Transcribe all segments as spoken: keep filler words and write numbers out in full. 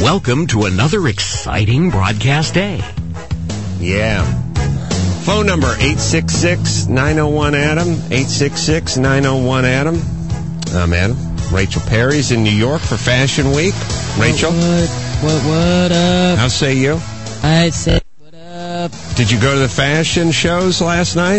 Welcome to another exciting broadcast day. Yeah. Phone number eight six six, nine oh one, Adam. eight six six, nine oh one, Adam. I'm Adam. Rachel Perry's in New York for Fashion Week. Rachel? What, what, what up? How say you? I say, what up? Did you go to the fashion shows last night?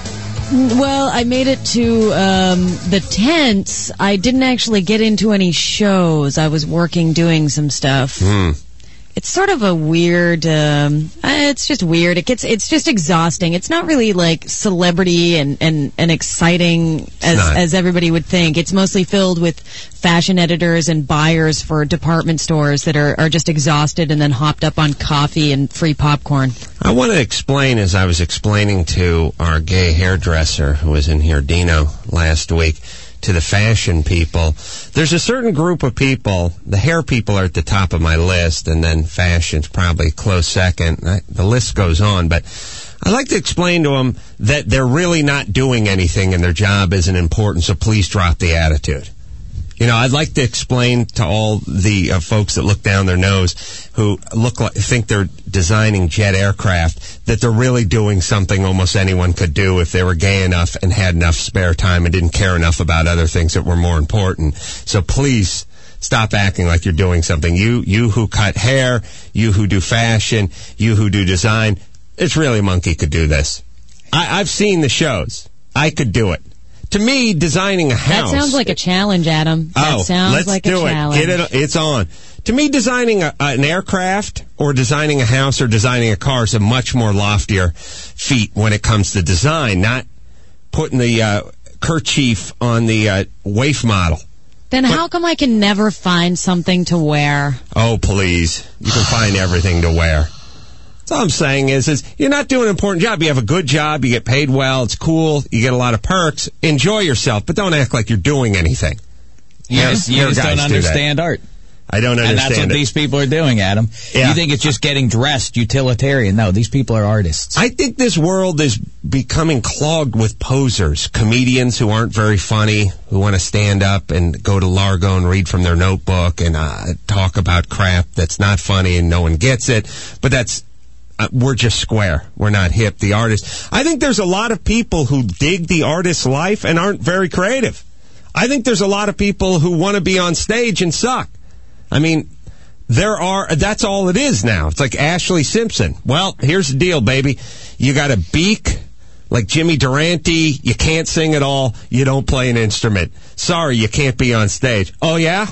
Well, I made it to um, the tents. I didn't actually get into any shows. I was working doing some stuff. Hmm. It's sort of a weird, um, it's just weird. It gets, it's just exhausting. It's not really like celebrity and, and, and exciting as, as everybody would think. It's mostly filled with fashion editors and buyers for department stores that are, are just exhausted and then hopped up on coffee and free popcorn. I want to explain, as I was explaining to our gay hairdresser who was in here, Dino, last week, to the fashion people, there's a certain group of people, the hair people are at the top of my list, and then fashion's probably a close second. I, the list goes on, but I like to explain to them that they're really not doing anything and their job isn't important, so please drop the attitude. You know, I'd like to explain to all the uh, folks that look down their nose who look like think they're designing jet aircraft that they're really doing something almost anyone could do if they were gay enough and had enough spare time and didn't care enough about other things that were more important. So please stop acting like you're doing something. You, you who cut hair, you who do fashion, you who do design, it's really monkey could do this. I, I've seen the shows. I could do it. To me, designing a house... That sounds like a challenge, Adam. That oh, sounds let's like do a challenge. It. Get it. It's on. To me, designing a, an aircraft or designing a house or designing a car is a much more loftier feat when it comes to design, not putting the uh, kerchief on the uh, waif model. Then but, how come I can never find something to wear? Oh, please. You can find everything to wear. All I'm saying is, is you're not doing an important job. You have a good job. You get paid well. It's cool. You get a lot of perks. Enjoy yourself, but don't act like you're doing anything. You just, you just don't understand do art. I don't understand And that's what it. these people are doing, Adam. Yeah. You think it's just getting dressed, utilitarian. No, these people are artists. I think this world is becoming clogged with posers, comedians who aren't very funny, who want to stand up and go to Largo and read from their notebook and uh, talk about crap that's not funny and no one gets it. But that's... Uh, we're just square. We're not hip. The artists. I think there's a lot of people who dig the artist's life and aren't very creative. I think there's a lot of people who want to be on stage and suck. I mean, there are, that's all it is now. It's like Ashley Simpson. Well, here's the deal, baby. You got a beak like Jimmy Durante. You can't sing at all. You don't play an instrument. Sorry, you can't be on stage. Oh, yeah?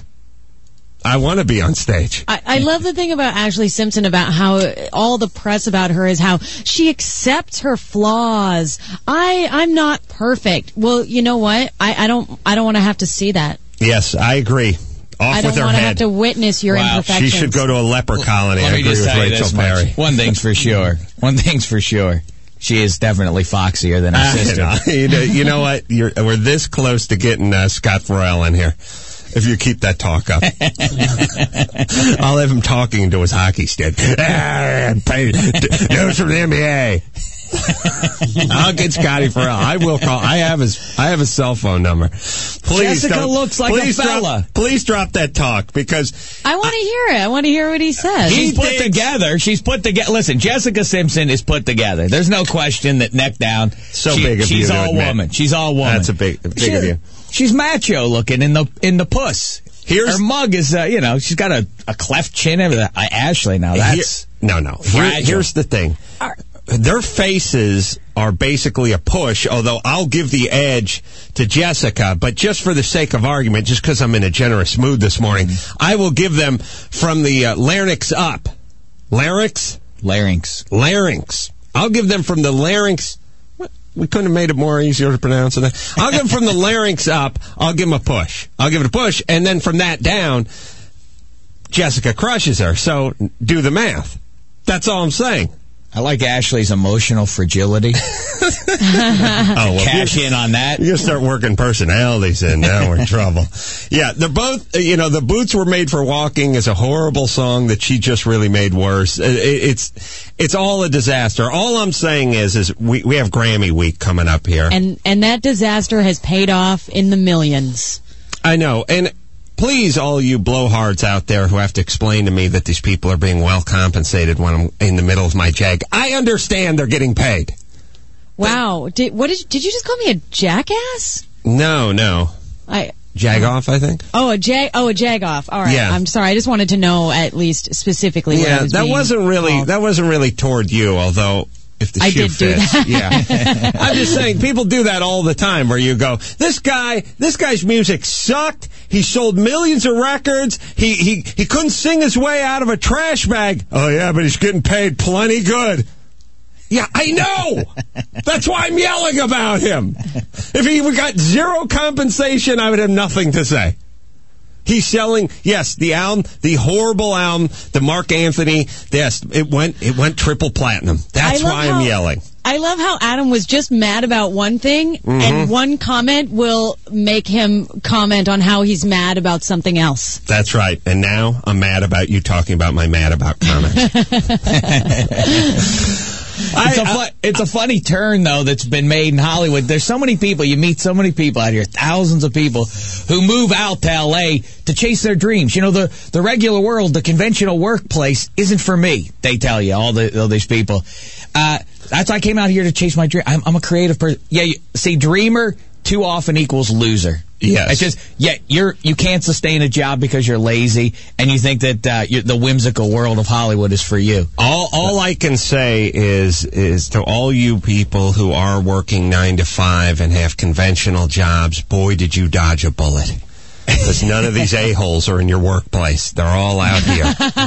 I want to be on stage. I, I love the thing about Ashley Simpson about how all the press about her is how she accepts her flaws. I, I'm not perfect. Well, you know what? I, I don't, I don't want to have to see that. Yes, I agree. Off I with don't her want to head. have to witness your Wow. imperfections. She should go to a leper colony. Let I me agree just with tell you Rachel this Perry. much. One thing's for sure. One thing's for sure. She is definitely foxier than her Ah, sister. you, know, you, know, you know what? You're, we're this close to getting uh, Scott Farrell in here. If you keep that talk up. I'll have him talking to his hockey stick. Ah, news from the N B A. I'll get Scotty Farrell. I will call. I have his. I have his cell phone number. Please Jessica don't, looks like please a fella. Drop, please drop that talk because I want to hear it. I want to hear what he says. She's put digs- together. She's put together. Listen, Jessica Simpson is put together. There's no question that neck down. So she, big of she's you to all admit. woman. She's all woman. That's a big, big she, of you. She's macho looking in the in the puss. Here's, her mug is, uh, you know, she's got a, a cleft chin. Everything. Uh, Ashley, now that's here, no, no. Here, here's the thing. Their faces are basically a push, although I'll give the edge to Jessica, but just for the sake of argument, just because I'm in a generous mood this morning, mm-hmm. I will give them from the uh, larynx up. Larynx? Larynx. Larynx. I'll give them from the larynx. What? We couldn't have made it more easier to pronounce than that. I'll give them from the larynx up. I'll give them a push. I'll give it a push, and then from that down, Jessica crushes her. So do the math. That's all I'm saying. I like Ashley's emotional fragility. oh, well, Cash in on that. You gotta start working personalities in. Now we're in trouble. Yeah, they're both, you know, The Boots Were Made for Walking is a horrible song that she just really made worse. It, it's it's all a disaster. All I'm saying is, is we, we have Grammy week coming up here. And, and that disaster has paid off in the millions. I know. And please, all you blowhards out there who have to explain to me that these people are being well compensated when I'm in the middle of my jag, I understand they're getting paid. Wow. But, did, what did, did you just call me a jackass? No, no. I... Jag-off, I think. Oh, a jag. Oh, a jag-off. All right. Yeah. I'm sorry. I just wanted to know at least specifically. What yeah, I was that being wasn't really called. that wasn't really toward you. Although, if the I shoe did do fits, that. yeah. I'm just saying, people do that all the time. Where you go, this guy, this guy's music sucked. He sold millions of records. He he he couldn't sing his way out of a trash bag. Oh yeah, but he's getting paid plenty good. Yeah, I know. That's why I'm yelling about him. If he got zero compensation, I would have nothing to say. He's selling, yes, the album, the horrible album, the Mark Anthony. Yes, it went it went triple platinum. That's why I'm how, yelling. I love how Adam was just mad about one thing, mm-hmm. and one comment will make him comment on how he's mad about something else. That's right. And now I'm mad about you talking about my mad about comment. It's, a fu- it's a funny turn, though, that's been made in Hollywood. There's so many people, you meet so many people out here, thousands of people, who move out to L A to chase their dreams. You know, the, the regular world, the conventional workplace isn't for me, they tell you, all, the, all these people. Uh, that's why I came out here to chase my dream. I'm, I'm a creative person. Yeah, you, see, dreamer too often equals loser. Yes. It's just, yeah, you're, you can't sustain a job because you're lazy, and you think that uh, you, the whimsical world of Hollywood is for you. All all I can say is is to all you people who are working nine to five and have conventional jobs, boy, did you dodge a bullet. Because none of these a-holes are in your workplace. They're all out here.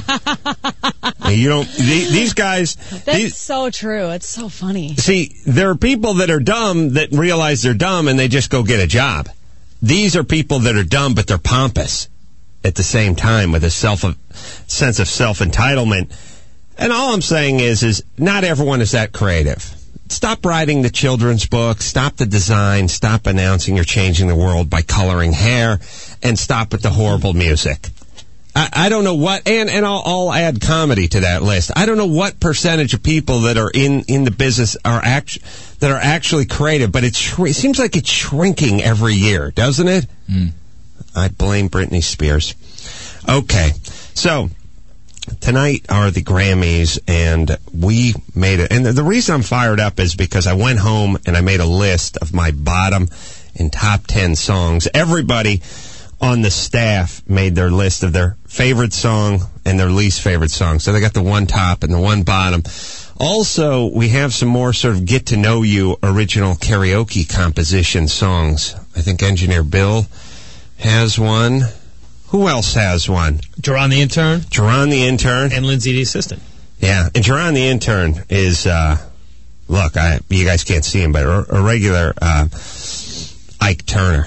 You don't, these guys... That's these, so true. It's so funny. See, there are people that are dumb that realize they're dumb and they just go get a job. These are people that are dumb, but they're pompous at the same time with a self a sense of self-entitlement. And all I'm saying is, is not everyone is that creative. Stop writing the children's books. Stop the design. Stop announcing you're changing the world by coloring hair. And stop with the horrible music. I, I don't know what, and, and I'll, I'll add comedy to that list. I don't know what percentage of people that are in, in the business are act, that are actually creative, but it's, it seems like it's shrinking every year, doesn't it? Mm. I blame Britney Spears. Okay, so tonight are the Grammys, and we made it. And the reason I'm fired up is because I went home and I made a list of my bottom and top ten songs. Everybody on the staff made their list of their favorite song and their least favorite song. So they got the one top and the one bottom. Also, we have some more sort of get-to-know-you original karaoke composition songs. I think Engineer Bill has one. Who else has one? Jerron the Intern. Jerron the Intern. And Lindsay the Assistant. Yeah, and Jerron the Intern is, uh, look, I, you guys can't see him, but a, a regular uh, Ike Turner.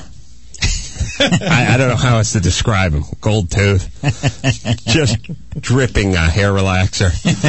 I, I don't know how else to describe him. Gold tooth. Just dripping uh, hair relaxer.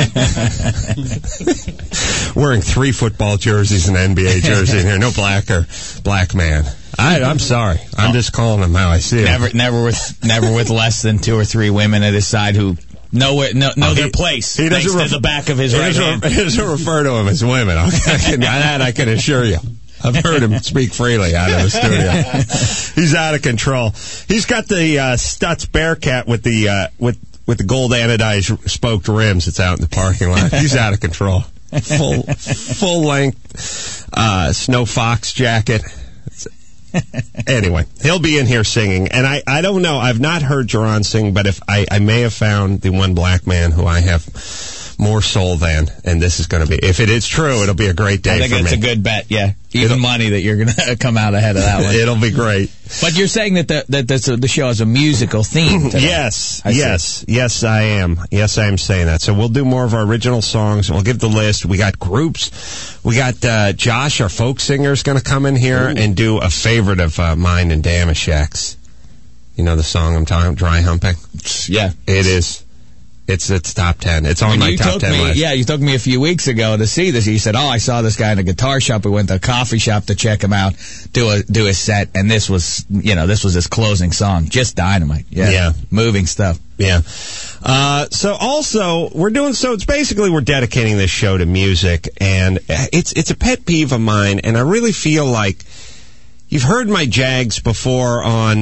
Wearing three football jerseys and an N B A jersey in here. No blacker. Black man. I, I'm sorry. I'm just calling him how I see him. Never, never with, never with less than two or three women at his side who know it, know, know oh, he, their place. He doesn't thanks ref- to the back of his he right doesn't, hand. He doesn't refer to them as women. Okay? I can, that I can assure you. I've heard him speak freely out of the studio. He's out of control. He's got the uh, Stutz Bearcat with the uh, with with the gold anodized spoked rims that's out in the parking lot. He's out of control. Full full length uh, Snow Fox jacket. Anyway, he'll be in here singing, and I, I don't know. I've not heard Jerron sing, but if I, I may have found the one black man who I have more soul than, and this is going to be, if it is true, it'll be a great day for me. I think it's a good bet, yeah. Even it'll, money that you're going to come out ahead of that one. It'll be great. But you're saying that the that that's a, the show has a musical theme today. Yes, I yes, see. yes, I am. Yes, I am saying that. So we'll do more of our original songs. We'll give the list. We got groups. We got uh, Josh, our folk singer, is going to come in here Ooh. and do a favorite of uh, mine and Damashek's. You know the song I'm talking about, Dry Humping? Yeah. It is. It's it's top ten. It's on when my you top took ten me, list. Yeah, you took me a few weeks ago to see this. You said, "Oh, I saw this guy in a guitar shop. We went to a coffee shop to check him out, do a do a set, and this was, you know, this was his closing song, just dynamite. Yeah, yeah. Moving stuff. Yeah. Uh, so also we're doing so. It's basically we're dedicating this show to music, and it's it's a pet peeve of mine, and I really feel like you've heard my jags before on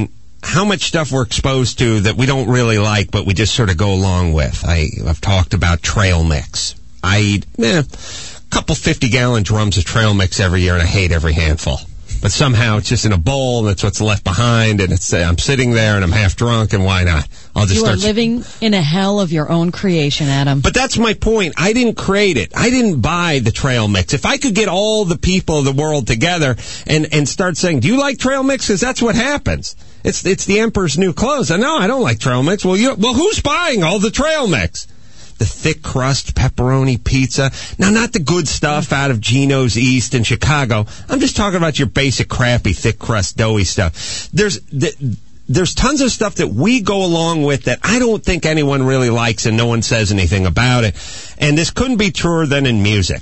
how much stuff we're exposed to that we don't really like, but we just sort of go along with. I, I've talked about trail mix. I eat eh, a couple fifty-gallon drums of trail mix every year, and I hate every handful. But somehow it's just in a bowl, and that's what's left behind, and it's uh, I'm sitting there, and I'm half drunk, and why not? I'll just you start. are living in a hell of your own creation, Adam. But that's my point. I didn't create it. I didn't buy the trail mix. If I could get all the people of the world together and, and start saying, do you like trail mix? Because that's what happens. It's it's the emperor's new clothes. I know I don't like trail mix. Well, you well, who's buying all the trail mix? The thick crust pepperoni pizza. Now, not the good stuff out of Gino's East in Chicago. I'm just talking about your basic crappy thick crust doughy stuff. There's the, there's tons of stuff that we go along with that I don't think anyone really likes, and no one says anything about it. And this couldn't be truer than in music.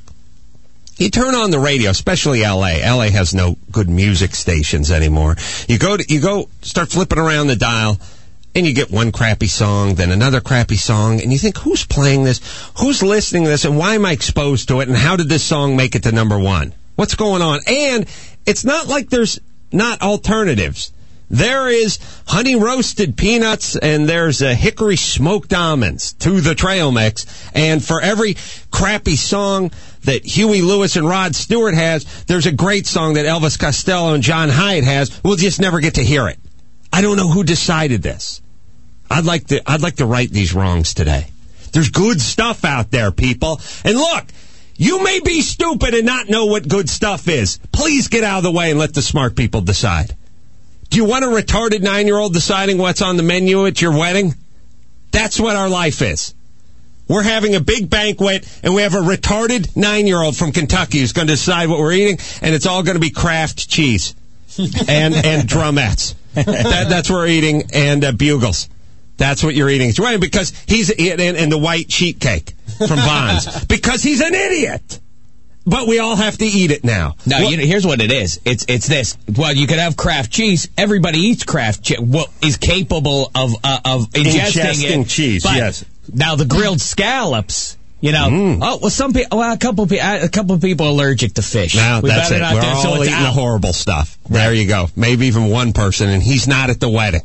You turn on the radio, especially L A. L A has no good music stations anymore. You go to, you go start flipping around the dial, and you get one crappy song, then another crappy song, and you think, who's playing this? Who's listening to this? And why am I exposed to it? And how did this song make it to number one? What's going on? And it's not like there's not alternatives. There is honey roasted peanuts, and there's a hickory smoked almonds to the trail mix. And for every crappy song that Huey Lewis and Rod Stewart has, there's a great song that Elvis Costello and John Hyatt has. We'll just never get to hear it. I don't know who decided this. I'd like to I'd like to right these wrongs today. There's good stuff out there, people. And look, you may be stupid and not know what good stuff is. Please get out of the way and let the smart people decide. Do you want a retarded nine-year-old deciding what's on the menu at your wedding? That's what our life is. We're having a big banquet, and we have a retarded nine-year-old from Kentucky who's going to decide what we're eating, and it's all going to be Kraft cheese and, and drumettes. That, that's what we're eating, and uh, Bugles. That's what you're eating. It's right, because he's and, and the white sheet cake from Bonds. Because he's an idiot. But we all have to eat it now. No, well, you know, here's what it is. It's it's this. Well, you could have Kraft cheese. Everybody eats Kraft cheese. Well, is capable of uh, of ingesting, ingesting it. cheese. But yes. Now the grilled scallops. You know, mm. oh well, some people, well, a couple, a couple of people are allergic to fish. Now we that's it. We're there, all so eating out. the horrible stuff. Right. There you go. Maybe even one person, and he's not at the wedding.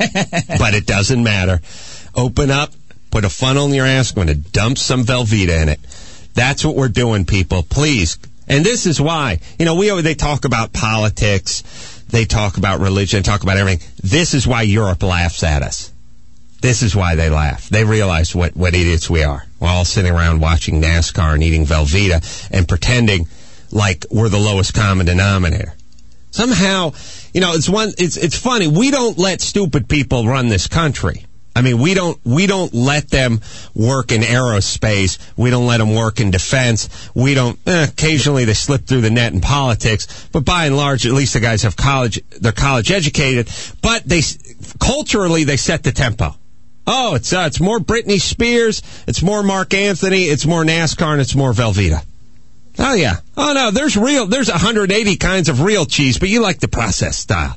But it doesn't matter. Open up, put a funnel in your ass, going to dump some Velveeta in it. That's what we're doing, people. Please. And this is why, you know, we they talk about politics, they talk about religion, talk about everything. This is why Europe laughs at us. This is why they laugh. They realize what, what idiots we are. We're all sitting around watching NASCAR and eating Velveeta and pretending like we're the lowest common denominator. Somehow, you know, it's one. It's it's funny. We don't let stupid people run this country. I mean, we don't we don't let them work in aerospace. We don't let them work in defense. We don't. Eh, occasionally, they slip through the net in politics, but by and large, at least the guys have college. They're college educated, but they culturally they set the tempo. Oh, it's uh, it's more Britney Spears. It's more Mark Anthony. It's more NASCAR, and it's more Velveeta. Oh, yeah. Oh, no, there's real, there's one hundred eighty kinds of real cheese, but you like the processed style.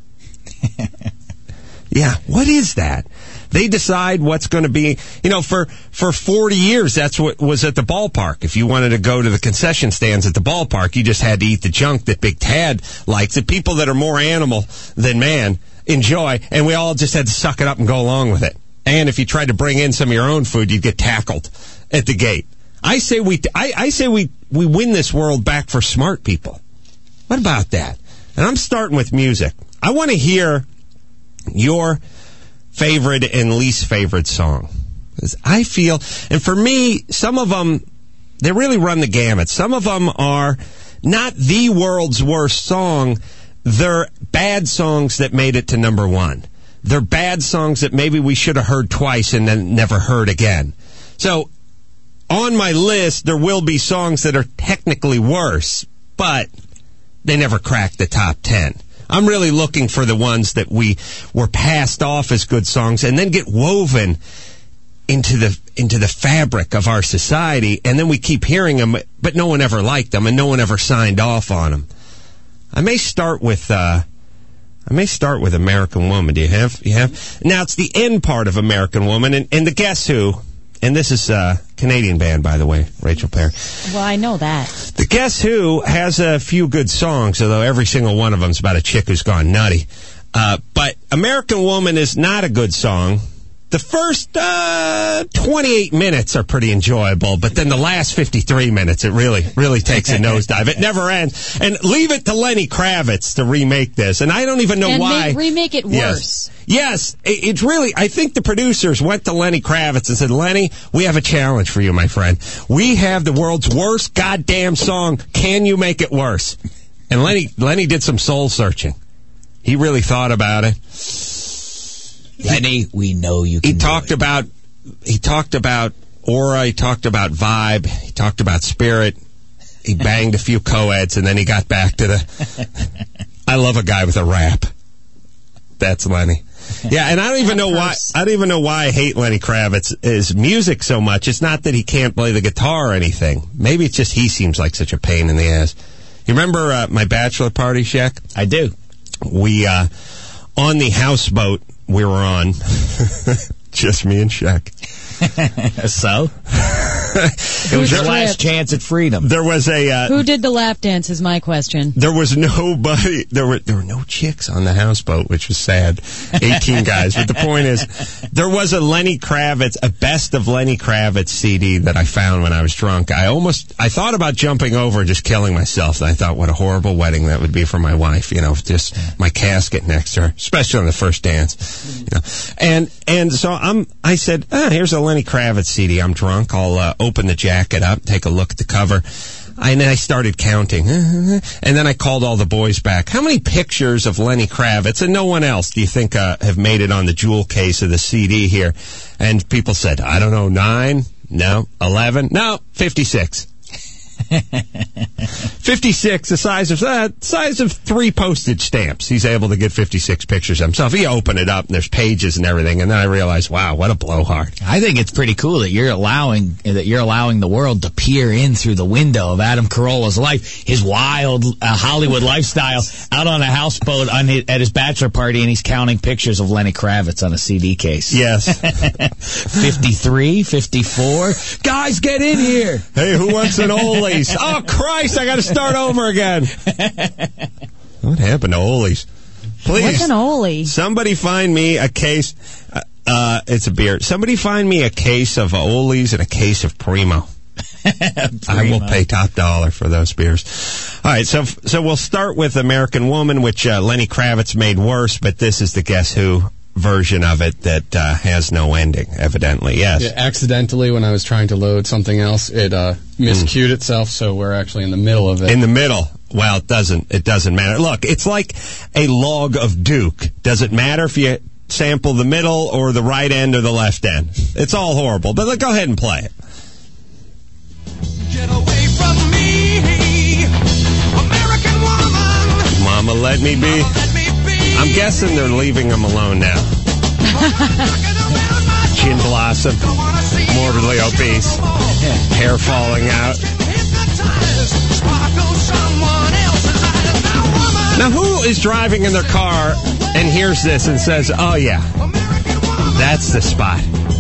Yeah, what is that? They decide what's going to be, you know, for, for forty years, that's what was at the ballpark. If you wanted to go to the concession stands at the ballpark, you just had to eat the junk that Big Tad likes. The people that are more animal than man enjoy, and we all just had to suck it up and go along with it. And if you tried to bring in some of your own food, you'd get tackled at the gate. I say we, I, I say we, we win this world back for smart people. What about that? And I'm starting with music. I want to hear your favorite and least favorite song. Because I feel, and for me, some of them, they really run the gamut. Some of them are not the world's worst song. They're bad songs that made it to number one. They're bad songs that maybe we should have heard twice and then never heard again. So, on my list, there will be songs that are technically worse, but they never cracked the top ten. I'm really looking for the ones that we were passed off as good songs and then get woven into the into the fabric of our society, and then we keep hearing them, but no one ever liked them and no one ever signed off on them. I may start with uh, I may start with American Woman. Do you have you have now? It's the end part of American Woman, and, and the Guess Who. And this is a Canadian band, by the way, Rachel Perry. Well, I know that. The Guess Who has a few good songs, although every single one of them is about a chick who's gone nutty. Uh, but American Woman is not a good song. The first uh, twenty-eight minutes are pretty enjoyable, but then the last fifty-three minutes, it really, really takes a nosedive. It never ends. And leave it to Lenny Kravitz to remake this. And I don't even know and why. Make, remake it yes. worse. Yes, it, it's really, I think the producers went to Lenny Kravitz and said, Lenny, we have a challenge for you, my friend. We have the world's worst goddamn song. Can you make it worse? And Lenny, Lenny did some soul searching. He really thought about it. Lenny, we know you can He do talked it. about he talked about aura, he talked about vibe, he talked about spirit. He banged a few co-eds and then he got back to the I love a guy with a rap. That's Lenny. Yeah, and I don't even know why I don't even know why I hate Lenny Kravitz his music so much. It's not that he can't play the guitar or anything. Maybe it's just he seems like such a pain in the ass. You remember uh, my bachelor party, Shaq? I do. We uh on the houseboat we were on, just me and Shaq. So? It was your last chance at freedom. There was a... Uh, Who did the lap dance is my question. There was nobody... There were there were no chicks on the houseboat, which was sad. eighteen guys. But the point is, there was a Lenny Kravitz, a best of Lenny Kravitz C D that I found when I was drunk. I almost... I thought about jumping over and just killing myself. And I thought, what a horrible wedding that would be for my wife. You know, just my casket next to her, especially on the first dance. You know, and and so I'm. I said, ah, here's a Lenny Kravitz C D. I'm drunk. I'll uh, open the jacket up, take a look at the cover. And then I started counting. And then I called all the boys back. How many pictures of Lenny Kravitz and no one else do you think uh, have made it on the jewel case of the C D here? And people said, I don't know, nine? No. Eleven? No. Fifty-six. fifty-six, the size of uh, size of three postage stamps. He's able to get fifty-six pictures of himself. He opened it up, and there's pages and everything. And then I realized, wow, what a blowhard. I think it's pretty cool that you're allowing that you're allowing the world to peer in through the window of Adam Carolla's life, his wild uh, Hollywood lifestyle, out on a houseboat on his, at his bachelor party, and he's counting pictures of Lenny Kravitz on a C D case. Yes. fifty-three, fifty-four. Guys, get in here. Hey, who wants an Ollie's? Oh, Christ, I got to start over again. What happened to Ollie's? Please. What's an Ollie? Somebody find me a case. Uh, uh, it's a beer. Somebody find me a case of Ollie's and a case of Primo. I will pay top dollar for those beers. All right, so so we'll start with American Woman, which uh, Lenny Kravitz made worse, but this is the Guess Who version of it that uh, has no ending, evidently. Yes. Yeah, accidentally, when I was trying to load something else, it uh, miscued mm. itself, so we're actually in the middle of it. In the middle. Well, it doesn't. It doesn't matter. Look, it's like a log of Duke. Does it matter if you sample the middle or the right end or the left end? It's all horrible. But look, go ahead and play it. Get away from me, American woman. Mama, let me be. Mama, let me be. I'm guessing they're leaving him alone now. Chin blossom, morbidly obese, hair falling out. Now, who is driving in their car and hears this and says, oh, yeah, that's the spot?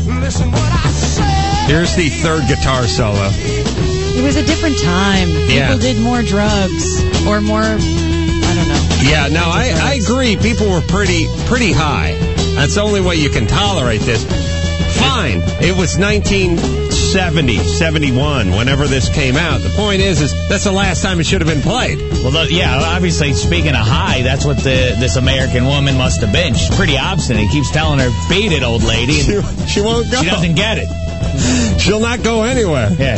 Here's the third guitar solo. It was a different time. People yeah. did more drugs or more, I don't know. Yeah, no, I, I agree. People were pretty pretty high. That's the only way you can tolerate this. Fine. It was nineteen seventy, seventy-one, whenever this came out. The point is, is that's the last time it should have been played. Well, the, yeah, obviously, speaking of high, that's what the this American woman must have been. She's pretty obstinate. He keeps telling her, beat it, old lady. She, she won't go. She doesn't get it. She'll not go anywhere. Yeah.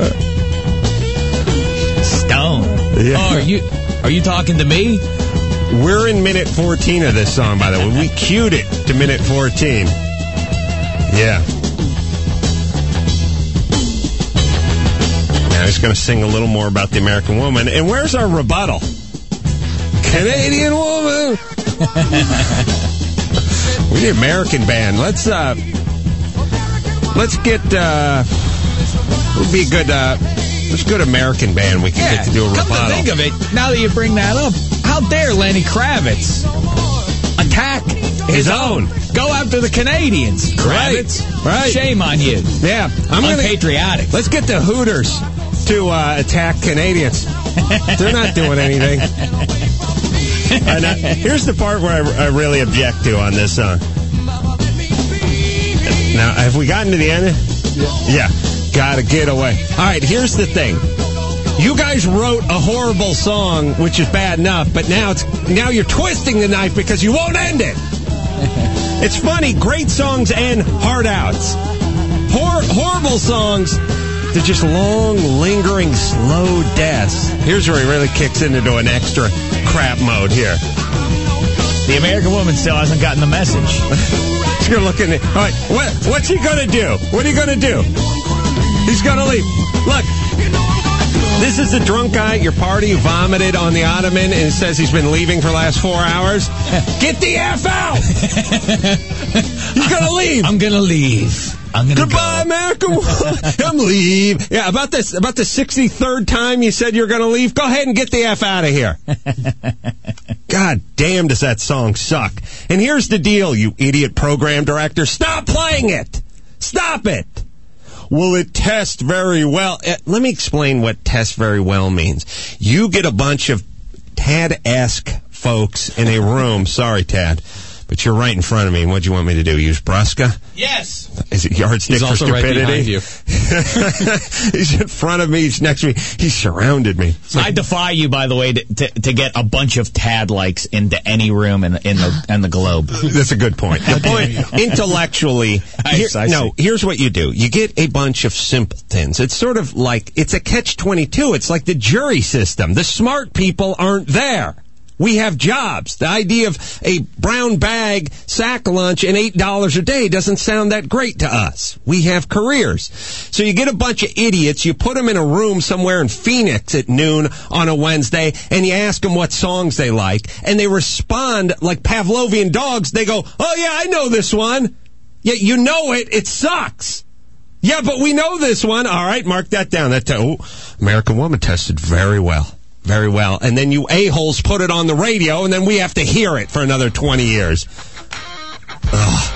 Stone. Yeah. Oh, are you, are you talking to me? We're in minute fourteen of this song, by the way. We cued it to minute fourteen. Yeah. Now he's going to sing a little more about the American woman. And where's our rebuttal? Canadian woman! We need American band. Let's, uh... Let's get, uh... It would be a good, uh... There's a good American band we can yeah, get to do a rebuttal. Come to think of it, now that you bring that up, how dare Lenny Kravitz attack his own? Go after the Canadians, Kravitz. Right. right. Shame on you. Yeah. I'm unpatriotic. Gonna, let's get the Hooters to uh, attack Canadians. They're not doing anything. And uh, here's the part where I, I really object to on this song. Now, have we gotten to the end? Yeah. yeah. Gotta get away. All right, here's the thing. You guys wrote a horrible song, which is bad enough, but now it's now you're twisting the knife because you won't end it. It's funny. Great songs end hard outs. Hor- horrible songs, they're just long, lingering, slow deaths. Here's where he really kicks into an extra crap mode here. The American Woman still hasn't gotten the message. You're looking at... All right, what, what's he going to do? What are you going to do? He's going to leave. Look, this is the drunk guy at your party who vomited on the ottoman and says he's been leaving for the last four hours. Get the F out! He's going to leave. I'm going to leave. I'm gonna Goodbye, go. America. I'm leave. Yeah, about this, about the sixty-third time you said you're going to leave. Go ahead and get the F out of here. God damn, does that song suck? And here's the deal, you idiot program director. Stop playing it. Stop it. Will it test very well? Uh, let me explain what test very well means. You get a bunch of Tad-esque folks in a room. Sorry, Tad. But you're right in front of me. And what do you want me to do? Use Brusca? Yes. Is it yardstick He's for also stupidity? right behind you. He's in front of me. He's next to me. He's surrounded me. Like, I defy you, by the way, to, to, to get a bunch of Tad likes into any room in, in the in the globe. That's a good point. The point, intellectually, here, I, I no, here's what you do. You get a bunch of simpletons. It's sort of like, it's a catch twenty-two. It's like the jury system. The smart people aren't there. We have jobs. The idea of a brown bag, sack lunch, and eight dollars a day doesn't sound that great to us. We have careers. So you get a bunch of idiots, you put them in a room somewhere in Phoenix at noon on a Wednesday, and you ask them what songs they like, and they respond like Pavlovian dogs. They go, oh yeah, I know this one. Yet you know it, it sucks. Yeah, but we know this one. All right, mark that down. That t- oh, American Woman tested very well. Very well. And then you a-holes put it on the radio, and then we have to hear it for another twenty years. Ugh.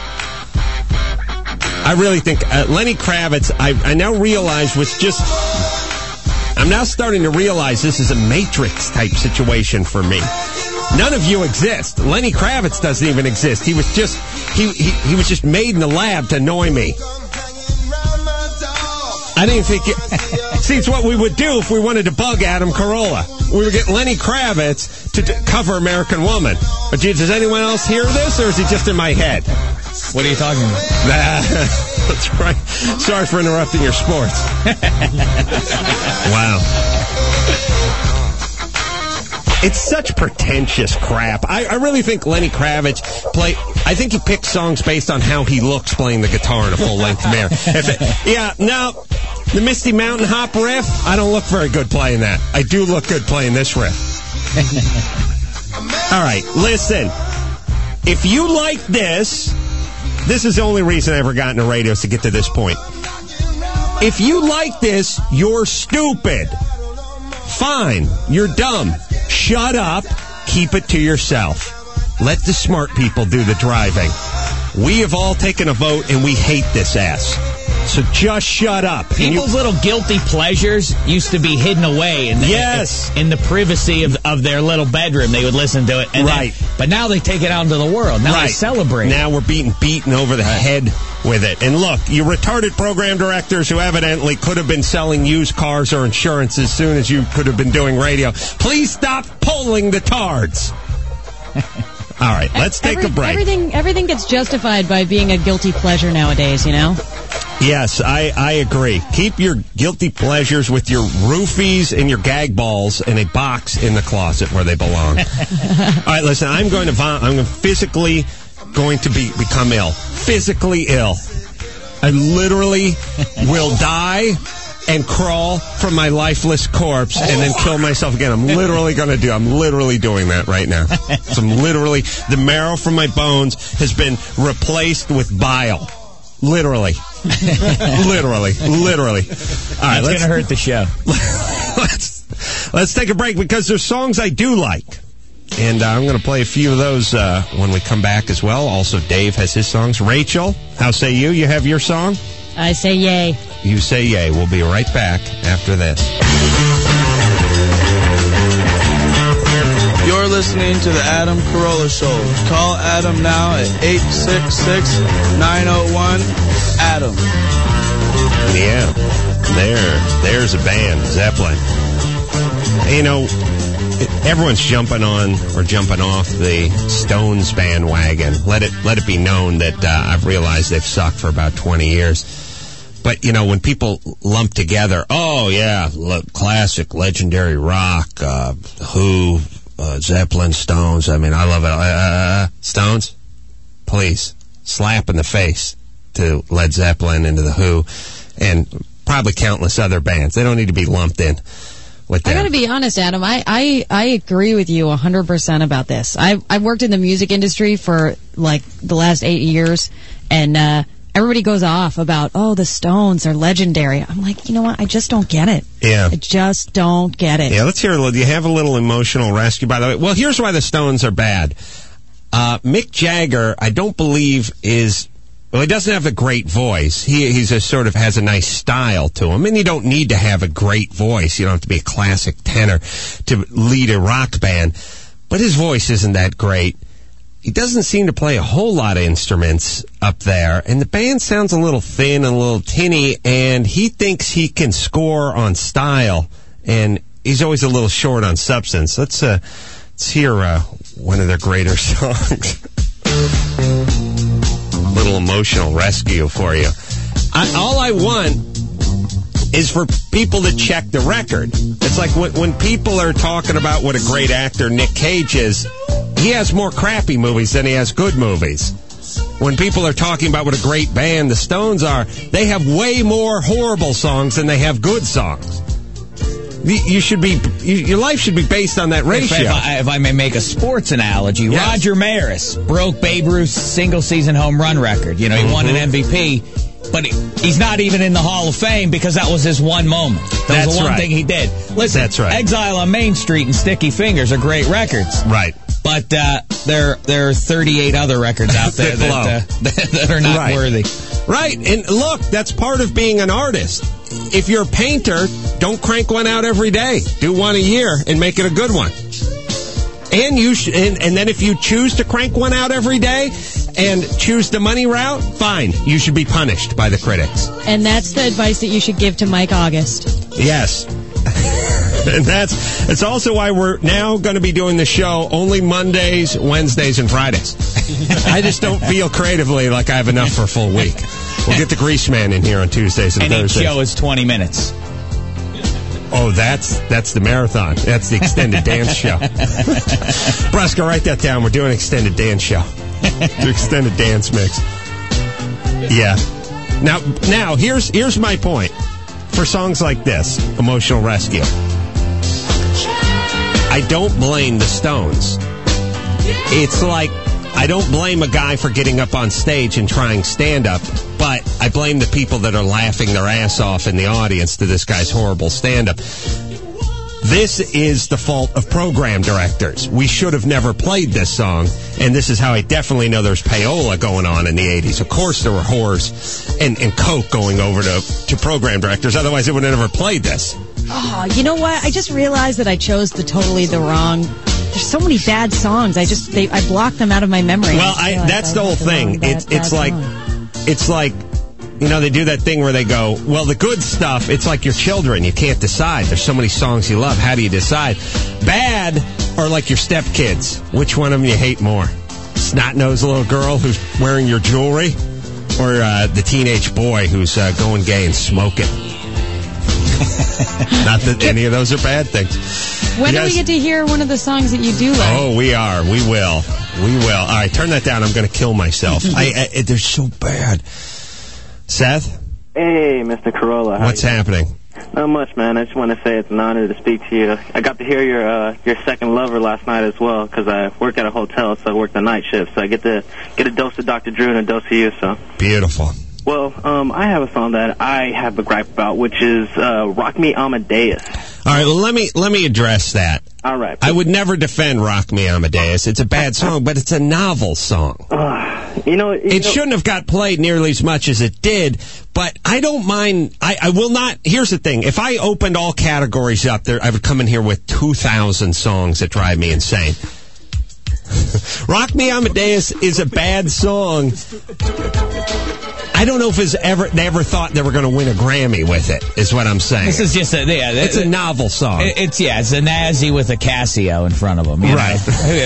I really think uh, Lenny Kravitz, I, I now realize, was just... I'm now starting to realize this is a Matrix-type situation for me. None of you exist. Lenny Kravitz doesn't even exist. He was just... He, he, he was just made in the lab to annoy me. I didn't think it... See, it's what we would do if we wanted to bug Adam Carolla. We would get Lenny Kravitz to d- cover American Woman. But geez, does anyone else hear this, or is it just in my head? What are you talking about? That's right. Sorry for interrupting your sports. Wow. It's such pretentious crap. I, I really think Lenny Kravitz play. I think he picks songs based on how he looks playing the guitar in a full-length manner. If it, yeah, no... The Misty Mountain Hop riff, I don't look very good playing that. I do look good playing this riff. All right, listen. If you like this, this is the only reason I ever got into radio is to get to this point. If you like this, you're stupid. Fine, you're dumb. Shut up. Keep it to yourself. Let the smart people do the driving. We have all taken a vote, and we hate this ass. So just shut up. People's you, little guilty pleasures used to be hidden away in the, yes. in, in the privacy of, of their little bedroom. They would listen to it. And right. Then, but now they take it out into the world. Now right. they celebrate. Now we're being beaten over the head with it. And look, you retarded program directors who evidently could have been selling used cars or insurance as soon as you could have been doing radio, please stop pulling the tards. All right, let's take Every, a break. Everything, everything gets justified by being a guilty pleasure nowadays, you know? Yes, I, I agree. Keep your guilty pleasures with your roofies and your gag balls in a box in the closet where they belong. All right, listen, I'm going to vom- I'm physically going to be become ill. Physically ill. I literally will die and crawl from my lifeless corpse and then kill myself again. I'm literally going to do. I'm literally doing that right now. So I'm literally, the marrow from my bones has been replaced with bile. Literally. literally. Literally. All right, That's going to hurt the show. let's, let's take a break because there's songs I do like. And uh, I'm going to play a few of those uh, when we come back as well. Also, Dave has his songs. Rachel, how say you? You have your song? I say yay. You say yay. We'll be right back after this. You're listening listening to the Adam Carolla Show. Call Adam now at eight six six, nine oh one, Adam. Yeah, there, there's a band, Zeppelin. You know, everyone's jumping on or jumping off the Stones bandwagon. Let it let it be known that uh, I've realized they've sucked for about twenty years. But, you know, when people lump together, oh, yeah, le- classic, legendary rock, uh, Who, uh, Zeppelin, Stones, I mean, I love it. Uh, Stones, please, slap in the face to Led Zeppelin and to The Who, and probably countless other bands. They don't need to be lumped in with them. I gotta be honest, Adam, I, I, I agree with you one hundred percent about this. I've, I've worked in the music industry for, like, the last eight years, and, uh, everybody goes off about, oh, the Stones are legendary. I'm like, you know what? I just don't get it. Yeah. I just don't get it. Yeah, let's hear a little. Do you have a little emotional rescue, by the way? Well, here's why the Stones are bad. Uh, Mick Jagger, I don't believe is, well, he doesn't have a great voice. He he's a sort of has a nice style to him, and you don't need to have a great voice. You don't have to be a classic tenor to lead a rock band. But his voice isn't that great. He doesn't seem to play a whole lot of instruments up there, and the band sounds a little thin and a little tinny, and he thinks he can score on style, and he's always a little short on substance. Let's, uh, let's hear uh, one of their greater songs. A little emotional rescue for you. I, all I want is for people to check the record. It's like when, when people are talking about what a great actor Nick Cage is, he has more crappy movies than he has good movies. When people are talking about what a great band the Stones are, they have way more horrible songs than they have good songs. You should be, you, your life should be based on that ratio. If, if, I, if I may make a sports analogy, yes. Roger Maris broke Babe Ruth's single-season home run record. You know, he mm-hmm. won an M V P. But he's not even in the Hall of Fame because that was his one moment. That That's was the one right. thing he did. Listen, That's right. Exile on Main Street and Sticky Fingers are great records. Right. But uh, there, there are thirty-eight other records out there that, uh, that are not right. worthy. Right. And look, that's part of being an artist. If you're a painter, don't crank one out every day. Do one a year and make it a good one. And you sh- and, and then if you choose to crank one out every day and choose the money route, fine. You should be punished by the critics. And that's the advice that you should give to Mike August. Yes. And that's it's also why we're now going to be doing the show only Mondays, Wednesdays, and Fridays. I just don't feel creatively like I have enough for a full week. We'll get the Grease Man in here on Tuesdays and, and Thursdays. And each show is twenty minutes. Oh, that's that's the marathon. That's the extended dance show. Brusca, write that down. We're doing an extended dance show. The extended dance mix. Yeah. Now, now here's here's my point. For songs like this, Emotional Rescue, I don't blame the Stones. It's like, I don't blame a guy for getting up on stage and trying stand-up, but I blame the people that are laughing their ass off in the audience to this guy's horrible stand-up. This is the fault of program directors. We should have never played this song, and this is how I definitely know there's payola going on in the eighties. Of course there were whores and, and coke going over to, to program directors, otherwise they would have never played this. Oh, you know what? I just realized that I chose the totally the wrong... There's so many bad songs. I just they I blocked them out of my memory. Well, I, I that's I the whole the thing. Bad, it's it's like song. It's like, you know, they do that thing where they go, well, the good stuff, it's like your children. You can't decide. There's so many songs you love. How do you decide? Bad are like your stepkids. Which one of them you hate more? Snot-nosed little girl who's wearing your jewelry, or uh, the teenage boy who's uh, going gay and smoking? Not that any of those are bad things. When you do guys, we get to hear one of the songs that you do like? Oh, we are. We will. We will. All right, turn that down. I'm going to kill myself. I, I, they're so bad. Seth? Hey, Mister Carolla. What's happening? Not much, man. I just want to say it's an honor to speak to you. I got to hear your uh, your second lover last night as well, because I work at a hotel, so I work the night shift. So I get to get a dose of Doctor Drew and a dose of you. So beautiful. Well, um, I have a song that I have a gripe about, which is uh, "Rock Me Amadeus." All right, well, let me let me address that. All right. I would never defend "Rock Me Amadeus." It's a bad song, but it's a novel song. Uh, you know, you it know, shouldn't have got played nearly as much as it did. But I don't mind. I, I will not. Here's the thing: if I opened all categories up, there, I would come in here with two thousand songs that drive me insane. Rock Me Amadeus is a bad song. I don't know if it's ever they ever thought they were going to win a Grammy with it, is what I'm saying. This is just a, yeah, it's a novel song. It, it's, yeah, it's a Nazi with a Casio in front of him. You right.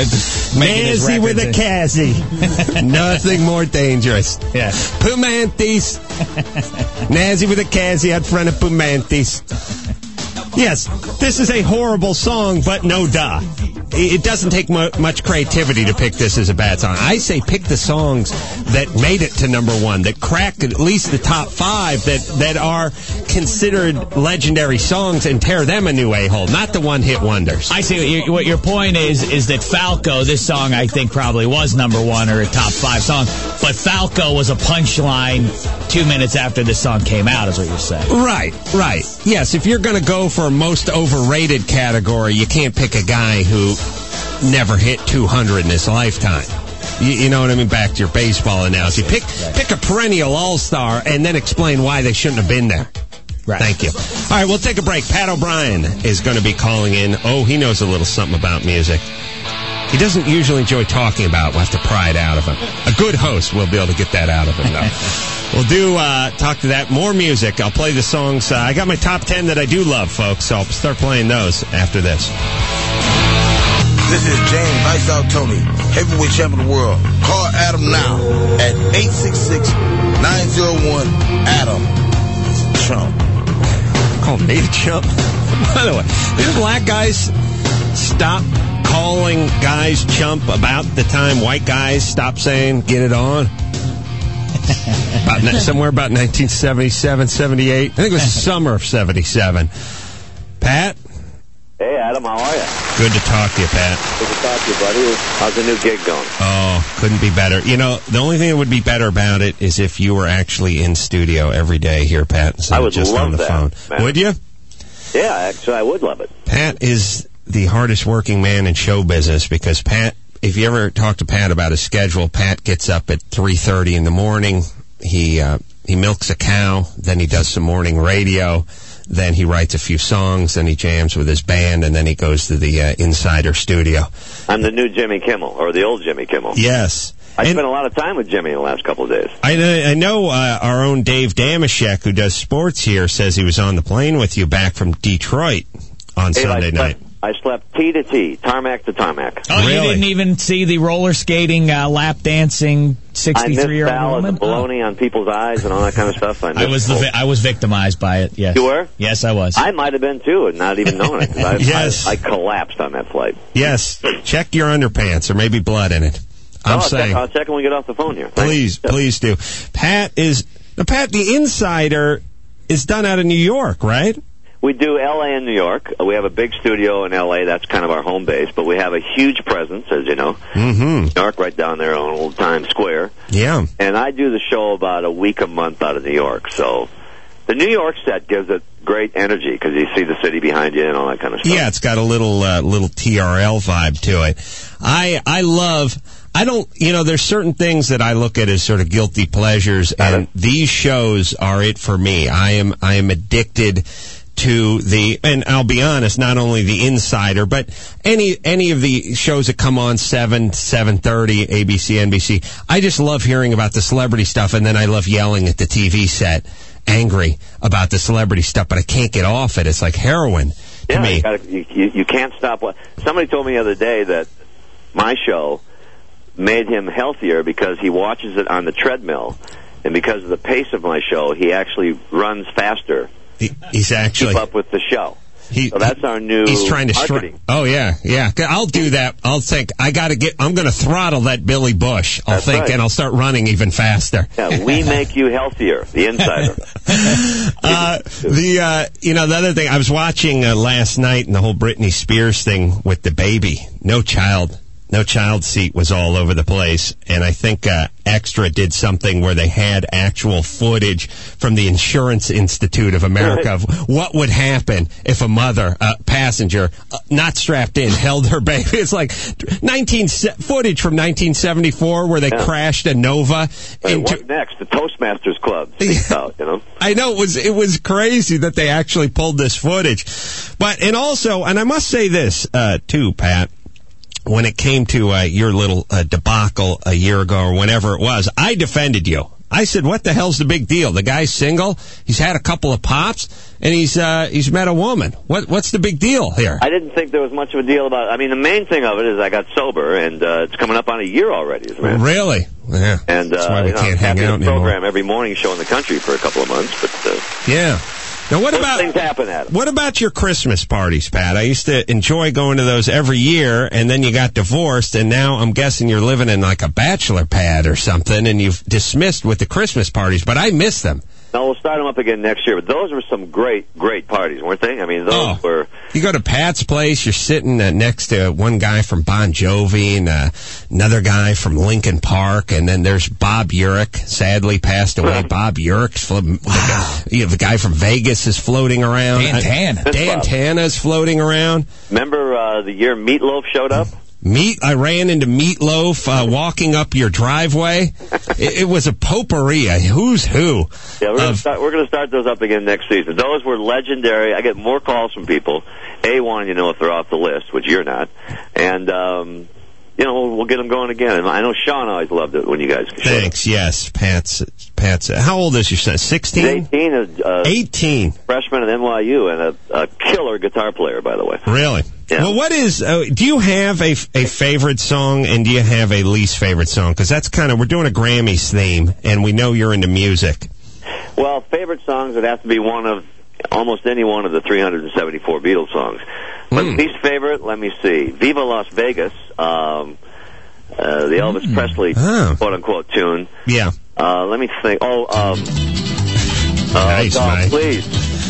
Nazi with a Cassie. Nothing more dangerous. Yeah. Pumantis. Nazi with a Cassie out front of Pumantis. Yes, this is a horrible song, but no duh. It doesn't take mu- much creativity to pick this as a bad song. I say pick the songs that made it to number one, that cracked at least the top five, that, that are considered legendary songs, and tear them a new a-hole, not the one-hit wonders. I see what, you, what your point is, is that Falco, this song I think probably was number one or a top five song, but Falco was a punchline two minutes after this song came out, is what you're saying. Right, right. Yes, if you're going to go for a most overrated category, you can't pick a guy who never hit two hundred in his lifetime. You, you know what I mean? Back to your baseball analogy. Pick pick a perennial all-star and then explain why they shouldn't have been there. Right. Thank you. All right, we'll take a break. Pat O'Brien is going to be calling in. Oh, he knows a little something about music. He doesn't usually enjoy talking about it. We'll have to pry it out of him. A good host will be able to get that out of him, though. We'll do, uh, talk to that. More music. I'll play the songs. Uh, I got my top ten that I do love, folks, so I'll start playing those after this. This is James Ice Out Tony, heavyweight champion of the world. Call Adam now at eight six six, nine oh one, Adam Trump. Call me a chump? By the way, didn't black guys stop calling guys chump about the time white guys stopped saying get it on? About, somewhere about nineteen seventy-seven, seventy-eight. I think it was the summer of seventy-seven. Pat? Hey, Adam, how are you? Good to talk to you, Pat. Good to talk to you, buddy. How's the new gig going? Oh, couldn't be better. You know, the only thing that would be better about it is if you were actually in studio every day here, Pat, instead I would of just love on the that, phone. man. Would you? Yeah, actually, I would love it. Pat is the hardest working man in show business because Pat, if you ever talk to Pat about his schedule, Pat gets up at three thirty in the morning. He uh, he milks a cow, then he does some morning radio, then he writes a few songs, then he jams with his band, and then he goes to the uh, Insider studio. I'm the new Jimmy Kimmel, or the old Jimmy Kimmel. Yes. I and spent a lot of time with Jimmy in the last couple of days. I, I know uh, our own Dave Damashek, who does sports here, says he was on the plane with you back from Detroit on Dave, Sunday I slept, night. I slept T to T, tarmac to tarmac. Oh, really? You didn't even see the roller skating, uh, lap dancing sixty-three-year-old I missed woman? the baloney oh. on people's eyes and all that kind of stuff. I, I was the vi- I was victimized by it, yes. You were? Yes, I was. I might have been, too, and not even knowing it. 'Cause I, yes. I, I collapsed on that flight. Yes. Check your underpants. There may be blood in it. I'm oh, I'll saying. Check, I'll check when we get off the phone here. Please, Thanks. please do. Pat is... Now, Pat, the Insider is done out of New York, right? We do L A and New York. We have a big studio in L A. That's kind of our home base. But we have a huge presence, as you know. Mm-hmm. New York, right down there on Old Times Square. Yeah. And I do the show about a week a month out of New York. So the New York set gives it great energy because you see the city behind you and all that kind of stuff. Yeah, it's got a little uh, little T R L vibe to it. I I love... I don't, you know, there's certain things that I look at as sort of guilty pleasures, and these shows are it for me. I am I am addicted to the, and I'll be honest, not only the Insider, but any any of the shows that come on seven, seven thirty, A B C, N B C. I just love hearing about the celebrity stuff, and then I love yelling at the T V set, angry about the celebrity stuff, but I can't get off it. It's like heroin to yeah, me. You, gotta, you, you, you can't stop. What somebody told me the other day that my show made him healthier because he watches it on the treadmill, and because of the pace of my show, he actually runs faster. He, he's actually keep up with the show. He, so that's our new he's trying to marketing. Stri- oh yeah, yeah. I'll do that. I'll think I got to get. I'm going to throttle that Billy Bush. I'll that's think, right. and I'll start running even faster. Yeah, we make you healthier. The Insider. uh, the uh, you know the other thing I was watching uh, last night, and the whole Britney Spears thing with the baby. No child. No child seat was all over the place, and I think uh, Extra did something where they had actual footage from the Insurance Institute of America of what would happen if a mother, a uh, passenger, uh, not strapped in, held her baby. It's like nineteen footage from nineteen seventy-four where they yeah. crashed a Nova. Hey, into, what's next? The Toastmasters Club. Out, you know? I know it was it was crazy that they actually pulled this footage, but and also, and I must say this uh, too, Pat. when it came to uh, your little uh, debacle a year ago or whenever it was, I defended you. I said, what the hell's the big deal? The guy's single, he's had a couple of pops, and he's uh, he's met a woman. What What's the big deal here? I didn't think there was much of a deal about it. I mean, the main thing of it is I got sober, and uh, it's coming up on a year already. As a matter. Really? Yeah. And uh, That's why we you know, can't hang happy out to program anymore. every morning show in the country for a couple of months, but uh, Yeah. Now, what those about things happen, Adam. what about your Christmas parties, Pat? I used to enjoy going to those every year, and then you got divorced, and now I'm guessing you're living in like a bachelor pad or something, and you've dismissed with the Christmas parties, but I miss them. No, we'll start them up again next year, but those were some great, great parties, weren't they? I mean, those Oh. were... You go to Pat's place, you're sitting uh, next to one guy from Bon Jovi and uh, another guy from Linkin Park, and then there's Bob Urich, sadly passed away. Bob Urich's flo- the, guy, you know, the guy from Vegas is floating around. Dan Tana. Uh, Dan Tana's floating around. Remember uh, the year Meatloaf showed up? Meat, I ran into Meatloaf uh, walking up your driveway. It, it was a potpourri, a who's who. Yeah, we're going of- to start. We're going to start those up again next season. Those were legendary. I get more calls from people. A, wanting to know if they're off the list, which you're not, and um, you know we'll, we'll get them going again. And I know Sean always loved it when you guys. Thanks. Yes, Pat's. Pat's. How old is your son? Sixteen. Eighteen. Is, uh, Eighteen. Freshman at N Y U and a, a killer guitar player, by the way. Really? Yeah. Well, what is? Uh, do you have a, a favorite song, and do you have a least favorite song? Because that's kind of we're doing a Grammys theme, and we know you're into music. Well, favorite songs would have to be one of almost any one of the three hundred seventy-four Beatles songs. But Mm. least favorite, let me see, Viva Las Vegas, um, uh, the Elvis Presley Oh. quote-unquote tune. Yeah. Uh, let me think. Oh, um, uh, Nice, oh, Mike. please.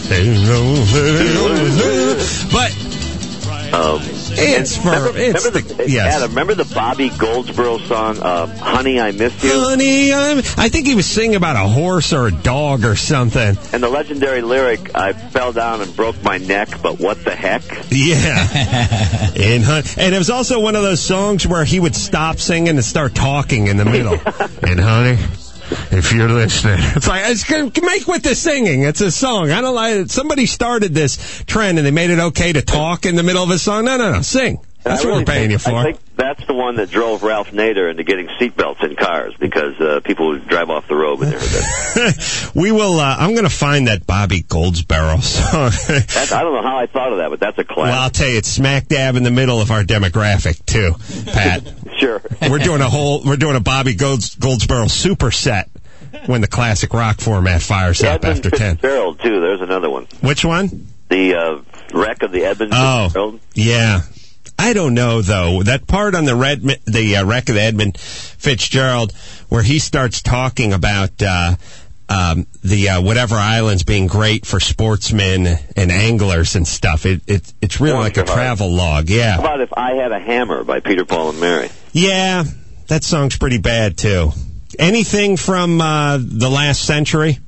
But Um, it's for remember, it's remember the, the, yes. Adam, remember the Bobby Goldsboro song, uh, "Honey, I Miss You," Honey, I'm, I think he was singing about a horse or a dog or something. and the legendary lyric, "I fell down and broke my neck, but what the heck?" Yeah. and, hun- and it was also one of those songs where he would stop singing and start talking in the middle. And honey, if you're listening, it's like, it's, make with the singing. It's a song. I don't like Somebody started this trend and they made it okay to talk in the middle of a song. No, no, no. Sing. That's I what really we're paying think, you for. I think that's the one that drove Ralph Nader into getting seatbelts in cars because uh, people would drive off the road when they heard that. we will, uh, I'm going to find that Bobby Goldsboro song. That's, I don't know how I thought of that, but that's a classic. Well, I'll tell you, it's smack dab in the middle of our demographic, too, Pat. Sure. We're doing a whole, we're doing a Bobby Golds, Goldsboro superset when the classic rock format fires up Edmund after ten. Fitzgerald, too. There's another one. Which one? The uh, wreck of the Edmund Oh, Fitzgerald. yeah. I don't know, though. That part on the red, the uh, wreck of the Edmund Fitzgerald where he starts talking about uh, um, the uh, whatever islands being great for sportsmen and anglers and stuff. It, it It's really like a travel log, yeah. How about If I Had a Hammer by Peter, Paul, and Mary? Yeah, that song's pretty bad, too. Anything from uh, the last century?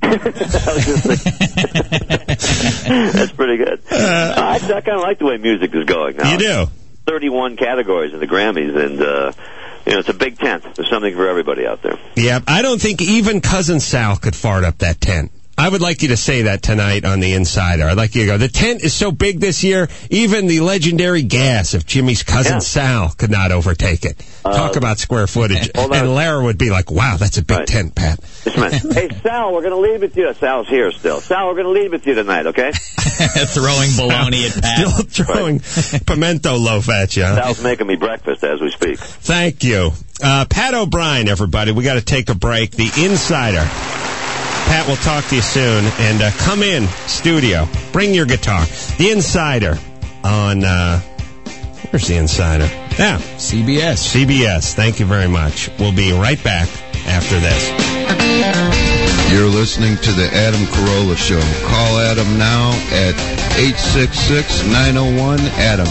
That's pretty good. Uh, I, I kind of like the way music is going now. You do? thirty-one categories in the Grammys, and uh, you know it's a big tent. There's something for everybody out there. Yeah, I don't think even Cousin Sal could fart up that tent. I would like you to say that tonight on the Insider. I'd like you to go, the tent is so big this year, even the legendary gas of Jimmy's Cousin Yeah. Sal could not overtake it. Uh, Talk about square footage. hold on. And Lara would be like, wow, that's a big Right. tent, Pat. Just a minute. Hey, Sal, we're going to leave with you. Sal's here still. Sal, we're going to leave with you tonight, okay? Throwing baloney at Pat. Still throwing pimento loaf at you. Huh? Sal's making me breakfast as we speak. Thank you. Uh, Pat O'Brien, everybody. We got to take a break. The Insider. Pat, we'll talk to you soon. And uh, come in, studio. Bring your guitar. The Insider on, uh, where's The Insider? Yeah. C B S. C B S. Thank you very much. We'll be right back after this. You're listening to the Adam Carolla Show. Call Adam now at eight six six, nine oh one, Adam.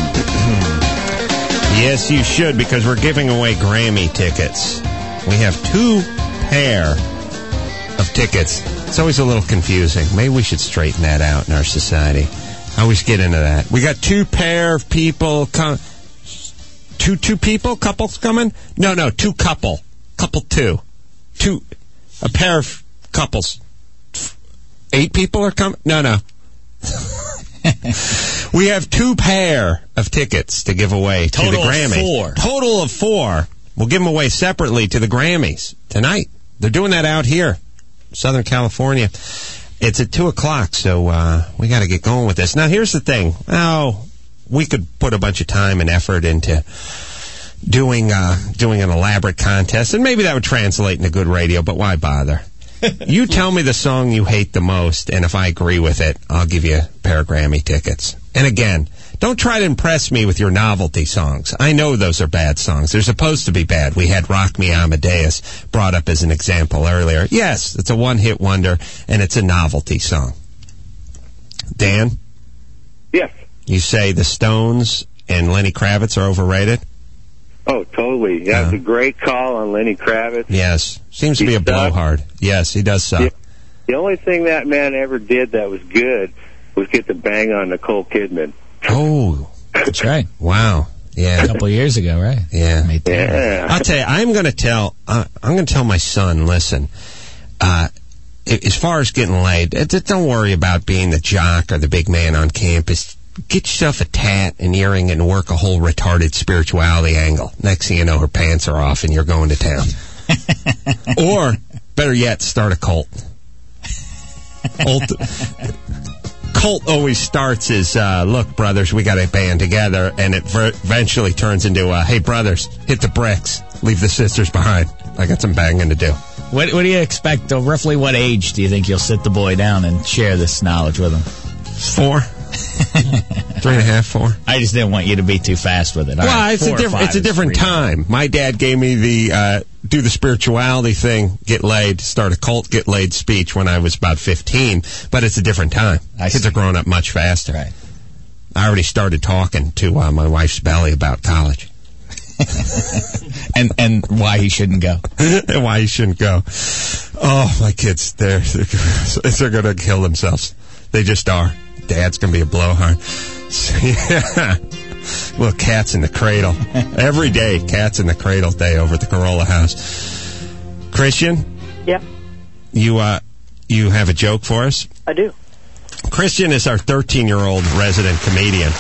Yes, you should, because we're giving away Grammy tickets. We have two pair of tickets. It's always a little confusing. Maybe we should straighten that out in our society. I always get into that. We got two pair of people. Com- two two people? Couples coming? No, no, two couple. Couple two. Two. A pair of couples. Eight people are coming? No, no. We have two pair of tickets to give away Total to the of Grammys. four. Total of four. We'll give them away separately to the Grammys tonight. They're doing that out here, Southern California. It's at two o'clock, so uh, we got to get going with this. Now, here's the thing. Oh, we could put a bunch of time and effort into doing uh, doing an elaborate contest, and maybe that would translate into good radio, but why bother? You tell me the song you hate the most, and if I agree with it, I'll give you a pair of Grammy tickets. And again, don't try to impress me with your novelty songs. I know those are bad songs. They're supposed to be bad. We had Rock Me Amadeus brought up as an example earlier. Yes, it's a one-hit wonder, and it's a novelty song. Dan? Yes. You say the Stones and Lenny Kravitz are overrated? Oh, totally. Yeah, it's a great call on Lenny Kravitz. Yes. Seems to He be a sucks. blowhard. Yes, he does suck. The, the only thing that man ever did that was good was get the bang on Nicole Kidman. Oh. That's right. Wow. Yeah. A couple of years ago, right? Yeah. Yeah. I'll tell you, I'm going to tell, uh, I'm going to tell my son, listen, uh, as far as getting laid, don't worry about being the jock or the big man on campus. Get yourself a tat, an earring, and work a whole retarded spirituality angle. Next thing you know, her pants are off and you're going to town. Or, better yet, start a cult. Ult- cult always starts as, uh, look, brothers, we got to band together, and it ver- eventually turns into, uh, hey, brothers, hit the bricks, leave the sisters behind. I got some banging to do. What, what do you expect? Uh, roughly what age do you think you'll sit the boy down and share this knowledge with him? Four. Three and a half, four. I just didn't want you to be too fast with it. All well, right, it's a different it's a different time. My dad gave me the uh, do the spirituality thing, get laid, start a cult, get laid speech when I was about fifteen. But it's a different time. I Kids see. are growing up much faster. Right. I already started talking to uh, my wife's belly about college. and and why he shouldn't go. And why he shouldn't go. Oh, my kids, they're they're, they're going to kill themselves. They just are. Dad's going to be a blowhard. So, yeah. Little cats in the cradle. Every day, cats in the cradle day over at the Corolla house. Christian? Yep. You, uh, you have a joke for us? I do. Christian is our thirteen-year-old resident comedian.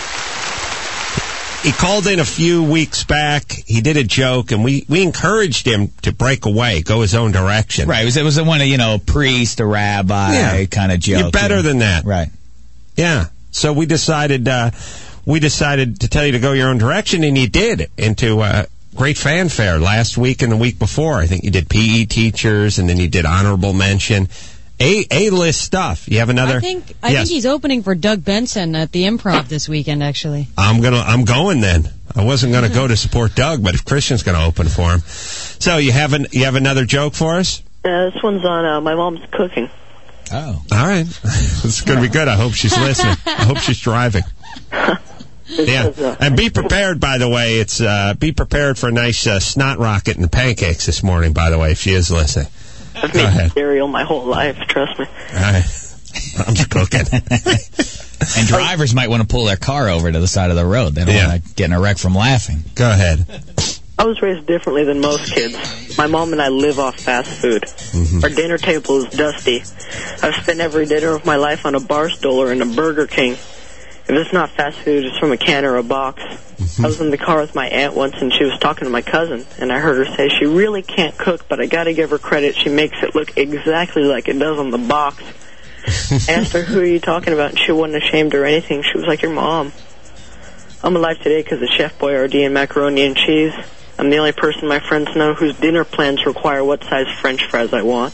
He called in a few weeks back. He did a joke, and we, we encouraged him to break away, go his own direction. Right. It was, it was a one of, you know, a priest, a rabbi yeah. kind of joke. You're better yeah. than that. Right. Yeah. So we decided uh, we decided to tell you to go your own direction, and you did, into uh, great fanfare last week and the week before. I think you did P E teachers, and then you did honorable mention. A A-list stuff. You have another? I think I yes. think he's opening for Doug Benson at the Improv this weekend, actually. I'm gonna I'm going then. I wasn't gonna go to support Doug, but if Christian's gonna open for him. So you have an, you have another joke for us? Uh, this one's on uh, my mom's cooking. Oh. All right. It's going to be good. I hope she's listening. I hope she's driving. Yeah. And be prepared, by the way. It's uh, be prepared for a nice uh, snot rocket and the pancakes this morning, by the way, if she is listening. I've Go made ahead. cereal my whole life, trust me. All right. I'm just cooking. And drivers might want to pull their car over to the side of the road. They don't Yeah. want to get in a wreck from laughing. Go ahead. I was raised differently than most kids. My mom and I live off fast food. Mm-hmm. Our dinner table is dusty. I've spent every dinner of my life on a bar stool or in a Burger King. If it's not fast food, it's from a can or a box. Mm-hmm. I was in the car with my aunt once, and she was talking to my cousin, and I heard her say she really can't cook, but I gotta give her credit. She makes it look exactly like it does on the box. I asked her, who are you talking about? And she wasn't ashamed or anything. She was like, your mom. I'm alive today because of Chef Boyardee and macaroni and cheese. I'm the only person my friends know whose dinner plans require what size French fries I want.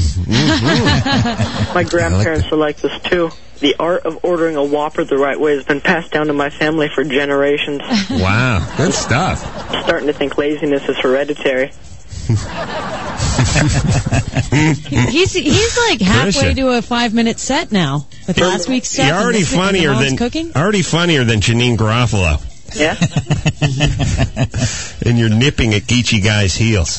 Mm-hmm. My grandparents are like this, too. The art of ordering a Whopper the right way has been passed down to my family for generations. Wow. Good stuff. I'm starting to think laziness is hereditary. he's he's like halfway Christian. to a five minute set now with last week's set. You're already and this week funnier and the than mom's cooking. already funnier than Janine Garofalo. Yeah. And you're nipping at Geechee Guy's heels.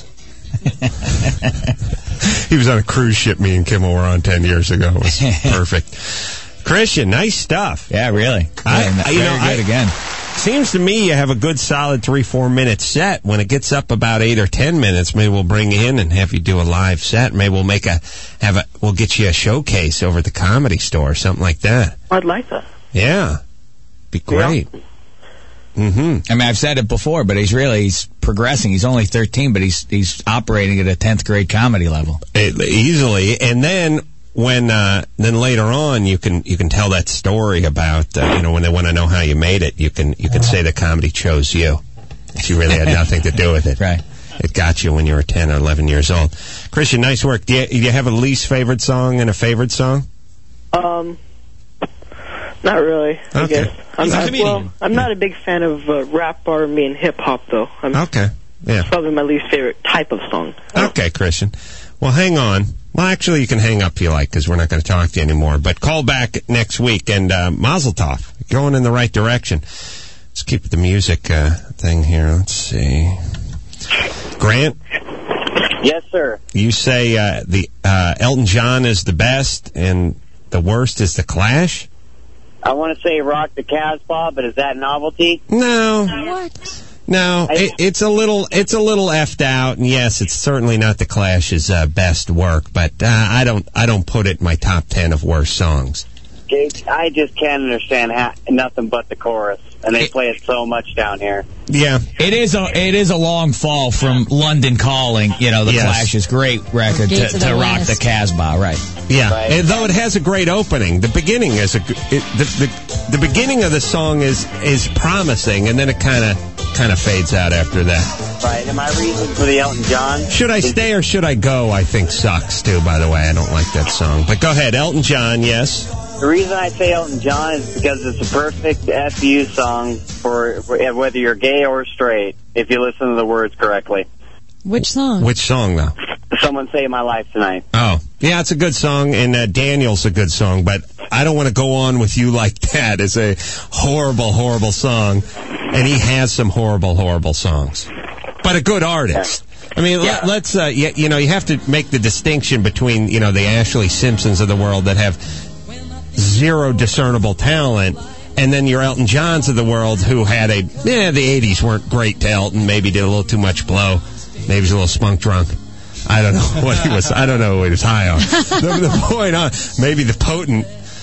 He was on a cruise ship me and Kimmel were on ten years ago. It was perfect. Christian, nice stuff. Yeah, really. I, Yeah, I- you very know, I- good again. Seems to me you have a good solid three, four minute set. When it gets up about eight or ten minutes, maybe we'll bring you in and have you do a live set. Maybe we'll make a, have a, we'll get you a showcase over at the Comedy Store or something like that. I'd like that. Yeah. Be great. Yeah. Mm-hmm. I mean, I've said it before, but he's really he's progressing. He's only thirteen, but he's he's operating at a tenth grade comedy level. It, easily. And then when uh, then later on, you can you can tell that story about uh, you know when they want to know how you made it. You can you can say the comedy chose you. She really had nothing to do with it. Right. It got you when you were ten or eleven years old. Christian, nice work. Do you, do you have a least favorite song and a favorite song? Um, not really. I Okay. guess. I'm, He's a I, comedian. well, I'm not a big fan of uh, rap, R and B, and hip hop, though. I'm Okay. Yeah. probably my least favorite type of song. Okay, Christian. Well, hang on. Well, actually, you can hang up if you like, because we're not going to talk to you anymore. But call back next week, and uh, Mazel Tov. Going in the right direction. Let's keep the music uh, thing here. Let's see. Grant? Yes, sir. You say uh, the uh, Elton John is the best, and the worst is the Clash? I want to say Rock the Casbah, but is that novelty? No. What? No, it, it's a little, it's a little effed out, and yes, it's certainly not the Clash's uh, best work, but uh, I don't, I don't put it in my top ten of worst songs. I just can't understand how, nothing but the chorus, and they play it so much down here. Yeah, it is a it is a long fall from London Calling. You know, the Yes. Clash's great record to, Gates of to the rock West. the Casbah, right? Yeah, Right. and though it has a great opening, the beginning is a, it, the, the the beginning of the song is is promising, and then it kind of kind of fades out after that. Right, and my reason for the Elton John... Should I stay or should I go? I think sucks too. By the way, I don't like that song. But go ahead, Elton John. Yes. The reason I say Elton John is because it's a perfect F U song for for whether you're gay or straight, if you listen to the words correctly. Which song? Which song though? Someone Saved My Life Tonight. Oh, yeah, it's a good song, and uh, Daniel's a good song, but I don't want to go on with you like that. It's a horrible, horrible song, and he has some horrible, horrible songs, but a good artist. I mean, Yeah. let, let's, uh, you, you know, you have to make the distinction between, you know, the Ashley Simpsons of the world that have zero discernible talent, and then your Elton Johns of the world who had a, yeah, the eighties weren't great to Elton, maybe did a little too much blow, maybe he's a little spunk drunk. I don't know what he was, I don't know what he was high on. the, the point on, maybe the potent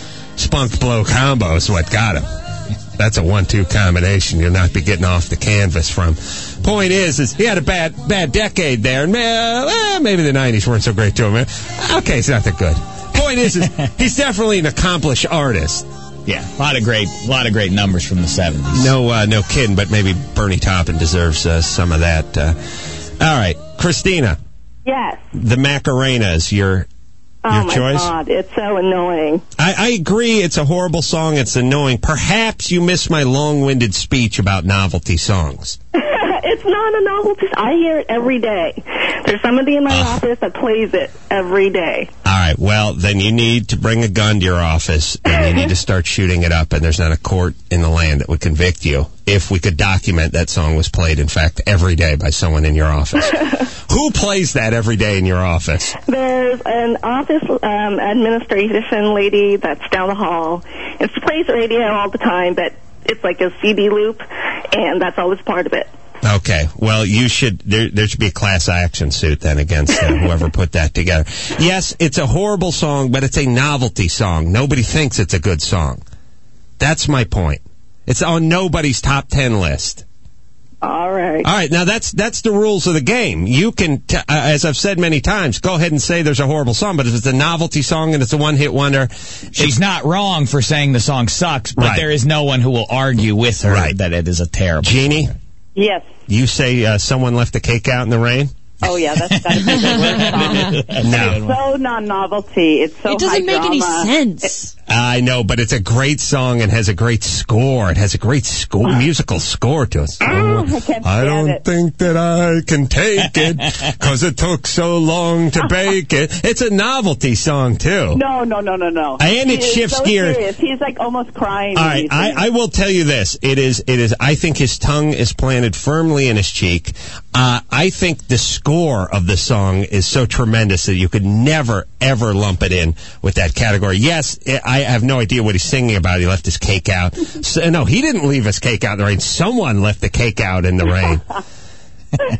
spunk blow combo is what got him. That's a one two combination you'll not be getting off the canvas from. Point is, is he had a bad bad decade there, and eh, maybe the nineties weren't so great to him. Okay, it's not that good. Point is, is he's definitely an accomplished artist. Yeah, a lot of great, a lot of great numbers from the seventies. No, uh, no kidding, but maybe Bernie Taupin deserves uh, some of that. Uh, all right, Christina. Yes. The Macarenas, your Oh, your my choice? God. It's so annoying. I, I agree. It's a horrible song. It's annoying. Perhaps you missed my long-winded speech about novelty songs. It's not a novelty. I hear it every day. There's somebody in my Ugh. office that plays it every day. All right. Well, then you need to bring a gun to your office, and you need to start shooting it up, and there's not a court in the land that would convict you if we could document that song was played, in fact, every day by someone in your office. Who plays that every day in your office? There's an office um, administration lady that's down the hall, and she plays radio all the time, but it's like a C D loop, and that's always part of it. Okay. Well, you should, there, there should be a class action suit then against uh, whoever put that together. Yes, it's a horrible song, but it's a novelty song. Nobody thinks it's a good song. That's my point. It's on nobody's top ten list. All right. All right, now that's that's the rules of the game. You can, t- uh, as I've said many times, go ahead and say there's a horrible song, but if it's a novelty song and it's a one-hit wonder... She's not wrong for saying the song sucks, but Right. there is no one who will argue with her Right. that it is a terrible Jeannie, Yes. you say uh, someone left the cake out in the rain? Oh, yeah, that's gotta be the worst song. No. It's so non-novelty. It's so It doesn't high make any drama. sense. I know, but it's a great song and has a great score. It has a great score, musical score to it. Ah, I can't I stand don't it. think that I can take it because it took so long to bake it. It's a novelty song, too. No, no, no, no, no. And it He is shifts so gears. serious. He's like almost crying. All when right, he's I, singing. I will tell you this. It is, it is, I think his tongue is planted firmly in his cheek. Uh, I think the score of the song is so tremendous that you could never, ever lump it in with that category. Yes, I have no idea what he's singing about. He left his cake out. So, no, he didn't leave his cake out in the rain. Someone left the cake out in the rain.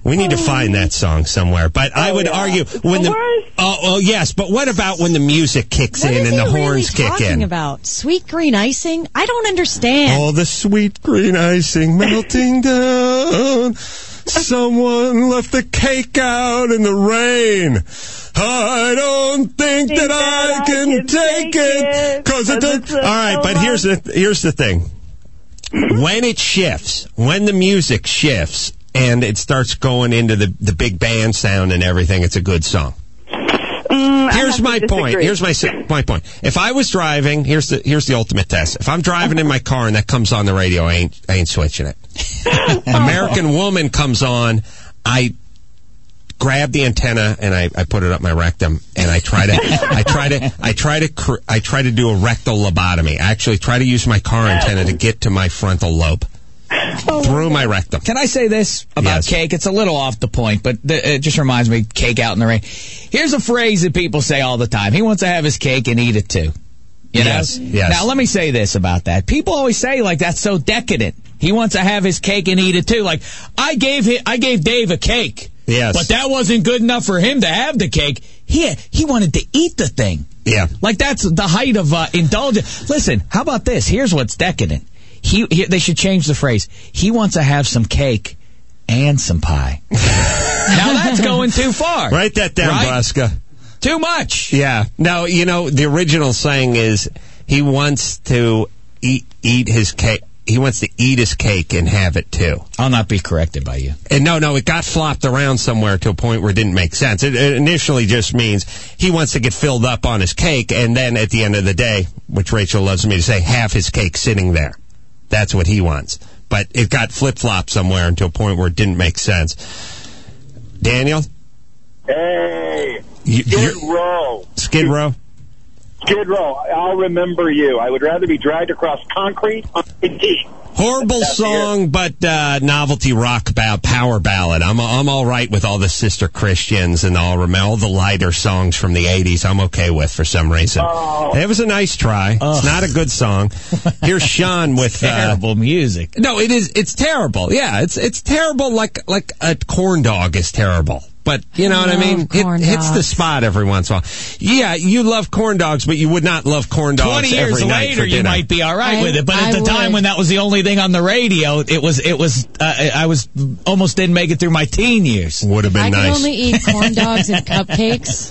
We need to find that song somewhere. But I would yeah. argue It's when the the worst. oh, oh yes, but what about when the music kicks What in is and the he horns really kick talking in? about? Sweet green icing? I don't understand. Oh, the sweet green icing melting down. Someone left the cake out in the rain. I don't think, Think that, that I I can can take take it it, because it 'cause does. it's a All right, but here's the here's the thing. When it shifts, when the music shifts and it starts going into the the big band sound and everything, it's a good song. Mm, Here's I my have to point. disagree. Here's my si- my point. If I was driving, here's the here's the ultimate test. If I'm driving in my car and that comes on the radio, I ain't I ain't switching it. American Woman comes on, I grab the antenna and I, I put it up my rectum and I try to I try to I try to cr- I try to do a rectal lobotomy. I actually try to use my car antenna to get to my frontal lobe. Through my rectum. Can I say this about Yes. cake? It's a little off the point, but th- it just reminds me, cake out in the rain. Here's a phrase that people say all the time. He wants to have his cake and eat it too. You know? Yes, yes. Now, let me say this about that. People always say, like, that's so decadent. He wants to have his cake and eat it too. Like, I gave hi- I gave Dave a cake. Yes. But that wasn't good enough for him to have the cake. He, he wanted to eat the thing. Yeah. Like, that's the height of uh, indulgence. Listen, how about this? Here's what's decadent. He, he They should change the phrase. He wants to have some cake and some pie. Now that's going too far. Write that down, Right? Braska. Too much. Yeah. Now, you know, the original saying is he wants to eat eat his cake. He wants to eat his cake and have it too. I'll not be corrected by you. And no, no, it got flopped around somewhere to a point where it didn't make sense. It, it initially just means he wants to get filled up on his cake, and then at the end of the day, which Rachel loves me to say, have his cake sitting there. That's what he wants. But it got flip-flopped somewhere to a point where it didn't make sense. Daniel? Hey, You, Skid you're- Row. Skid Row? Skid Row, I'll remember you. I would rather be dragged across concrete on a tee. Horrible That's song, but uh, novelty rock ba- power ballad. I'm I'm all right with all the Sister Christians and all all the lighter songs from the eighties. I'm okay with for some reason. Oh. It was a nice try. Oh. It's not a good song. Here's Sean with uh, Terrible music. No, it is. It's terrible. Yeah, it's it's terrible. Like like a corn dog is terrible. But you know I what I mean? love It corn hits the dogs. spot every once in a while. Yeah, you love corn dogs, but you would not love corn dogs Twenty years every night later, for you dinner. might be all right I- with it, but at I the time would. when that was the only thing on the radio, it was it was uh, I was almost didn't make it through my teen years. Would have been I nice. can only eat corn dogs and cupcakes.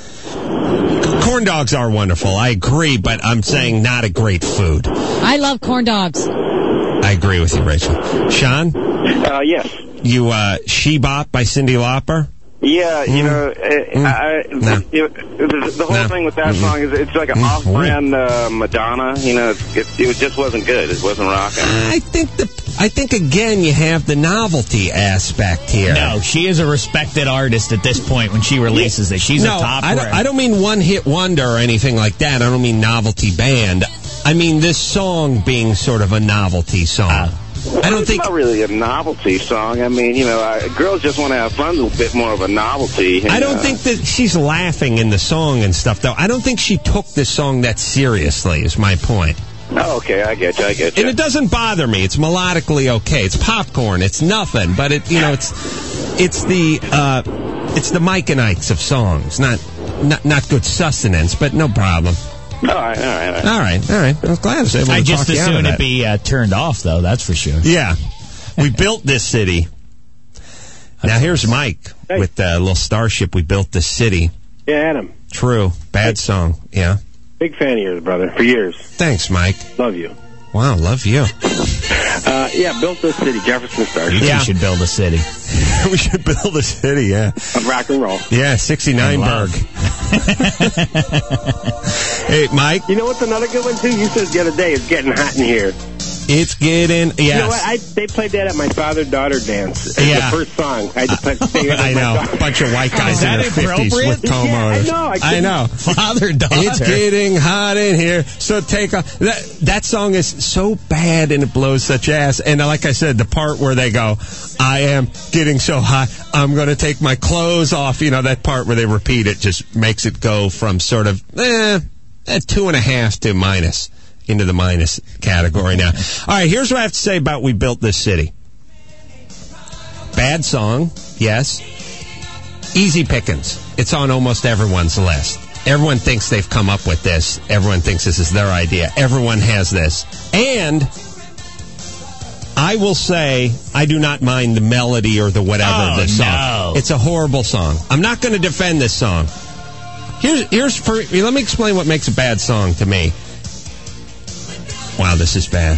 Corn dogs are wonderful. I agree, but I'm saying not a great food. I love corn dogs. I agree with you, Rachel. Sean, Uh, yes. you uh, She Bop by Cyndi Lauper? Yeah, you Mm. know, uh, I, I, No. you know, the, the whole No. thing with that Mm-mm. song is it's like an Mm. off-brand uh, Madonna. You know, it, it, it just wasn't good. It wasn't rocking. I think the I think again you have the novelty aspect here. No, she is a respected artist at this point when she releases it. She's no, a top. I don't, I don't mean one hit wonder or anything like that. I don't mean novelty band. I mean this song being sort of a novelty song. Uh, I don't it's think not really a novelty song. I mean, you know, I, girls just want to have fun. A bit more of a novelty. and, I don't uh, think that she's laughing in the song and stuff, though. I don't think she took this song that seriously, is my point. Oh, okay, I get you. I get you. And it doesn't bother me. It's melodically okay. It's popcorn. It's nothing. But it, you know, it's it's the uh, it's the Mike and Ike's of songs. Not not not good sustenance, but no problem. All right, all right, all right. All right, all right. I was glad I was able to I just talk you as out of soon it that. be uh, turned off, though. That's for sure. Yeah, we built this city. Now here's Mike Hey. with a uh, little starship. We built this city. Yeah, Adam. True. Bad song. Yeah. Big fan of yours, brother, for years. Thanks, Mike. Love you. Wow, love you. Uh, yeah, built this city, Jefferson Star. You Yeah. two should build a city. We should build a city, yeah. Of rock and roll. Yeah, sixty-nine I love. Berg. Hey, Mike. You know what's another good one, too? You said the other day, it's getting hot in here. It's getting, yes. You know what? I, they played that at my father-daughter dance. It's Yeah. the first song. I had to play, sing it with I my know. daughter. A bunch of white guys Is in that their fifties appropriate? with comb Yeah, I motors. know, I I couldn't- know. Father, daughter. It's getting hot in here, so take off. That, that song is so bad and it blows such ass. And like I said, the part where they go, I am getting so hot, I'm going to take my clothes off. You know, that part where they repeat it just makes it go from sort of, eh, eh, two and a half to minus, into the minus category now. All right, here's what I have to say about We Built This City. Bad song, yes. Easy pickings. It's on almost everyone's list. Everyone thinks they've come up with this. Everyone thinks this is their idea. Everyone has this. And I will say I do not mind the melody or the whatever Oh, of this song. no. It's a horrible song. I'm not going to defend this song. Here's here's for let me explain what makes a bad song to me. Wow, this is bad.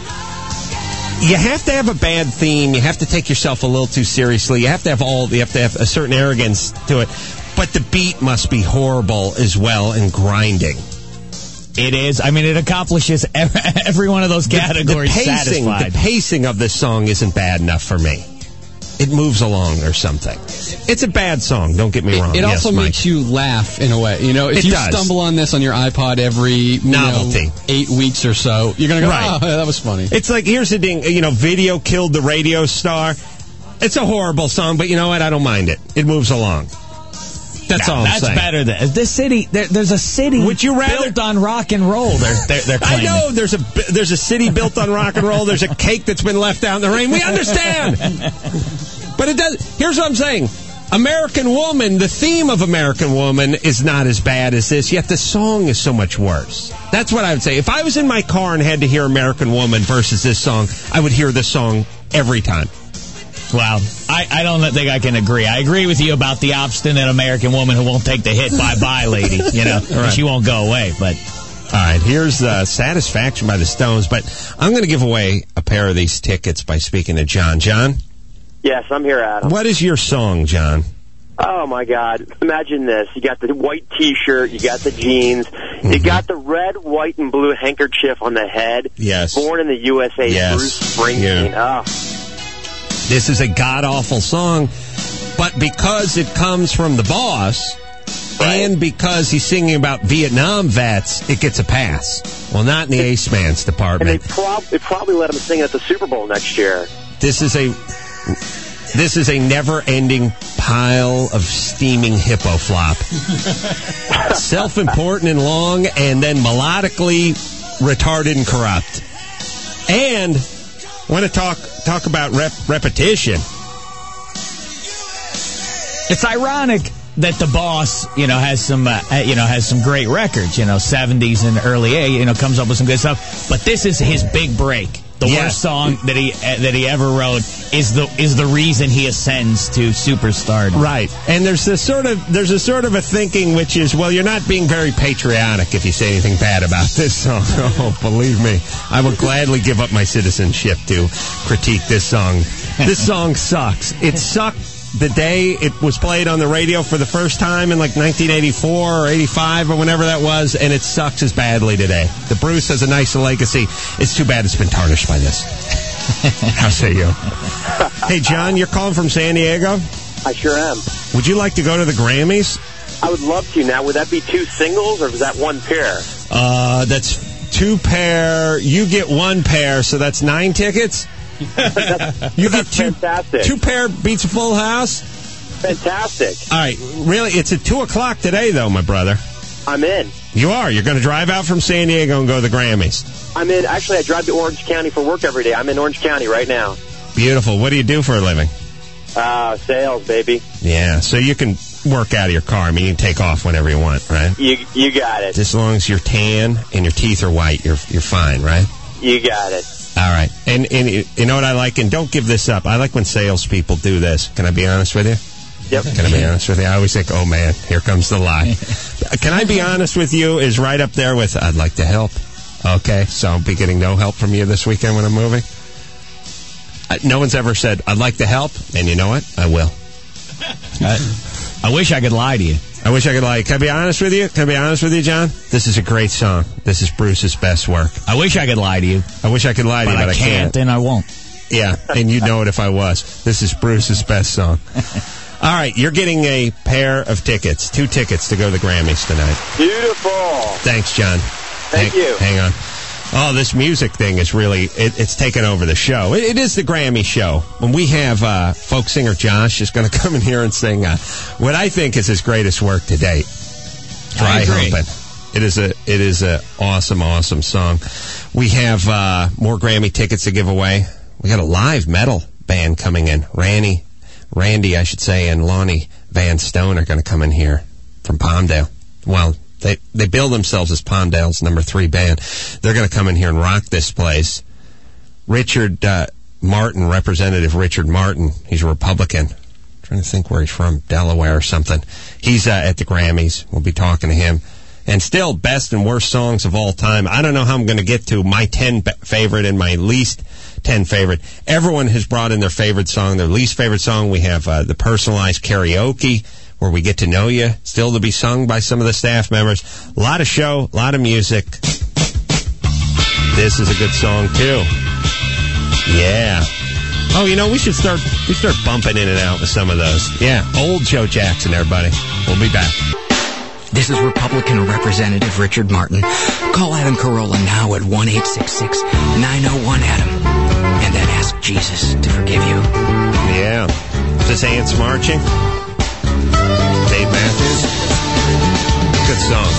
You have to have a bad theme. You have to take yourself a little too seriously. You have to have all. You have to have a certain arrogance to it. But the beat must be horrible as well and grinding. It is. I mean, it accomplishes every, every one of those categories. The, the pacing, satisfied. the pacing of this song isn't bad enough for me. It moves along or something. It's a bad song. Don't get me wrong. It yes, also Mike. makes you laugh in a way. You know, if It you does. stumble on this on your iPod every you Novelty. know, eight weeks or so, you're gonna go, Right. "Oh, that was funny." It's like, here's the thing, you know, Video killed the radio star. It's a horrible song, but you know what? I don't mind it. It moves along. That's No, all I'm that's saying. better than the city. There, there's a city Would you rather- built on rock and roll. They're, they're, they're I claiming. know there's a there's a city built on rock and roll. There's a cake that's been left out in the rain. We understand, but it does. Here's what I'm saying: American Woman. The theme of American Woman is not as bad as this. Yet the song is so much worse. That's what I would say. If I was in my car and had to hear American Woman versus this song, I would hear this song every time. Well, I, I don't think I can agree. I agree with you about the obstinate American woman who won't take the hit. Bye-bye, lady. You know, Right. she won't go away. But All right, here's uh, Satisfaction by the Stones, but I'm going to give away a pair of these tickets by speaking to John. John, Yes, I'm here, Adam. what is your song, John? Oh, my God. Imagine this. You got the white T-shirt. You got the jeans. Mm-hmm. You got the red, white, and blue handkerchief on the head. Yes. Born in the U S A. Yes. Bruce Springsteen. Yeah. Oh. This is a god-awful song, but because it comes from the boss, and because he's singing about Vietnam vets, it gets a pass. Well, not in the Ace Man's And they, department. prob- they probably let him sing at the Super Bowl next year. This is a this is a never-ending pile of steaming hippo flop. Self-important and long, and then melodically retarded and corrupt. And want to talk talk about rep- repetition. it's ironic that the boss, you know, has some, uh, you know, has some great records. You know, seventies and early A, you know, comes up with some good stuff. But this is his big break. The Yeah. worst song that he uh, that he ever wrote is the is the reason he ascends to superstardom. Right. And there's this sort of there's a sort of a thinking which is, well, you're not being very patriotic if you say anything bad about this song. Oh, believe me, I will gladly give up my citizenship to critique this song. This song sucks. It sucked the day it was played on the radio for the first time in like nineteen eighty-four or eighty-five or whenever that was, and it sucks as badly today. The Bruce has a nice legacy. It's too bad it's been tarnished by this. How say you? Hey, John, you're calling from San Diego? I sure am. Would you like to go to the Grammys? I would love to. Now, would that be two singles, or is that one pair? Uh, that's two pair. You get one pair, so that's nine tickets. You get two. Fantastic. Two pair beats a full house. Fantastic. All right, really, it's at two o'clock today, though, my brother. I'm in. You are. You're going to drive out from San Diego and go to the Grammys. I'm in. Actually, I drive to Orange County for work every day. I'm in Orange County right now. Beautiful. What do you do for a living? Uh, sales, baby. Yeah, so you can work out of your car. I mean, you can take off whenever you want, right? You you got it. Just as long as you're tan and your teeth are white, you're you're fine, right? You got it. All right. And, and you know what I like? And don't give this up. I like when salespeople do this. Can I be honest with you? Yep. Can I be honest with you? I always think, oh, man, here comes the lie. Can I be honest with you is right up there with, I'd like to help. Okay, so I'll be getting no help from you this weekend when I'm moving. I, no one's ever said, I'd like to help, and you know what? I will. I, I wish I could lie to you. I wish I could lie. Can I be honest with you? Can I be honest with you, John? This is a great song. This is Bruce's best work. I wish I could lie to you. I wish I could lie to but you, but I I can't, can't. and I won't. Yeah, and you'd know it if I was. This is Bruce's best song. All right, you're getting a pair of tickets, two tickets to go to the Grammys tonight. Beautiful. Thanks, John. Thank hang, you. Hang on. Oh, this music thing is really, it, it's taken over the show. It, it is the Grammy show. When we have uh, folk singer Josh is going to come in here and sing uh, what I think is his greatest work to date. Dry I agree. Humpin'. It is a it is a awesome, awesome song. We have uh, more Grammy tickets to give away. We got a live metal band coming in. Randy, Randy, I should say, and Lonnie Van Stone are going to come in here from Palmdale. Well, they they bill themselves as Palmdale's number three band. They're going to come in here and rock this place. Richard uh, Martin, Representative Richard Martin, he's a Republican. I'm trying to think where he's from, Delaware or something. He's uh, at the Grammys. We'll be talking to him. And still, best and worst songs of all time. I don't know how I'm going to get to my ten favorite and my least ten favorite. Everyone has brought in their favorite song, their least favorite song. We have uh, the personalized karaoke, where we get to know you, still to be sung by some of the staff members. A lot of show, a lot of music. This is a good song, too. Yeah. Oh, you know, we should start we start bumping in and out with some of those. Yeah, old Joe Jackson, everybody. We'll be back. This is Republican Representative Richard Martin. Call Adam Carolla now at one eight six six, nine oh one, Adam. And then ask Jesus to forgive you. Yeah. Is this Ants Marching? Dave Matthews? Good song.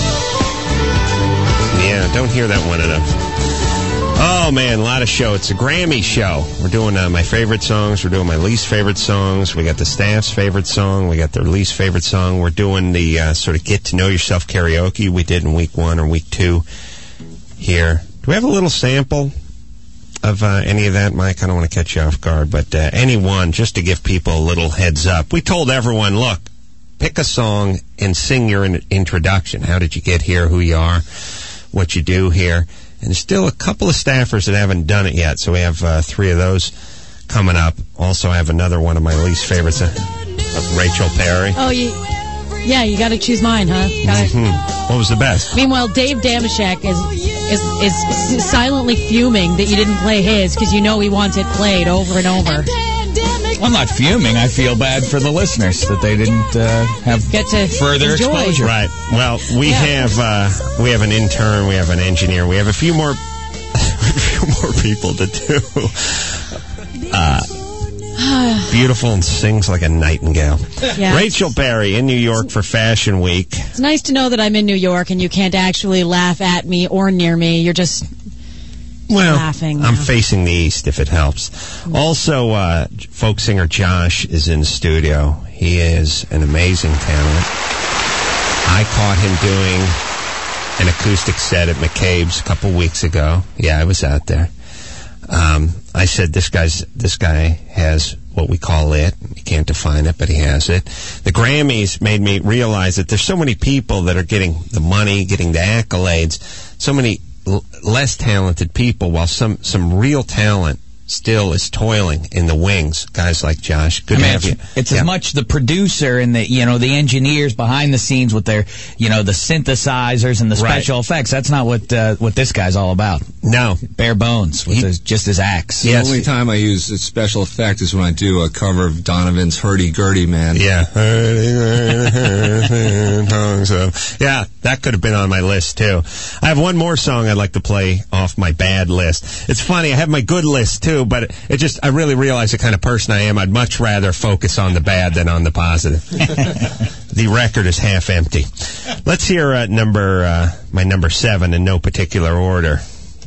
Yeah, don't hear that one enough. Oh, man, a lot of show. It's a Grammy show. We're doing uh, my favorite songs. We're doing my least favorite songs. We got the staff's favorite song. We got their least favorite song. We're doing the uh, sort of get-to-know-yourself karaoke we did in week one or week two here. Do we have a little sample of uh, any of that, Mike? I don't want to catch you off guard, but uh, any one, just to give people a little heads up. We told everyone, look, pick a song and sing your in- introduction. How did you get here, who you are, what you do here. And there's still a couple of staffers that haven't done it yet, so we have uh, three of those coming up. Also, I have another one of my least favorites, uh, of Rachel Perry. Oh, you, yeah, you got to choose mine, huh? Mm-hmm. What was the best? Meanwhile, Dave Damashek is, is is silently fuming that you didn't play his because you know he wants it played over and over. I'm not fuming. I feel bad for the listeners that they didn't uh, have Get to further enjoy. exposure. Right. Well, we Yeah. have uh, we have an intern, we have an engineer, we have a few more a few more people to do. Uh, beautiful and sings like a nightingale. Yeah. Rachel Berry in New York for Fashion Week. It's nice to know that I'm in New York and you can't actually laugh at me or near me. You're just Well, laughing. I'm now. facing the east if it helps. Also, uh, folk singer Josh is in the studio. He is an amazing talent. I caught him doing an acoustic set at McCabe's a couple weeks ago. Yeah, I was out there. Um, I said, this guy's this guy has what we call it. You can't define it, but he has it. The Grammys made me realize that there's so many people that are getting the money, getting the accolades, so many l- less talented people, while some, some real talent still is toiling in the wings. Guys like Josh, good I to mean, have it's, you. it's Yeah. as much the producer and the you know the engineers behind the scenes with their you know the synthesizers and the Right. special effects. That's not what uh, what this guy's all about. No, bare bones with his, just his axe. The only time I use a special effect is when I do a cover of Donovan's Hurdy Gurdy Man. Yeah. So, yeah, that could have been on my list, too. I have one more song I'd like to play off my bad list. It's funny, I have my good list, too, but it just, I really realize the kind of person I am. I'd much rather focus on the bad than on the positive. The record is half empty. Let's hear uh, number, uh, my number seven in no particular order.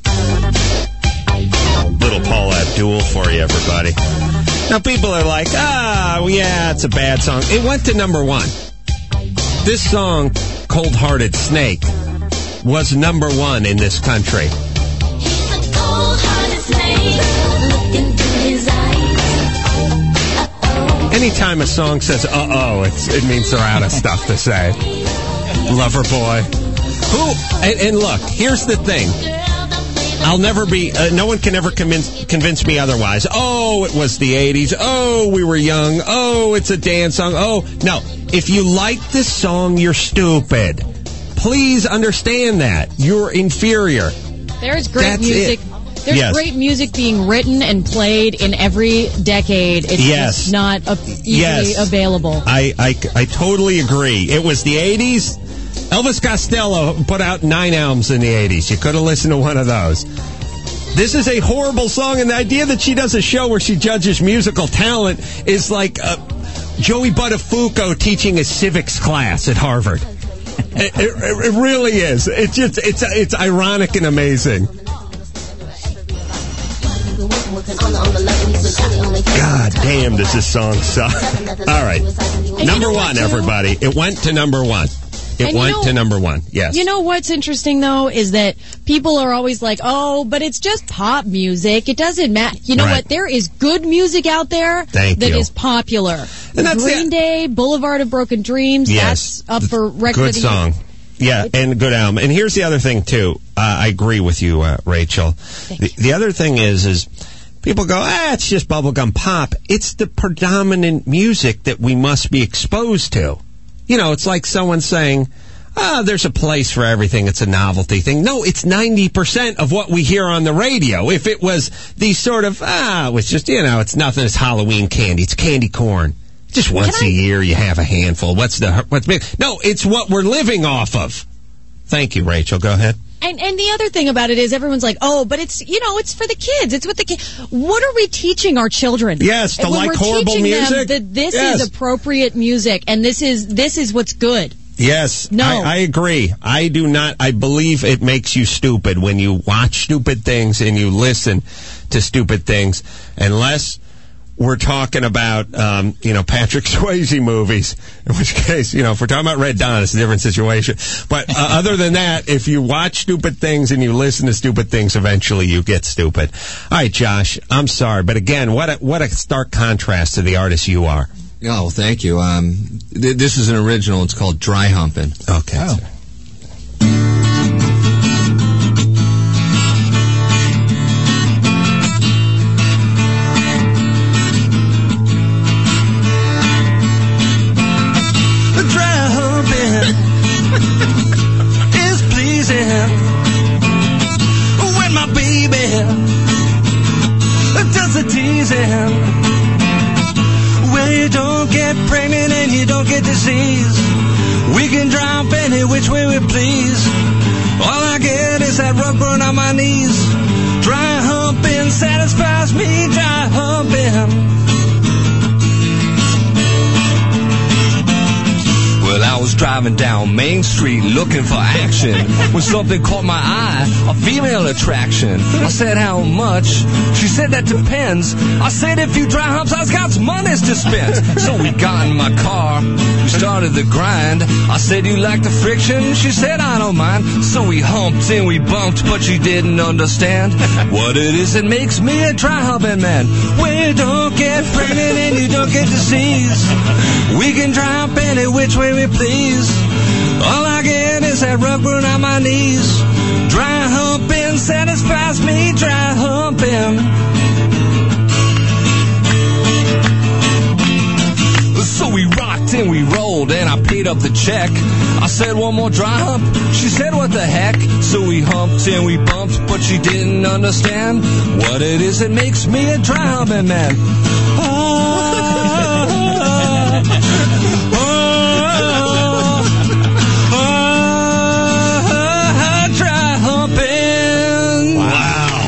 Little Paula Abdul for you, everybody. Now, people are like, ah, well, yeah, it's a bad song. It went to number one. This song, Cold Hearted Snake, was number one in this country. Anytime a song says, uh-oh, it's, it means they're out of stuff to say. Lover Boy. Who? And, and look, here's the thing. I'll never be, uh, no one can ever convince, convince me otherwise. Oh, it was the eighties. Oh, we were young. Oh, it's a dance song. Oh, no. If you like this song, you're stupid. Please understand that. You're inferior. There's great That's music. it. There's Yes. great music being written and played in every decade. It's Yes. just not uh, easily Yes. available. I, I, I totally agree. It was the eighties. Elvis Costello put out nine albums in the eighties. You could have listened to one of those. This is a horrible song, and the idea that she does a show where she judges musical talent is like uh, Joey Buttafuoco teaching a civics class at Harvard. it, it, it really is. It's just it's it's ironic and amazing. God damn, does this song suck. All right. Number one, everybody. It went to number one. It And you went know- to number one. Yes. You know what's interesting, though, is that people are always like, oh, but it's just pop music. It doesn't matter. You know Right. what? There is good music out there Thank that you. is popular. And that's Green it. Day, Boulevard of Broken Dreams, Yes. that's up for record. Good of the year. song. Yeah, and good album. And here's the other thing, too. Uh, I agree with you, uh, Rachel. The, the other thing is, is people go, ah, it's just bubblegum pop. It's the predominant music that we must be exposed to. You know, it's like someone saying, ah, there's a place for everything. It's a novelty thing. No, it's ninety percent of what we hear on the radio. If it was these sort of, ah, it was just, you know, it's nothing. It's Halloween candy. It's candy corn. Just once a year you have a handful. What's the, what's big? No, it's what we're living off of. Thank you, Rachel. Go ahead. And and the other thing about it is everyone's like, oh, but it's, you know, it's for the kids. It's what the kids. What are we teaching our children? Yes, to And when like we're horrible teaching music? them that this Yes. is appropriate music and this is this is what's good. Yes, No. I, I agree. I do not. I believe it makes you stupid when you watch stupid things and you listen to stupid things, unless we're talking about, um, you know, Patrick Swayze movies, in which case, you know, if we're talking about Red Dawn, it's a different situation. But uh, other than that, if you watch stupid things and you listen to stupid things, eventually you get stupid. All right, Josh, I'm sorry. But again, what a, what a stark contrast to the artist you are. Oh, well, thank you. Um, th- this is an original. It's called Dry Humpin'. Okay. Oh. Dry humping is pleasing when my baby does the teasing. Well, you don't get pregnant and you don't get disease. We can drop any which way we please. All I get is that rug burn on my knees. Dry humping satisfies me. Dry humping. Well, I was driving down Main Street looking for action when something caught my eye, a female attraction. I said, how much? She said, that depends. I said, if you dry humps, I've got some monies to spend. So we got in my car, we started the grind. I said, you like the friction? She said, I don't mind. So we humped and we bumped, but she didn't understand what it is that makes me a dry humping man. We don't get pregnant and you don't get disease. We can drop any which way we please. All I get is that rug burn on my knees. Dry humping satisfies me. Dry humping. So we rocked and we rolled and I paid up the check. I said, one more dry hump. She said, what the heck? So we humped and we bumped, but she didn't understand what it is that makes me a dry humping man. Wow.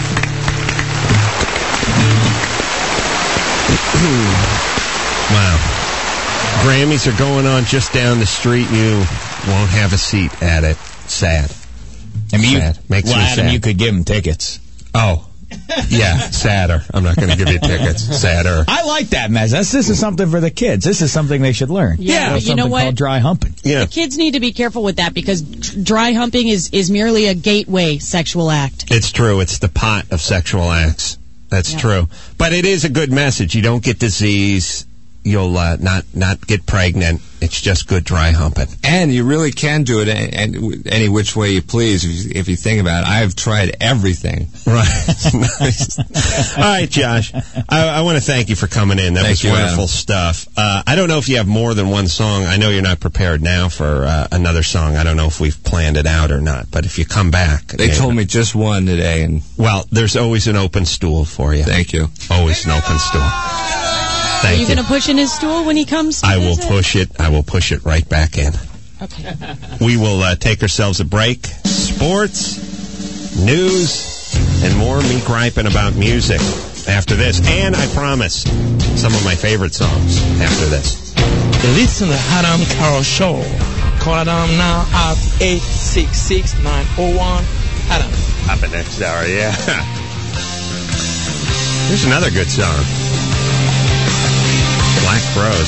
Wow. Grammys are going on just down the street. You won't have a seat at it. Sad. I mean, sad. You, Makes well, me Adam, sad. you could give them tickets. Oh. Yeah, sadder. I'm not going to give you tickets. Sadder. I like that mess. That's, this is something for the kids. This is something they should learn. Yeah, There's but you know something what? called dry humping. Yeah. The kids need to be careful with that because dry humping is, is merely a gateway sexual act. It's true. It's the pot of sexual acts. That's Yeah. true. But it is a good message. You don't get disease. You'll uh, not not get pregnant. It's just good dry humping. And you really can do it any, any, any which way you please if you, if you think about it. I've tried everything. Right. Nice. All right, Josh. I, I want to thank you for coming in. That Thank was you, wonderful Adam. stuff. Uh, I don't know if you have more than one song. I know you're not prepared now for uh, another song. I don't know if we've planned it out or not. But if you come back. They you told know. me just one today, and Well, there's always an open stool for you. thank you. Always an open stool. Are Thank you going to push in his stool when he comes to I will visit? push it. I will push it right back in. Okay. We will uh, take ourselves a break. Sports, news, and more me griping about music after this. And I promise, some of my favorite songs after this. Listen to the Adam Carroll Show. Call Adam now at eight six six, nine oh one. Adam. Up in next hour, yeah. Here's another good song. Black Crowes.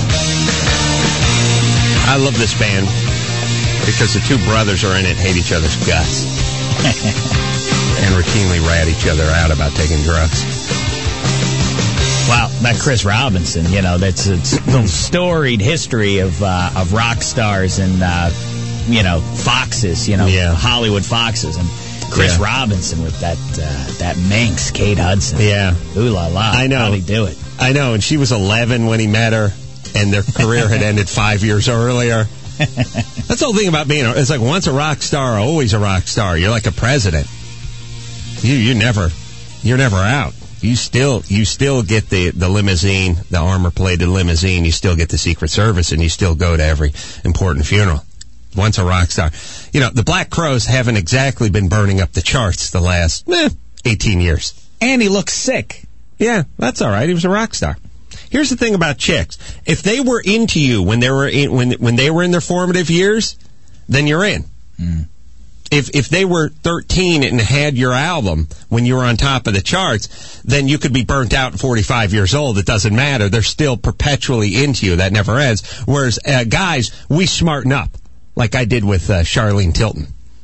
I love this band because the two brothers are in it, hate each other's guts. And routinely rat each other out about taking drugs. Wow, that Chris Robinson, you know, that's it's the storied history of uh, of rock stars and, uh, you know, foxes, you know, Yeah. Hollywood foxes. And Chris Yeah. Robinson with that uh, that Manx, Kate Hudson. Yeah. Ooh la la. I know. How'd he do it? I know, and she was eleven when he met her, and their career had ended five years earlier. That's the whole thing about being a, it's like once a rock star, always a rock star. You're like a president. You you never, you're never out. You still you still get the, the limousine, the armor-plated limousine. You still get the Secret Service, and you still go to every important funeral. Once a rock star. You know, the Black Crowes haven't exactly been burning up the charts the last eh, eighteen years. And he looks sick. Yeah, that's all right. He was a rock star. Here's the thing about chicks. If they were into you when they were in, when when they were in their formative years, then you're in. Mm. If if they were thirteen and had your album when you were on top of the charts, then you could be burnt out at forty-five years old. It doesn't matter. They're still perpetually into you. That never ends. Whereas uh, guys, we smarten up, like I did with uh, Charlene Tilton.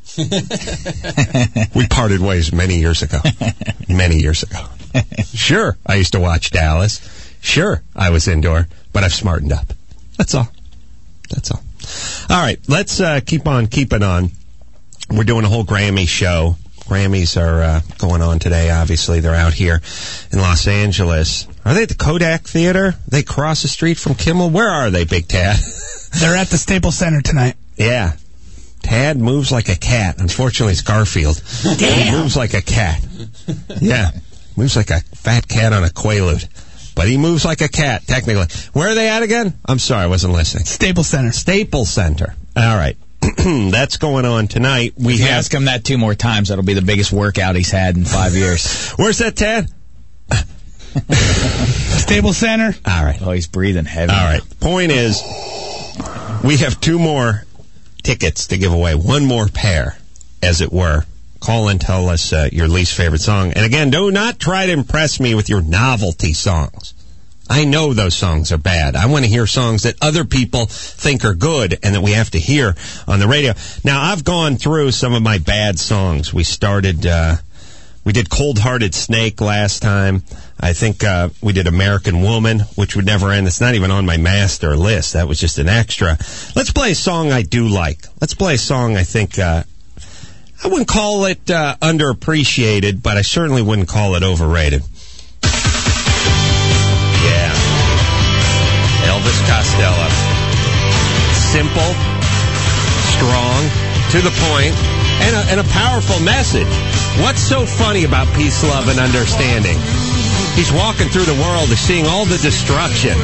We parted ways many years ago. Many years ago. Sure, I used to watch Dallas. Sure, I was indoor, but I've smartened up. That's all. That's all. All right, let's uh, keep on keeping on. We're doing a whole Grammy show. Grammys are uh, going on today, obviously. They're out here in Los Angeles. Are they at the Kodak Theater? They cross the street from Kimmel? Where are they, Big Tad? They're at the Staples Center tonight. Yeah. Tad moves like a cat. Unfortunately, it's Garfield. Damn. He moves like a cat. Yeah. Moves like a fat cat on a Quaalude. But he moves like a cat, technically. Where are they at again? I'm sorry, I wasn't listening. Staples Center. Staples Center. All right. That's going on tonight. We if you have... ask him that two more times, that'll be the biggest workout he's had in five years. Where's that, Tad? Staples Center. All right. Oh, he's breathing heavy. All right. Point is, we have two more tickets to give away. One more pair, as it were. Call and tell us uh, your least favorite song. And again, do not try to impress me with your novelty songs. I know those songs are bad. I want to hear songs that other people think are good and that we have to hear on the radio. Now, I've gone through some of my bad songs. We started, uh, we did Cold Hearted Snake last time. I think uh, we did American Woman, which would never end. It's not even on my master list. That was just an extra. Let's play a song I do like. Let's play a song I think, uh, I wouldn't call it uh, underappreciated, but I certainly wouldn't call it overrated. Yeah. Elvis Costello. Simple, strong, to the point, and a, and a powerful message. What's so funny about peace, love, and understanding? He's walking through the world, he's seeing all the destruction.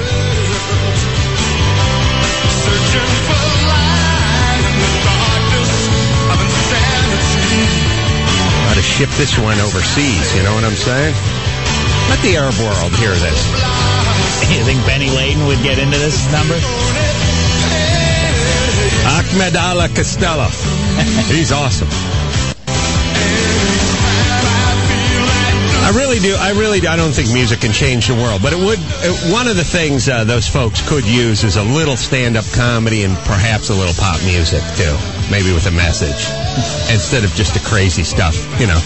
How to ship this one overseas, you know what I'm saying? Let the Arab world hear this. You think Benny Layden would get into this number? Ahmed Allah Costello. He's awesome. I really do. I really do. I don't think music can change the world, but it would. It, one of the things uh, those folks could use is a little stand-up comedy and perhaps a little pop music too, maybe with a message instead of just the crazy stuff. You know,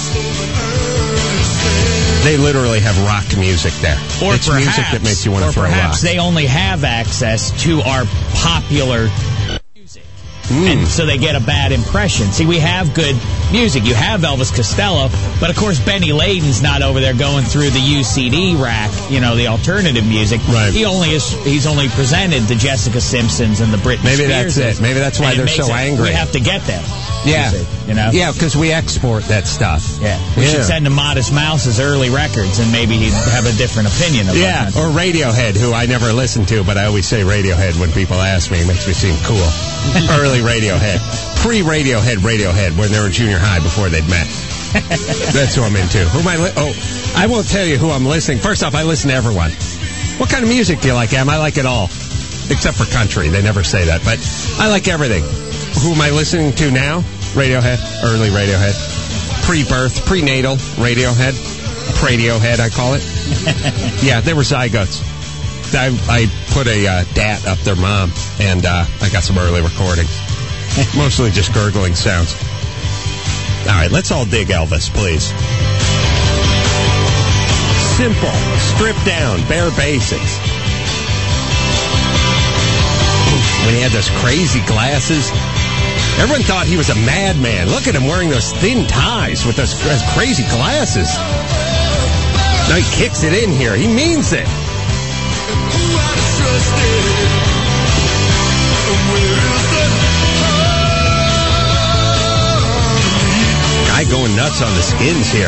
they literally have rock music there. Or it's perhaps, music that makes you want or to throw perhaps rock. they only have access to our popular music. Mm. And so they get a bad impression. See, we have good music. You have Elvis Costello, but of course Benny Layden's not over there going through the U C D rack, you know, the alternative music. Right. He only is he's only presented the Jessica Simpsons and the Britney Maybe Spears. that's it. Maybe that's why And it they're makes so it- angry. We have to get them. Yeah. music, you know? Yeah, because we export that stuff. Yeah. We Yeah. should send him Modest Mouse's early records and maybe he'd have a different opinion of Yeah, it. or Radiohead, who I never listened to, but I always say Radiohead when people ask me. It makes me seem cool. Early Radiohead. Pre-Radiohead, Radiohead, when they were in junior high before they'd met. That's who I'm into. Who am I li- oh, I won't tell you who I'm listening. First off, I listen to everyone. What kind of music do you like, Em? I like it all. Except for country. They never say that. But I like everything. Who am I listening to now? Radiohead. Early Radiohead. Pre-birth, prenatal Radiohead. Radio head, I call it. Yeah, they were zygotes. I, I put a uh, D A T up their mom, and uh, I got some early recordings. Mostly just gurgling sounds. All right, let's all dig Elvis, please. Simple, stripped down, bare basics. When he had those crazy glasses, everyone thought he was a madman. Look at him wearing those thin ties with those, those crazy glasses. Now he kicks it in here. He means it. Guy going nuts on the skins here.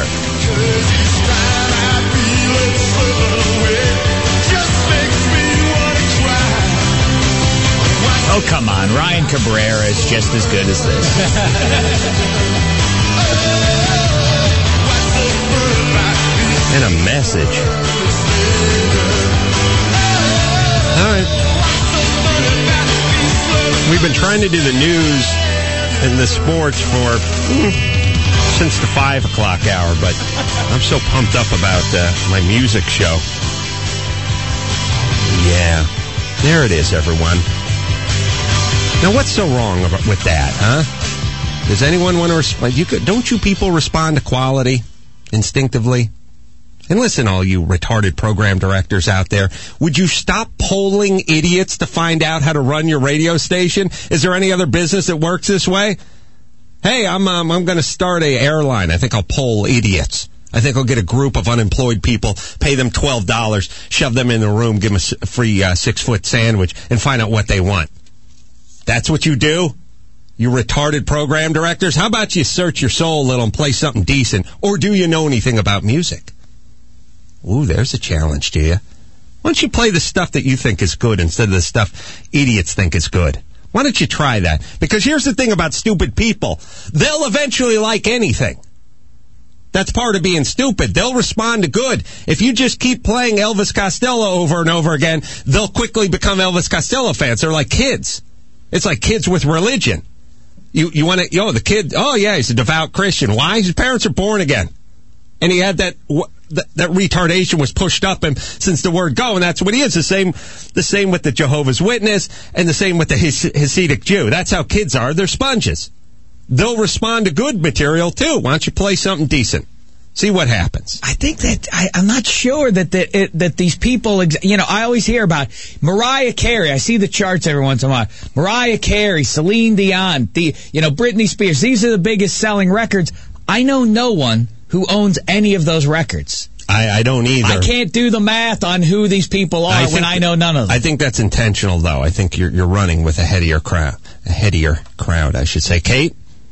Oh, come on. Ryan Cabrera is just as good as this. And a message. All right. We've been trying to do the news and the sports for mm, since the five o'clock hour, but I'm so pumped up about uh, my music show. Yeah. There it is, everyone. Now, what's so wrong about, with that, huh? Does anyone want to respond? You could, don't you people respond to quality instinctively? And listen, all you retarded program directors out there, would you stop polling idiots to find out how to run your radio station? Is there any other business that works this way? Hey, I'm um, I'm going to start a airline. I think I'll poll idiots. I think I'll get a group of unemployed people, pay them twelve dollars, shove them in the room, give them a free uh, six-foot sandwich, and find out what they want. That's what you do? You retarded program directors? How about you search your soul a little and play something decent? Or do you know anything about music? Ooh, there's a challenge to you. Why don't you play the stuff that you think is good instead of the stuff idiots think is good? Why don't you try that? Because here's the thing about stupid people. They'll eventually like anything. That's part of being stupid. They'll respond to good. If you just keep playing Elvis Costello over and over again, they'll quickly become Elvis Costello fans. They're like kids. It's like kids with religion. You you want to, oh, the kid, oh, yeah, he's a devout Christian. Why? His parents are born again. And he had that, that, that retardation was pushed up him since the word go, and that's what he is. The same, the same with the Jehovah's Witness, and the same with the Hasidic Jew. That's how kids are. They're sponges. They'll respond to good material, too. Why don't you play something decent? See what happens. I think that I, I'm not sure that the, it, that these people, ex- you know, I always hear about Mariah Carey. I see the charts every once in a while. Mariah Carey, Celine Dion, the you know Britney Spears. These are the biggest selling records. I know no one who owns any of those records. I, I don't either. I can't do the math on who these people are I when I know none of them. I think that's intentional, though. I think you're you're running with a headier crowd, a headier crowd, I should say. Kate?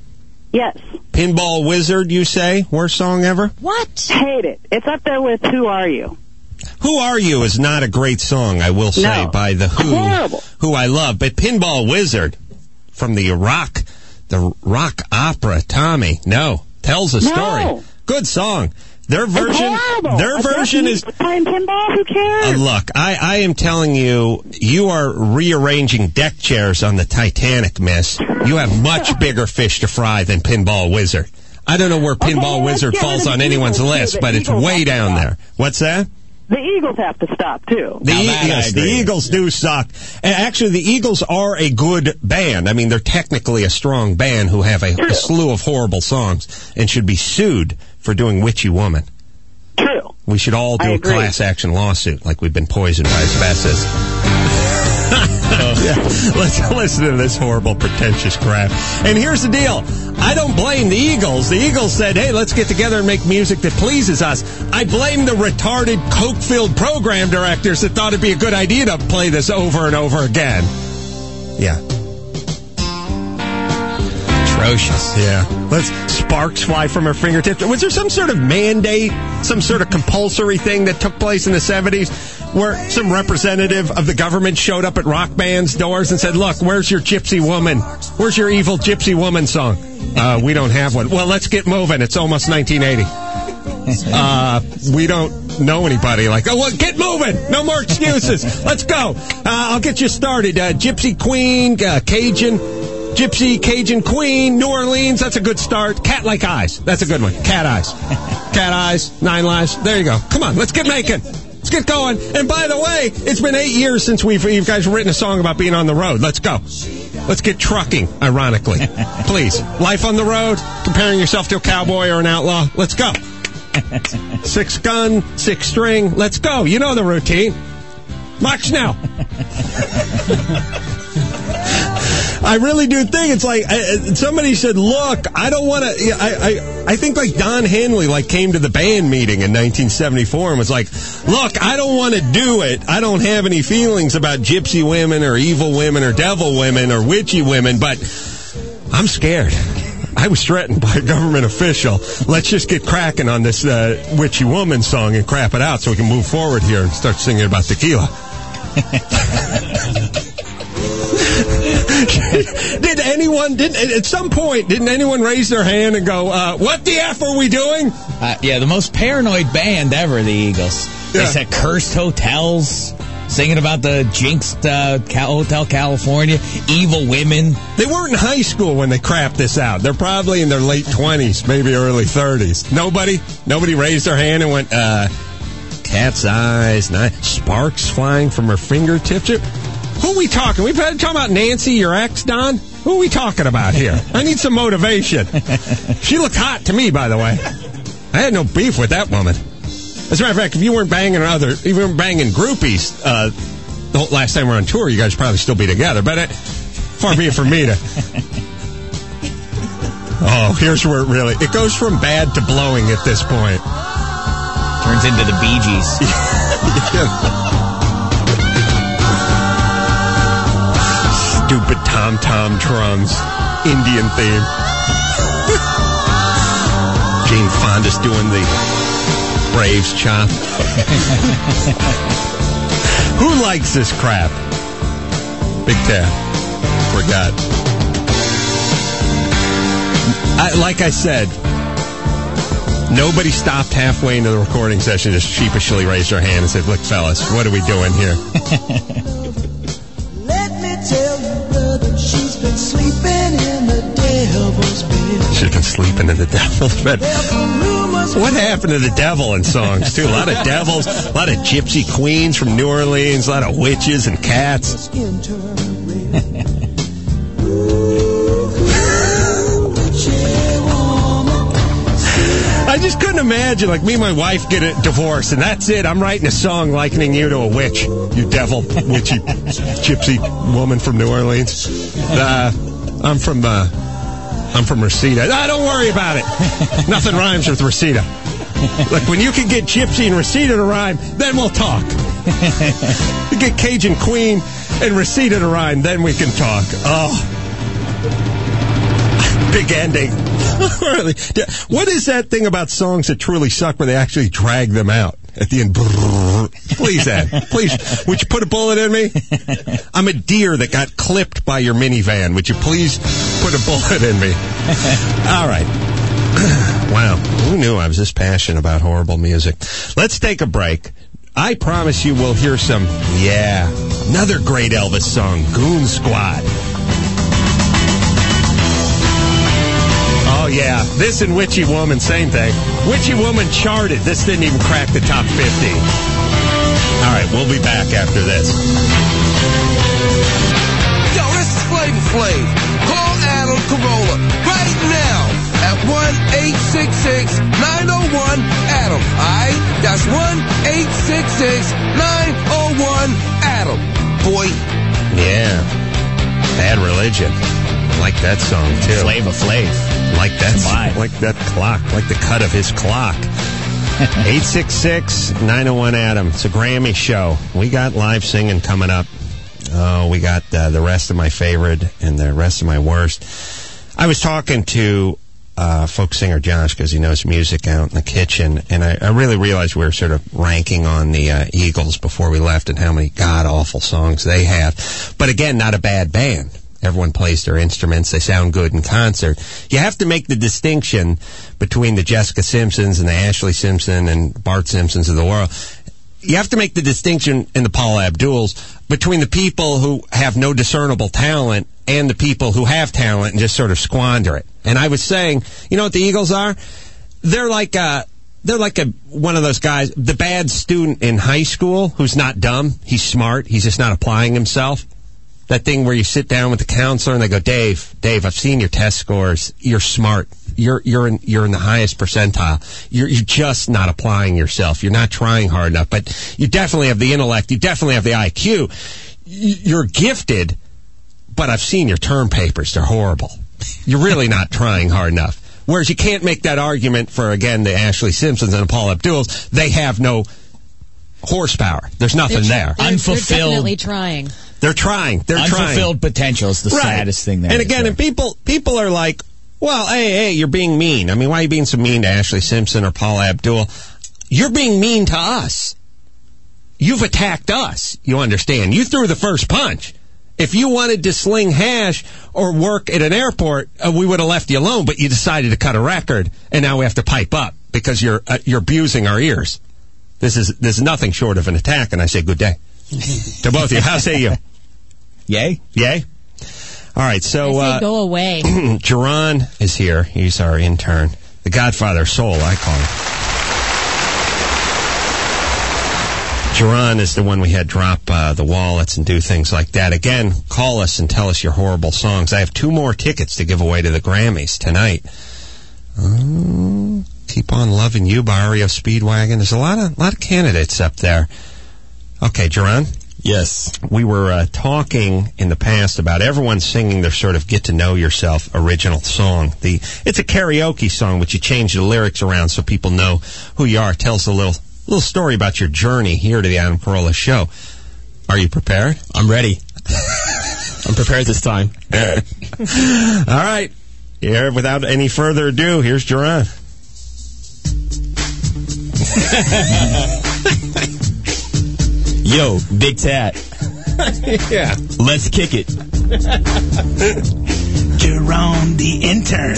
Yes. Pinball Wizard, you say? Worst song ever? What? Hate it. It's up there with Who Are You? Who Are You is not a great song, I will say, no. by The Who, Horrible. Who I love. But Pinball Wizard from the rock, the rock opera, Tommy, no, tells a story. No. Good song. Their version, their a version is playing pinball. Who cares? Uh, look, I, I am telling you, you are rearranging deck chairs on the Titanic, miss. You have much bigger fish to fry than Pinball Wizard. I don't know where Pinball okay, Wizard falls on anyone's Eagles list, too, but it's way down there. What's that? The Eagles have to stop, too. The, e- yes, the Eagles do suck. And actually, the Eagles are a good band. I mean, they're technically a strong band who have a, a slew of horrible songs and should be sued for doing Witchy Woman. True. We should all do I a agree. class action lawsuit like we've been poisoned by asbestos. Yeah. Let's listen to this horrible, pretentious crap. And here's the deal. I don't blame the Eagles. The Eagles said, hey, let's get together and make music that pleases us. I blame the retarded, coke-filled program directors that thought it'd be a good idea to play this over and over again. Yeah. Atrocious. Yeah. Let's sparks fly from her fingertips. Was there some sort of mandate, some sort of compulsory thing that took place in the seventies where some representative of the government showed up at rock bands' doors and said, look, where's your gypsy woman? Where's your evil gypsy woman song? Uh, we don't have one. Well, let's get moving. It's almost nineteen eighty. Uh, we don't know anybody like, oh, well, get moving. No more excuses. Let's go. Uh, I'll get you started. Uh, Gypsy Queen, uh, Cajun. Gypsy, Cajun Queen, New Orleans. That's a good start. Cat-like eyes. That's a good one. Cat eyes. Cat eyes, Nine Lives. There you go. Come on, let's get making. Let's get going. And by the way, it's been eight years since we've you guys have written a song about being on the road. Let's go. Let's get trucking, ironically. Please. Life on the road, comparing yourself to a cowboy or an outlaw. Let's go. Six gun, six string. Let's go. You know the routine. March now. I really do think it's like I, somebody said, "Look, I don't want to." I, I I think like Don Henley like came to the band meeting in nineteen seventy-four and was like, "Look, I don't want to do it. I don't have any feelings about gypsy women or evil women or devil women or witchy women, but I'm scared. I was threatened by a government official. Let's just get cracking on this uh, witchy woman song and crap it out so we can move forward here and start singing about tequila." Did anyone, did, at some point, didn't anyone raise their hand and go, uh, what the F are we doing? Uh, yeah, the most paranoid band ever, the Eagles. They Yeah. said cursed hotels, singing about the jinxed uh, Cal- Hotel California, evil women. They weren't in high school when they crapped this out. They're probably in their late twenties, maybe early thirties. Nobody? Nobody raised their hand and went, uh, cat's eyes, nice. Sparks flying from her fingertips. Who are we talking? We've been talking about Nancy, your ex, Don? Who are we talking about here? I need some motivation. She looked hot to me, by the way. I had no beef with that woman. As a matter of fact, if you weren't banging other, if you weren't banging groupies uh, the whole, last time we were on tour, you guys would probably still be together. But it, far be it from me to... Oh, here's where it really... It goes from bad to blowing at this point. Turns into the Bee Gees. Yeah. Stupid tom-tom drums. Indian theme. Jane Fonda's doing the Braves chop. Who likes this crap? Big Tab. Forgot. I, like I said, nobody stopped halfway into the recording session, just sheepishly raised their hand and said, look, fellas, what are we doing here? Tell you, brother, she's been sleeping in the devil's bed. She's been sleeping in the devil's bed. What happened to the devil in songs, too? A lot of devils, a lot of gypsy queens from New Orleans, a lot of witches and cats. I just couldn't imagine, like, me and my wife get a divorce, and that's it. I'm writing a song likening you to a witch, you devil, witchy, gypsy woman from New Orleans. Uh, I'm from, uh, I'm from Reseda. Ah, don't worry about it. Nothing rhymes with Reseda. Like, when you can get gypsy and Reseda to rhyme, then we'll talk. You get Cajun Queen and Reseda to rhyme, then we can talk. Oh. Big ending. What is that thing about songs that truly suck where they actually drag them out at the end? Please, Ed. Please. Would you put a bullet in me? I'm a deer that got clipped by your minivan. Would you please put a bullet in me? All right. Wow. Who knew I was this passionate about horrible music? Let's take a break. I promise you we'll hear some, yeah, another great Elvis song, Goon Squad. Oh, yeah. This and Witchy Woman, same thing. Witchy Woman charted. This didn't even crack the top fifty. All right, we'll be back after this. Yo, this is Flavor Flav. Call Adam Carolla right now at one eight six six nine oh one Adam. All right? That's one eight six six nine oh one Adam. Boy. Yeah. Bad Religion. I like that song, too. Flavor Flav. Like that, like that clock, like the cut of his clock. eight six six nine oh one Adam. It's a Grammy show. We got live singing coming up. Oh, we got uh, the rest of my favorite and the rest of my worst. I was talking to uh, folk singer Josh because he knows music out in the kitchen, and I, I really realized we were sort of ranking on the uh, Eagles before we left and how many god-awful songs they have. But again, not a bad band. Everyone plays their instruments. They sound good in concert. You have to make the distinction between the Jessica Simpsons and the Ashley Simpson and Bart Simpsons of the world. You have to make the distinction in the Paula Abduls between the people who have no discernible talent and the people who have talent and just sort of squander it. And I was saying, you know what the Eagles are? They're like a, they're like a, one of those guys, the bad student in high school who's not dumb. He's smart. He's just not applying himself. That thing where you sit down with the counselor and they go, Dave, Dave, I've seen your test scores. You're smart. You're you're in you're in the highest percentile. You're you're just not applying yourself. You're not trying hard enough. But you definitely have the intellect. You definitely have the I Q. You're gifted. But I've seen your term papers. They're horrible. You're really not trying hard enough. Whereas you can't make that argument for, again, the Ashley Simpsons and the Paul Abduls. They have no horsepower. There's nothing they're, there. They're, Unfulfilled. They're definitely trying. They're trying. They're Unfulfilled trying. Unfulfilled potential is the right. saddest thing there. And is, again, right? and people people are like, well, hey, hey, you're being mean. I mean, why are you being so mean to Ashley Simpson or Paul Abdul? You're being mean to us. You've attacked us. You understand? You threw the first punch. If you wanted to sling hash or work at an airport, uh, we would have left you alone, but you decided to cut a record, and now we have to pipe up because you're uh, you're abusing our ears. This is this is nothing short of an attack, and I say good day to both of you. How say you? Yay? Yay? All right, so... I say uh, go away. Jerron is here. He's our intern. The Godfather of Soul, I call him. Jerron is the one we had drop uh, the wallets and do things like that. Again, call us and tell us your horrible songs. I have two more tickets to give away to the Grammys tonight. Uh, Keep on Loving You by R E O Speedwagon. There's a lot of lot of candidates up there. Okay, Jerron? Yes. We were uh, talking in the past about everyone singing their sort of Get to Know Yourself original song. The It's a karaoke song, but you change the lyrics around so people know who you are. Tell us a little... little story about your journey here to the Adam Carolla Show. Are you prepared? I'm ready. I'm prepared this time. All right. Here, without any further ado, here's Jerron. Yo, Big Tat. Yeah. Let's kick it. Jerome the intern.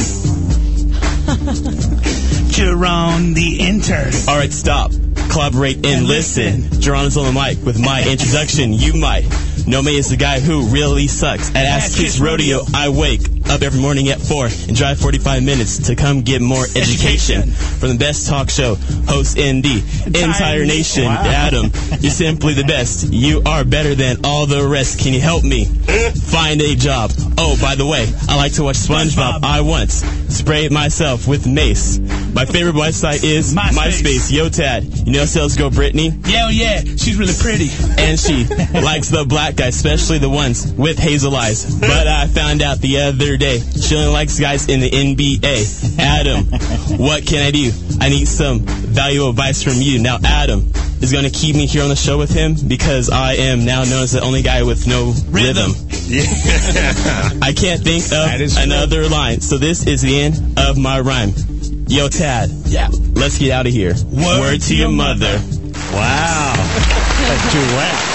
Jerome the intern. All right, stop. Collaborate and, and listen. listen. Geronimo's on the mic with my introduction. You might know me as the guy who really sucks. At Ass Kids Rodeo, I wake up every morning at four and drive forty-five minutes to come get more education, education. from the best talk show host in the entire, entire nation. Wow. Adam, you're simply the best. You are better than all the rest. Can you help me find a job? Oh, by the way, I like to watch SpongeBob. I once sprayed myself with mace. My favorite website is MySpace. MySpace. Yo, Tad, you know Sales Girl Brittany? Yeah, yeah, she's really pretty. And she likes the black guys, especially the ones with hazel eyes. But I found out the other day she only likes guys in the N B A. Adam, what can I do? I need some valuable advice from you. Now, Adam is going to keep me here on the show with him because I am now known as the only guy with no rhythm. Yeah. I can't think of another true. line. So this is the end of my rhyme. Yo, Tad. Yeah. Let's get out of here. Word, Word to your mother. mother. Wow. That's duet.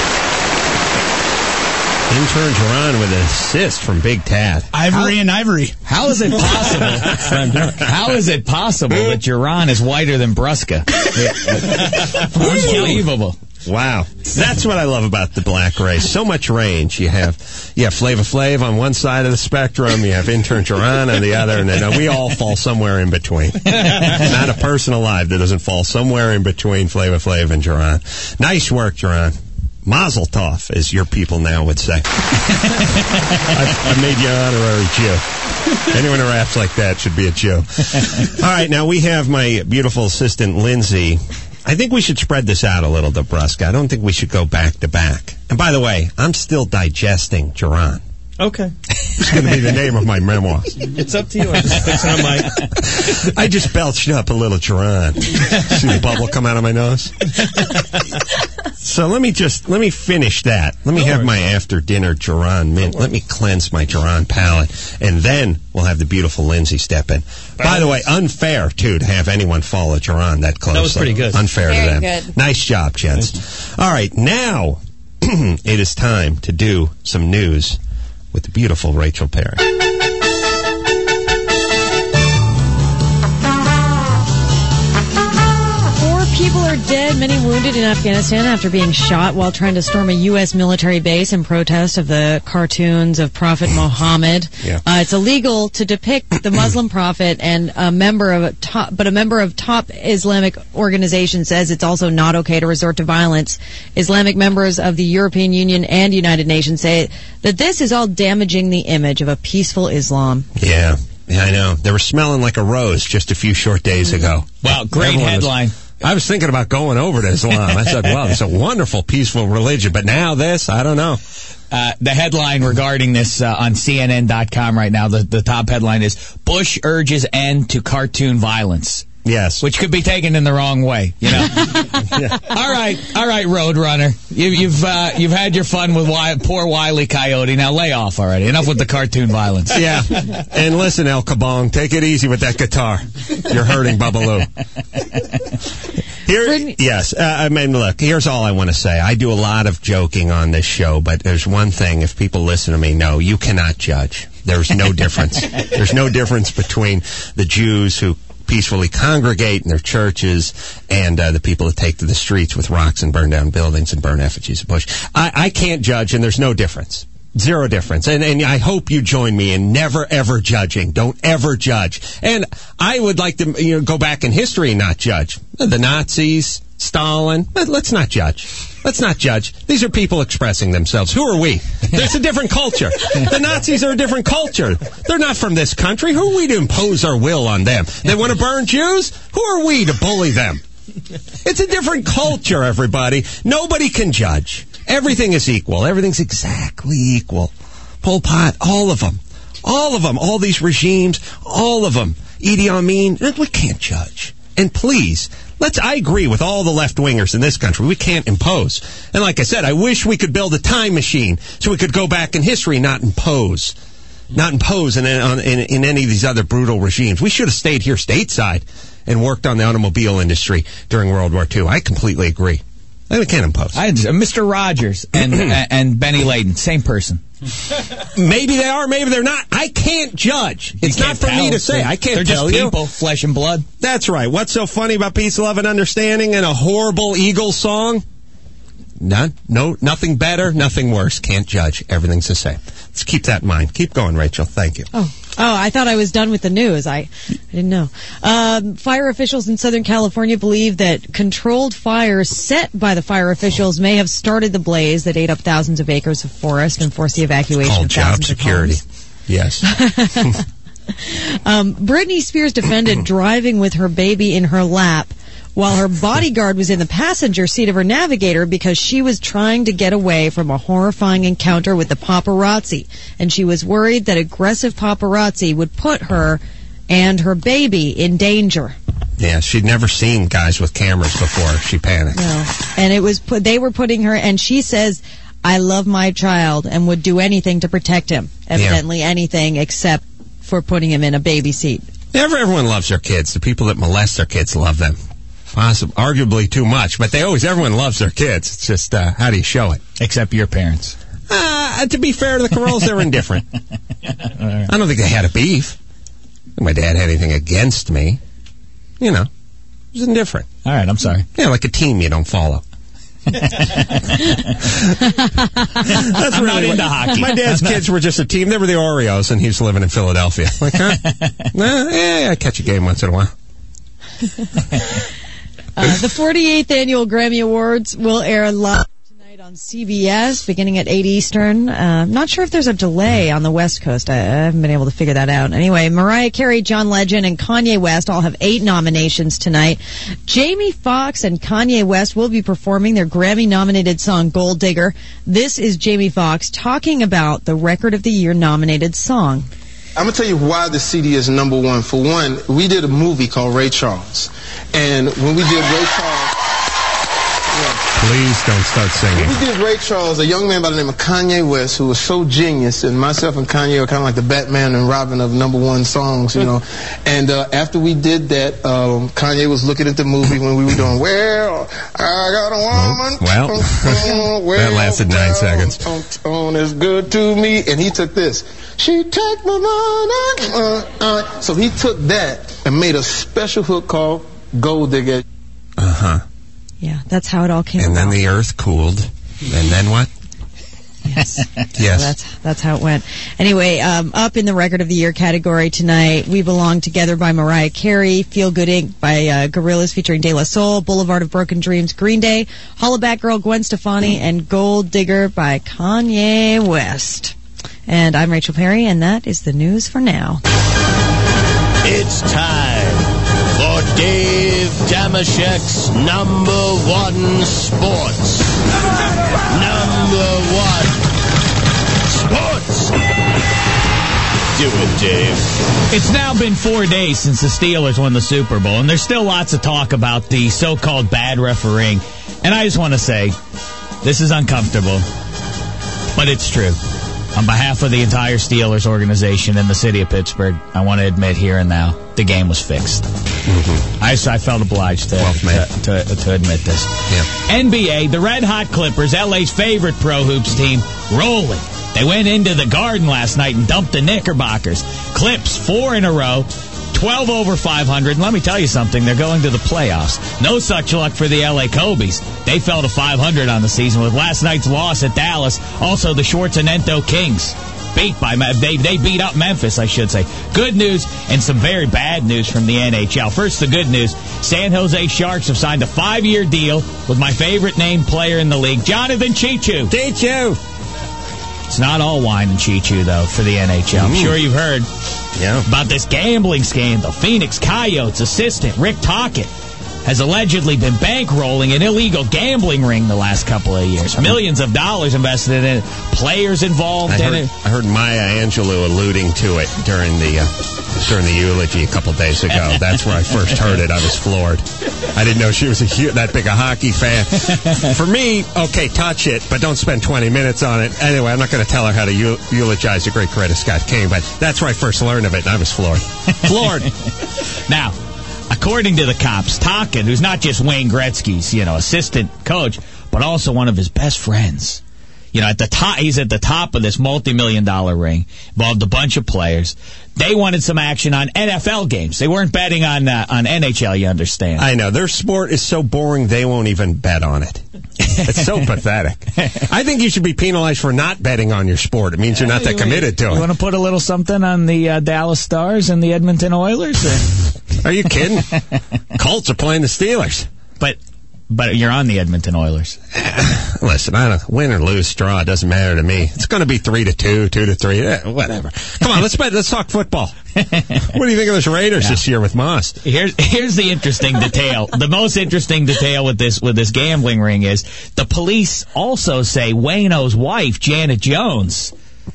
Intern Jerron with an assist from Big Tad. Ivory how, and Ivory. How is it possible? How is it possible that Jerron is whiter than Brusca? Unbelievable. Wow. That's what I love about the black race. So much range. You have you have Flava Flav on one side of the spectrum, you have Intern Jerron on the other, and then we all fall somewhere in between. Not a person alive that doesn't fall somewhere in between Flava Flav and Jerron. Nice work, Jerron. Mazel tov, as your people now would say. I've, I've made you an honorary Jew. Anyone who raps like that should be a Jew. All right, now we have my beautiful assistant, Lindsay. I think we should spread this out a little, Brusca. I don't think we should go back to back. And by the way, I'm still digesting Jerron. Okay. It's going to be the name of my memoir. It's up to you. I'm just fixing on my... I just belched up a little Jerron. See the bubble come out of my nose? So let me just, let me finish that. Let me have my after-dinner Jerron mint. Let me cleanse my Jerron palate. And then we'll have the beautiful Lindsay step in. By the way, unfair, too, to have anyone follow Jerron that close. That was pretty good. Unfair Very to them. good. Nice job, gents. All right, now it is time to do some news with the beautiful Rachel Perry. four people are dead, many wounded in Afghanistan after being shot while trying to storm a U S military base in protest of the cartoons of Prophet Muhammad. Yeah. Uh, it's illegal to depict the Muslim prophet, and a member of a top, but a member of top Islamic organization says it's also not okay to resort to violence. Islamic members of the European Union and United Nations say that this is all damaging the image of a peaceful Islam. Yeah. Yeah, I know. They were smelling like a rose just a few short days ago. Wow, great Everyone headline. Was, I was thinking about going over to Islam. I said, well, it's a wonderful, peaceful religion. But now this, I don't know. Uh, the headline regarding this uh, on C N N dot com right now, the, the top headline is, Bush urges end to cartoon violence. Yes. Which could be taken in the wrong way, you know. Yeah. All right, all right, Roadrunner. You, you've uh, you've had your fun with Wy- poor Wile E. Coyote. Now lay off already. Enough with the cartoon violence. Yeah. And listen, El Kabong, take it easy with that guitar. You're hurting Bubbaloo. Here, yes. Uh, I mean, look, here's all I want to say. I do a lot of joking on this show, but there's one thing, if people listen to me, no, you cannot judge. There's no difference. There's no difference between the Jews who peacefully congregate in their churches and uh, the people that take to the streets with rocks and burn down buildings and burn effigies of Bush. I, I can't judge, and there's no difference. Zero difference. And, and I hope you join me in never, ever judging. Don't ever judge. And I would like to you know, go back in history and not judge. The Nazis, Stalin, let's not judge. Let's not judge. These are people expressing themselves. Who are we? There's a different culture. The Nazis are a different culture. They're not from this country. Who are we to impose our will on them? They want to burn Jews? Who are we to bully them? It's a different culture, everybody. Nobody can judge. Everything is equal. Everything's exactly equal. Pol Pot, all of them. All of them. All these regimes, all of them. Idi Amin, we can't judge. And please, let's, I agree with all the left-wingers in this country. We can't impose. And like I said, I wish we could build a time machine so we could go back in history and not impose. Not impose in, in, in any of these other brutal regimes. We should have stayed here stateside and worked on the automobile industry during World War Two. I completely agree. We can't impose. I, Mister Rogers and and Benny Laden, same person. Maybe they are, maybe they're not. I can't judge. It's not for tell. me to say. They're, I can't they're tell just you. people, flesh and blood. That's right. What's so funny about peace, love, and understanding and a horrible Eagles song? None. No, nothing better, nothing worse. Can't judge. Everything's the same. Let's keep that in mind. Keep going, Rachel. Thank you. Oh, oh! I thought I was done with the news. I, I didn't know. Um, fire officials in Southern California believe that controlled fires set by the fire officials may have started the blaze that ate up thousands of acres of forest and forced the evacuation Called of job thousands security. of homes. Yes. um, Britney Spears defended driving with her baby in her lap while her bodyguard was in the passenger seat of her Navigator because she was trying to get away from a horrifying encounter with the paparazzi, and she was worried that aggressive paparazzi would put her and her baby in danger. Yeah, she'd never seen guys with cameras before. She panicked. No, and it was put, they were putting her, and she says, "I love my child and would do anything to protect him." Evidently, yeah. anything except for putting him in a baby seat. Never, everyone loves their kids. The people that molest their kids love them. Possibly, arguably too much, but they always, everyone loves their kids. It's just, uh, how do you show it? Except your parents. Uh, to be fair to the Carolls, they're indifferent. Right. I don't think they had a beef. My dad had anything against me. You know, it was indifferent. All right, I'm sorry. Yeah, like a team you don't follow. That's I'm really not into what, hockey. My dad's kids were just a team. They were the Oreos, and he was living in Philadelphia. Like, huh? Well, yeah, I catch a game once in a while. uh, the forty-eighth Annual Grammy Awards will air live tonight on C B S, beginning at eight Eastern. Uh, I'm not sure if there's a delay on the West Coast. I, I haven't been able to figure that out. Anyway, Mariah Carey, John Legend, and Kanye West all have eight nominations tonight. Jamie Foxx and Kanye West will be performing their Grammy-nominated song, Gold Digger. This is Jamie Foxx talking about the Record of the Year nominated song. I'm going to tell you why the C D is number one. For one, we did a movie called Ray Charles. And when we did Ray Charles... Please don't start singing. When we did Ray Charles, a young man by the name of Kanye West, who was so genius, and myself and Kanye are kind of like the Batman and Robin of number one songs, you know. And uh, after we did that, um, Kanye was looking at the movie when we were doing, well, I got a woman. Well, well, well that lasted nine well, seconds. Tone, tone is good to me. And he took this. She take my money. Uh, uh. So he took that and made a special hook called Gold Digger. Uh-huh. Yeah, that's how it all came And about. then the earth cooled. And then what? Yes. Yes. So that's that's how it went. Anyway, um, up in the Record of the Year category tonight, We Belong Together by Mariah Carey, Feel Good Incorporated by uh, Gorillaz featuring De La Soul, Boulevard of Broken Dreams, Green Day, Hollaback Girl, Gwen Stefani, and Gold Digger by Kanye West. And I'm Rachel Perry, and that is the news for now. It's time for Dave Damashek's number one sports. Number one sports. Do it, Dave. It's now been four days since the Steelers won the Super Bowl, and there's still lots of talk about the so-called bad refereeing. And I just want to say, this is uncomfortable, but it's true. On behalf of the entire Steelers organization in the city of Pittsburgh, I want to admit here and now, the game was fixed. Mm-hmm. I, I felt obliged to, to, to, to admit this. Yeah. N B A, the Red Hot Clippers, L A's favorite pro hoops team, rolling. They went into the Garden last night and dumped the Knickerbockers. Clips, four in a row, twelve over five hundred. And let me tell you something, they're going to the playoffs. No such luck for the L A Kobe's. They fell to five hundred on the season with last night's loss at Dallas. Also, the Schwarzenento Kings beat by they they beat up Memphis, I should say. Good news and some very bad news from the N H L. First, the good news: San Jose Sharks have signed a five-year deal with my favorite named player in the league, Jonathan Cheechoo. Cheechoo. It's not all wine and Cheechoo though for the N H L. I'm Mm. sure you've heard yeah. about this gambling scandal. Phoenix Coyotes assistant Rick Tocchet has allegedly been bankrolling an illegal gambling ring the last couple of years. Millions of dollars invested in it. Players involved I in heard, it. I heard Maya Angelou alluding to it during the uh, during the eulogy a couple days ago. That's where I first heard it. I was floored. I didn't know she was a hu- that big a hockey fan. For me, okay, touch it, but don't spend twenty minutes on it. Anyway, I'm not going to tell her how to eu- eulogize the great Coretta Scott King, but that's where I first learned of it, and I was floored. Floored. Now, according to the cops, Tocchet, who's not just Wayne Gretzky's, you know, assistant coach, but also one of his best friends. You know, at the top, he's at the top of this multi-million dollar ring, involved a bunch of players. They wanted some action on N F L games. They weren't betting on uh, on N H L, you understand. I know. Their sport is so boring, they won't even bet on it. It's so pathetic. I think you should be penalized for not betting on your sport. It means you're not that committed to You it. want to put a little something on the uh, Dallas Stars and the Edmonton Oilers? Or? Are you kidding? Colts are playing the Steelers. But but you're on the Edmonton Oilers. Listen, I don't win or lose straw. It doesn't matter to me. It's going to be three to two, two to three, eh, whatever. Come on, let's bet. Let's talk football. What do you think of those Raiders Yeah. this year with Moss? Here's here's the interesting detail. The most interesting detail with this with this gambling ring is the police also say Wayno's wife, Janet Jones,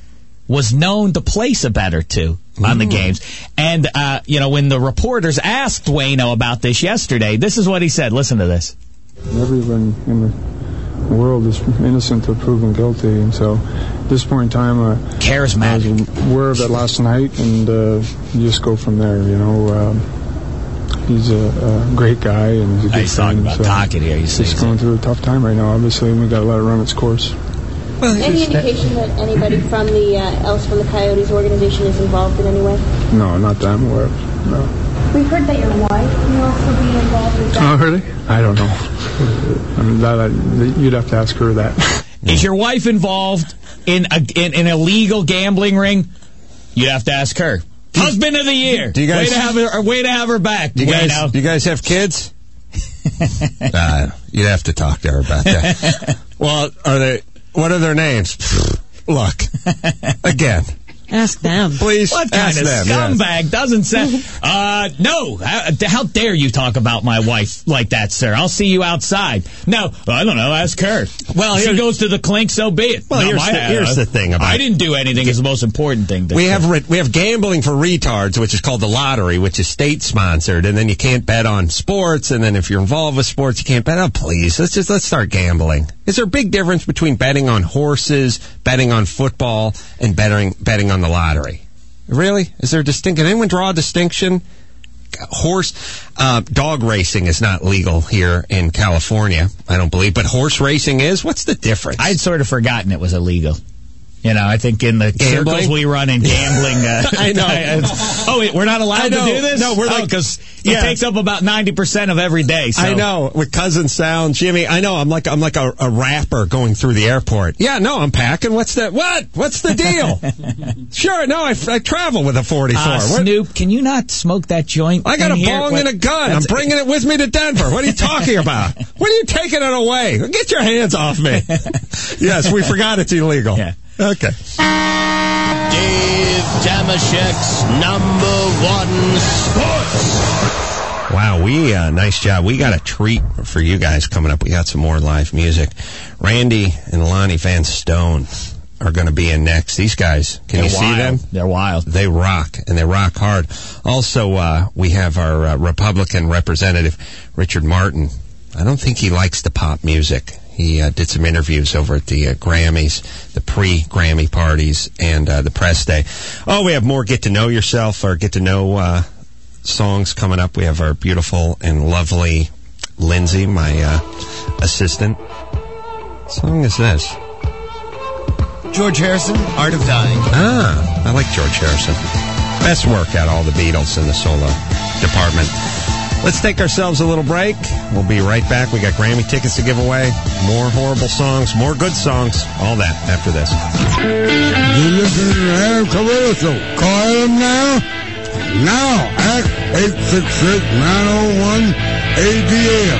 was known to place a bet or two on the games. And uh, you know, when the reporters asked Wayno about this yesterday, this is what he said. Listen to this. Everyone in the world is innocent until proven guilty, and so at this point in time, uh, charismatic. I was aware of that last night, and uh, you just go from there. You know, um, he's a, a great guy, and he's a good He's talking friend, about so Tocchet here. He's He's going through a tough time right now, obviously, and we got to let it run its course. Well, any indication that anybody from the uh, else from the Coyotes organization is involved in any way? No, not that I'm aware of. No. We heard that your wife may also be involved with that. Oh, really? I don't know. I mean, that, I, you'd have to ask her that. Is your wife involved in a, in an illegal gambling ring? You'd have to ask her. Husband of the year. Do you guys- way to have her? Way to have her back. Do you guys, Wayno. do you guys have kids? uh, you'd have to talk to her about that. Well, are they? What are their names? Look, again. Ask them. Please, What kind ask of them, scumbag doesn't say? Uh, no. How, how dare you talk about my wife like that, sir? I'll see you outside. No, I don't know. Ask her. Well, she here- goes to the clink, so be it. Well, Not here's my- the- here's the thing about I it. didn't do anything. Is the most important thing. To We say. have re- we have gambling for retards, which is called the lottery, which is state sponsored, and then you can't bet on sports. And then if you're involved with sports, you can't bet. Oh, please, let's just let's start gambling. Is there a big difference between betting on horses, betting on football, and betting betting on the lottery? Really? Is there a distinct? Can anyone draw a distinction? Horse, uh, dog racing is not legal here in California, I don't believe, but horse racing is. What's the difference? I'd sort of forgotten it was illegal. You know, I think in the Gambling? circles we run in gambling. Uh, I know. oh, wait, we're not allowed I know. to do this? No, we're like- because yeah. it takes up about ninety percent of every day. So. I know, with Cousin Sal and Jimmy. I know, I'm like I'm like a, a rapper going through the airport. Yeah, no, I'm packing. What's the what? What's the deal? Sure, no, I, I travel with a forty-four. Uh, What- Snoop, can you not smoke that joint? I got in a here? bong What- and a gun. I'm That's- bringing it with me to Denver. What are you talking about? When are you taking it away? Get your hands off me. Yes, we forgot it's illegal. Yeah. Okay. Dave Damashek's number one sports. Wow, we uh, nice job. We got a treat for you guys coming up. We got some more live music. Randy and Lonnie Van Stone are going to be in next. These guys, can They're you see wild. them? They're wild. They rock, and they rock hard. Also, uh, we have our uh, Republican representative, Richard Martin. I don't think he likes the pop music. He uh, did some interviews over at the uh, Grammys, the pre-Grammy parties, and uh, the press day. Oh, we have more Get to Know Yourself, or Get to Know uh, songs coming up. We have our beautiful and lovely Lindsay, my uh, assistant. What song is this? George Harrison, Art of Dying. Ah, I like George Harrison. Best work out of all the Beatles in the solo department. Let's take ourselves a little break. We'll be right back. We got Grammy tickets to give away, more horrible songs, more good songs, all that after this. You listen to the Adam Carolla Show. Call him now. Now at eight six six, nine oh one, A D M.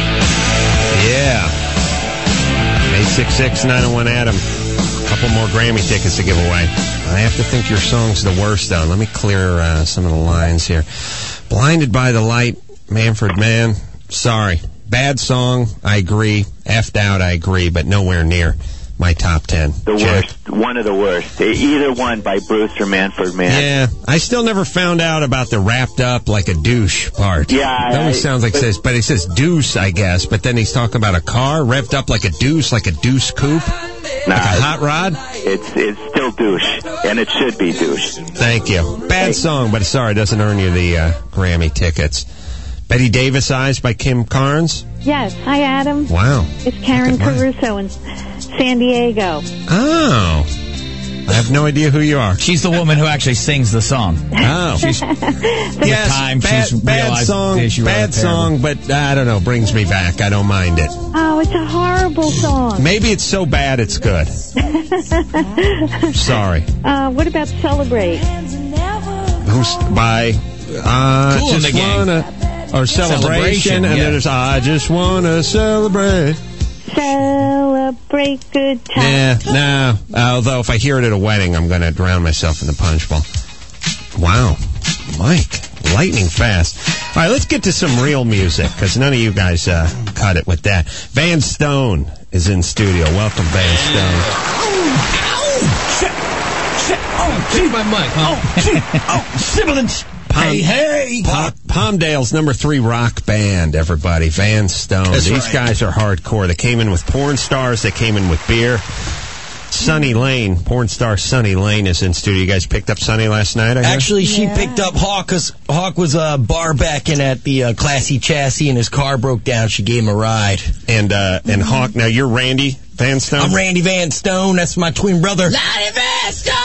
Yeah. eight six six, nine oh one, Adam. A couple more Grammy tickets to give away. I have to think your song's the worst, though. Let me clear uh, some of the lines here. Blinded by the Light, Manfred Mann. Sorry. Bad song, I agree. F'd out, I agree, but nowhere near my top ten. The Jack? worst. One of the worst. Either one by Bruce or Manfred Mann. Yeah, I still never found out about the wrapped up like a douche part. Yeah, That always I- sounds like but- says, but he says deuce, I guess. But then he's talking about a car revved up like a deuce, like a deuce coupe, Nah, like a hot rod. It's it's still douche, and it should be douche. Thank you. Bad song, but sorry, it doesn't earn you the uh, Grammy tickets. Betty Davis Eyes by Kim Carnes. Yes. Hi, Adam. Wow. It's Karen Look at mine. Caruso in San Diego. Oh. I have no idea who you are. She's the woman who actually sings the song. Oh. She's, Yes, time bad, she's bad realized song, that she wrote bad it terrible. song, but uh, I don't know, brings me back. I don't mind it. Oh, it's a horrible song. Maybe it's so bad it's good. Sorry. uh, what about Celebrate? Who's by uh, Cool in just the Gang. wanna or celebration, Celebration, and yeah. then there's I just wanna celebrate. Celebrate good times. Yeah, no. Although if I hear it at a wedding, I'm gonna drown myself in the punch bowl. Wow, Mike, lightning fast. All right, let's get to some real music because none of you guys uh, cut it with that. Van Stone is in studio. Welcome, Van Stone. Oh, gee, my mic, huh? Oh, gee. Oh, sibilance. Hey, hey. Pa- Palmdale's number three rock band, everybody. Van Stone. That's These right. guys are hardcore. They came in with porn stars. They came in with beer. Sunny Lane, porn star Sunny Lane is in studio. You guys picked up Sunny last night, I guess? Actually, she picked up Hawk because Hawk was uh, bar backing at the uh, Classy Chassis and his car broke down. She gave him a ride. And uh, and Hawk, now you're Randy Van Stone? I'm Randy Van Stone. That's my twin brother. Lonnie Van Stone!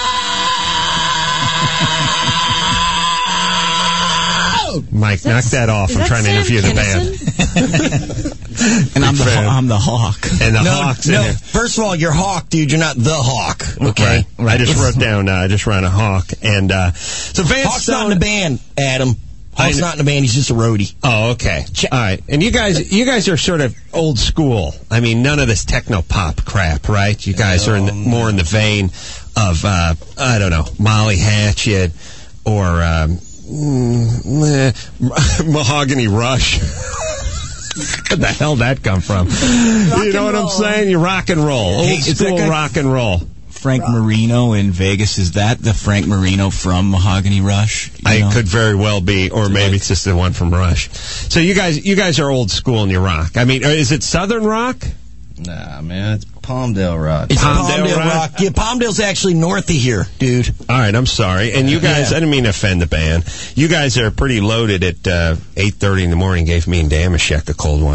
Mike, knock that off. is I'm that trying to Sam interview the Kinison? band. And I'm the, fan. I'm the Hawk. And the no, Hawk's no, in there. First of all, you're Hawk, dude. You're not the Hawk. Okay? Right. I just wrote down, uh, I just ran a Hawk. And uh, so Van Hawk's Stone. not in the band, Adam. Hawk's I- not in the band. He's just a roadie. Oh, okay. All right. And you guys, you guys are sort of old school. I mean, none of this techno pop crap, right? You guys are in the, more in the vein of, uh, I don't know, Molly Hatchet or um, mm, eh, Mahogany Rush. Where the hell that come from? You know what I'm saying? You rock and roll, old Hey, is that school guy- rock and roll. Frank Marino in Vegas, is that the Frank Marino from Mahogany Rush? You I know? could very well be, or maybe it's just the one from Rush. So you guys, you guys are old school in your rock. I mean, is it Southern rock? Nah, man, it's Palmdale rock. It's Palmdale Palmdale, Rock? Rock. Yeah, Palmdale's actually north of here, dude. All right, I'm sorry. And you guys, Yeah. I didn't mean to offend the band. You guys are pretty loaded at uh, eight thirty in the morning. Gave me and Damashek a cold one.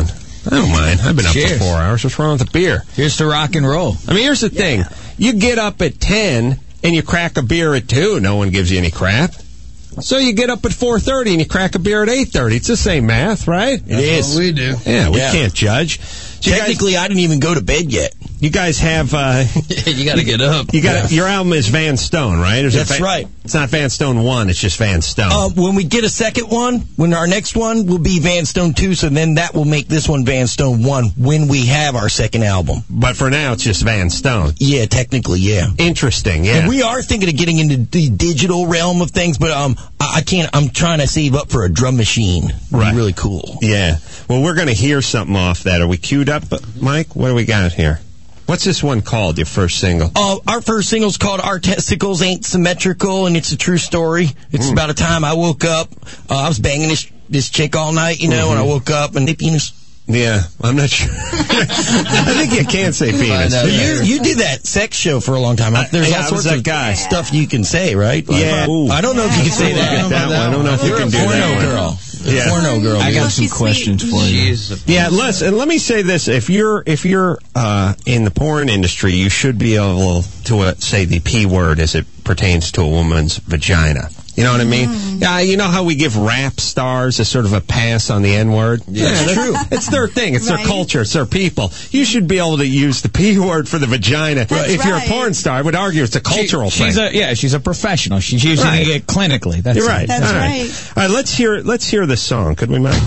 I don't mind. I've been up Cheers. for four hours. What's wrong with the beer? Here's to rock and roll. I mean, here's the thing. You get up at ten and you crack a beer at two. No one gives you any crap. So you get up at four thirty and you crack a beer at eight thirty. It's the same math, right? It is. What we do. Yeah, we Yeah. can't judge. So you Technically, guys, I didn't even go to bed yet. you guys have... Uh, You got to get up. You got Your album is Van Stone, right? Or is it That's Van- right. It's not Van Stone one, it's just Van Stone. Uh, when we get a second one, when our next one will be Van Stone two, so then that will make this one Van Stone one when we have our second album. But for now, it's just Van Stone. Yeah, technically, yeah. Interesting, yeah. And we are thinking of getting into the digital realm of things, but um, I, I can't. I'm trying to save up for a drum machine. Right. Really cool. Yeah. Well, we're going to hear something off that. Are we queued up, Mike? What do we got here? What's this one called, your first single? Uh, our first single's called Our Testicles Ain't Symmetrical, and it's a true story. It's Mm. about a time I woke up. Uh, I was banging this this chick all night, you know, Mhm. and I woke up and they penis. Yeah, I'm not sure. I think you can say penis. But you, you did that sex show for a long time. Uh, There's yeah, I all was sorts that of guy. stuff you can say, right? Like, Yeah. Ooh. I don't know if you can say Look that. at that one. I don't know if you You're can a do porno that one. girl. Yeah. Porno girl. I got dude. some questions for you. Yeah, listen, let me say this. If you're if you're uh, in the porn industry, you should be able to uh, say the P word as it pertains to a woman's vagina. You know what I mean? Yeah, you know how we give rap stars a sort of a pass on the N word? Yeah, that's true. It's their thing. It's Right. their culture. It's their people. You should be able to use the P word for the vagina. That's if you're a right. porn star, I would argue it's a cultural She- she's thing. a yeah, she's a professional. She's using Right. it clinically. That's You're it. right. That's All right. All right, let's hear let's hear the song. Could we, Mike?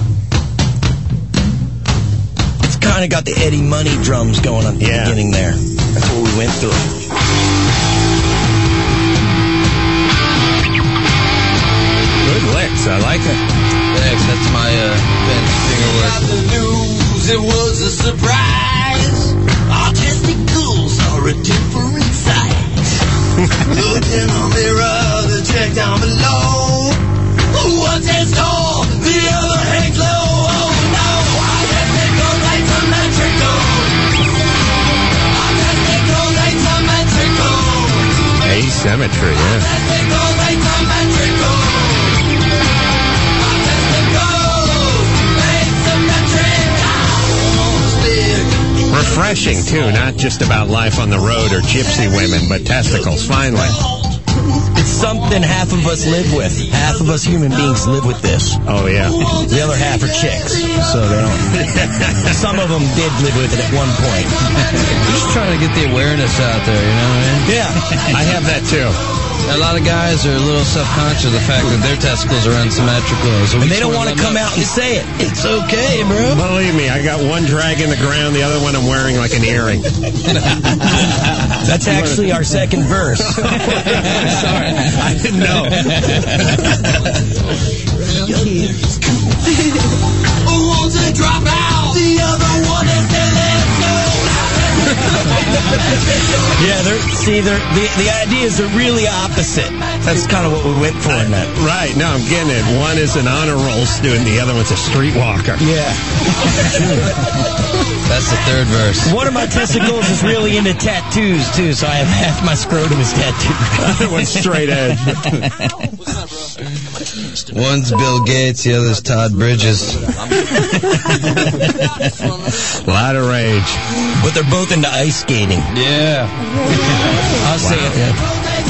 It's kind of got the Eddie Money drums going on at the Yeah. beginning there. That's what we went through. Good licks. I like it. Thanks, that's my uh, Ben's finger work. The news, it was a surprise. Our testicles are a different size. Look in the mirror, the check down below. One stands tall, the other hangs low. Oh no, our testicles ain't symmetrical. Our testicles ain't symmetrical. Asymmetry, yeah. Testicles ain't symmetrical. Our testicles ain't symmetrical. Refreshing, too. Not just about life on the road or gypsy women, but testicles, finally. It's something half of us live with. Half of us human beings live with this. Oh, yeah. The other half are chicks, so they don't. Some of them did live with it at one point. Just trying to get the awareness out there, you know what I mean? Yeah. I have that, too. A lot of guys are a little self-conscious of the fact that their testicles are unsymmetrical. So we And they don't sort want of to come let out and say it. It's okay, bro. Believe me, I got one dragging the ground, the other one I'm wearing like an earring. That's actually our second verse. Sorry, I didn't know. One's a dropout, the other one is still in school. Yeah, they're, see, they're, the, the ideas are really opposite. That's kind of what we went for in that. Right, no, I'm getting it. One is an honor roll student, the other one's a streetwalker. Yeah. That's the third verse. One of my testicles is really into tattoos, too, so I have half my scrotum is tattooed. Other one's straight edge. One's Bill Gates, the other's Todd Bridges. A lot of rage. But they're both into ice skating. Yeah. I'll say it. Yeah.